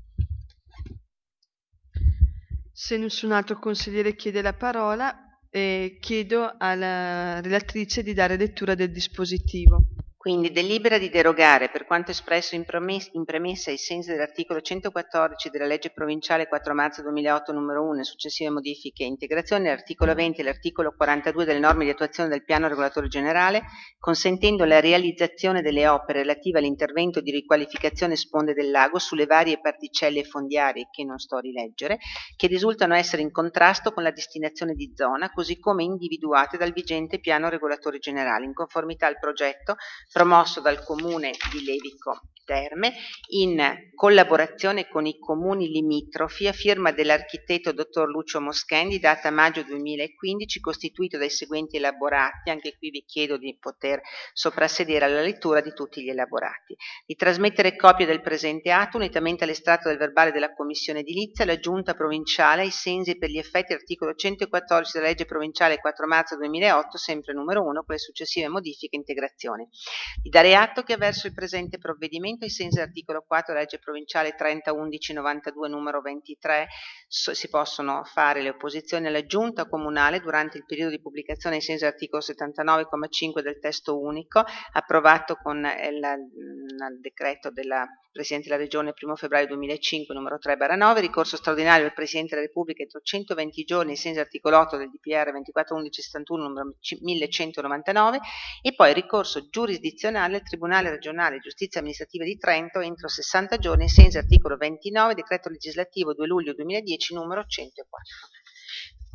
Se nessun altro consigliere chiede la parola, eh, chiedo alla relatrice di dare lettura del dispositivo. Quindi delibera di derogare, per quanto espresso in, promessa, in premessa ai sensi dell'articolo centoquattordici della legge provinciale quattro marzo duemilaotto numero uno e successive modifiche e integrazioni, all'articolo venti e l'articolo quarantadue delle norme di attuazione del piano regolatore generale, consentendo la realizzazione delle opere relative all'intervento di riqualificazione sponde del lago sulle varie particelle fondiarie, che non sto a rileggere, che risultano essere in contrasto con la destinazione di zona, così come individuate dal vigente piano regolatore generale, in conformità al progetto promosso dal Comune di Levico Terme in collaborazione con i comuni limitrofi a firma dell'architetto dottor Lucio Moschendi, data maggio duemilaquindici, costituito dai seguenti elaborati. Anche qui vi chiedo di poter soprassedere alla lettura di tutti gli elaborati. Di trasmettere copie del presente atto unitamente all'estratto del verbale della Commissione Edilizia alla Giunta Provinciale ai sensi e per gli effetti dell'articolo centoquattordici della legge provinciale quattro marzo duemilaotto, sempre numero uno, con le successive modifiche e integrazioni. Di dare atto che avverso il presente provvedimento ai sensi dell'articolo quattro della legge provinciale trenta undici novantadue numero ventitré so, si possono fare le opposizioni alla giunta comunale durante il periodo di pubblicazione ai sensi dell'articolo settantanove comma cinque del testo unico approvato con il, il decreto della Presidente della Regione primo febbraio duemilacinque numero tre barra nove, ricorso straordinario del Presidente della Repubblica entro centoventi giorni ai sensi dell'articolo otto del D P R ventiquattro undici settantuno numero millecentonovantanove e poi ricorso giurisdizionale al Tribunale regionale di giustizia amministrativa di Trento entro sessanta giorni ai sensi dell'articolo ventinove decreto legislativo due luglio duemiladieci numero centoquattro.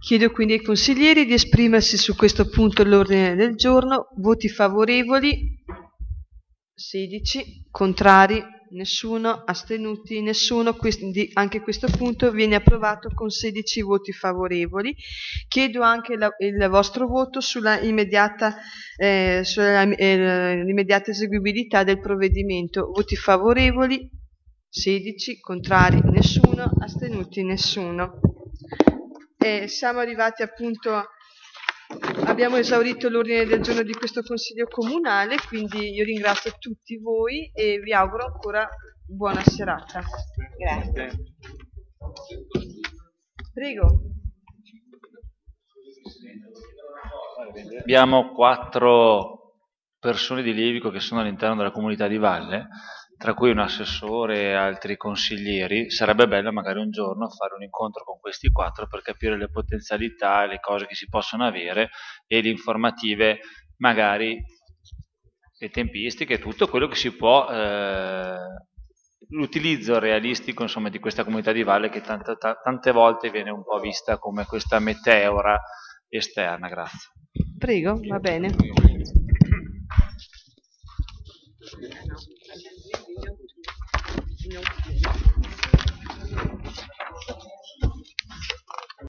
Chiedo quindi ai consiglieri di esprimersi su questo punto all'ordine del giorno. Voti favorevoli sedici, contrari nessuno, astenuti nessuno, quindi anche questo punto viene approvato con sedici voti favorevoli. Chiedo anche la, il vostro voto sulla immediata, eh, sulla, eh, l'immediata eseguibilità del provvedimento. Voti favorevoli sedici, contrari nessuno, astenuti nessuno. Eh, siamo arrivati appunto, abbiamo esaurito l'ordine del giorno di questo Consiglio Comunale, quindi io ringrazio tutti voi e vi auguro ancora buona serata. Grazie. Prego. Abbiamo quattro persone di Levico che sono all'interno della comunità di Valle, tra cui un assessore e altri consiglieri. Sarebbe bello magari un giorno fare un incontro con questi quattro per capire le potenzialità, le cose che si possono avere e le informative, magari le tempistiche, tutto quello che si può, eh, l'utilizzo realistico insomma di questa comunità di Valle che tante, tante volte viene un po' vista come questa meteora esterna. Grazie. Prego, va bene.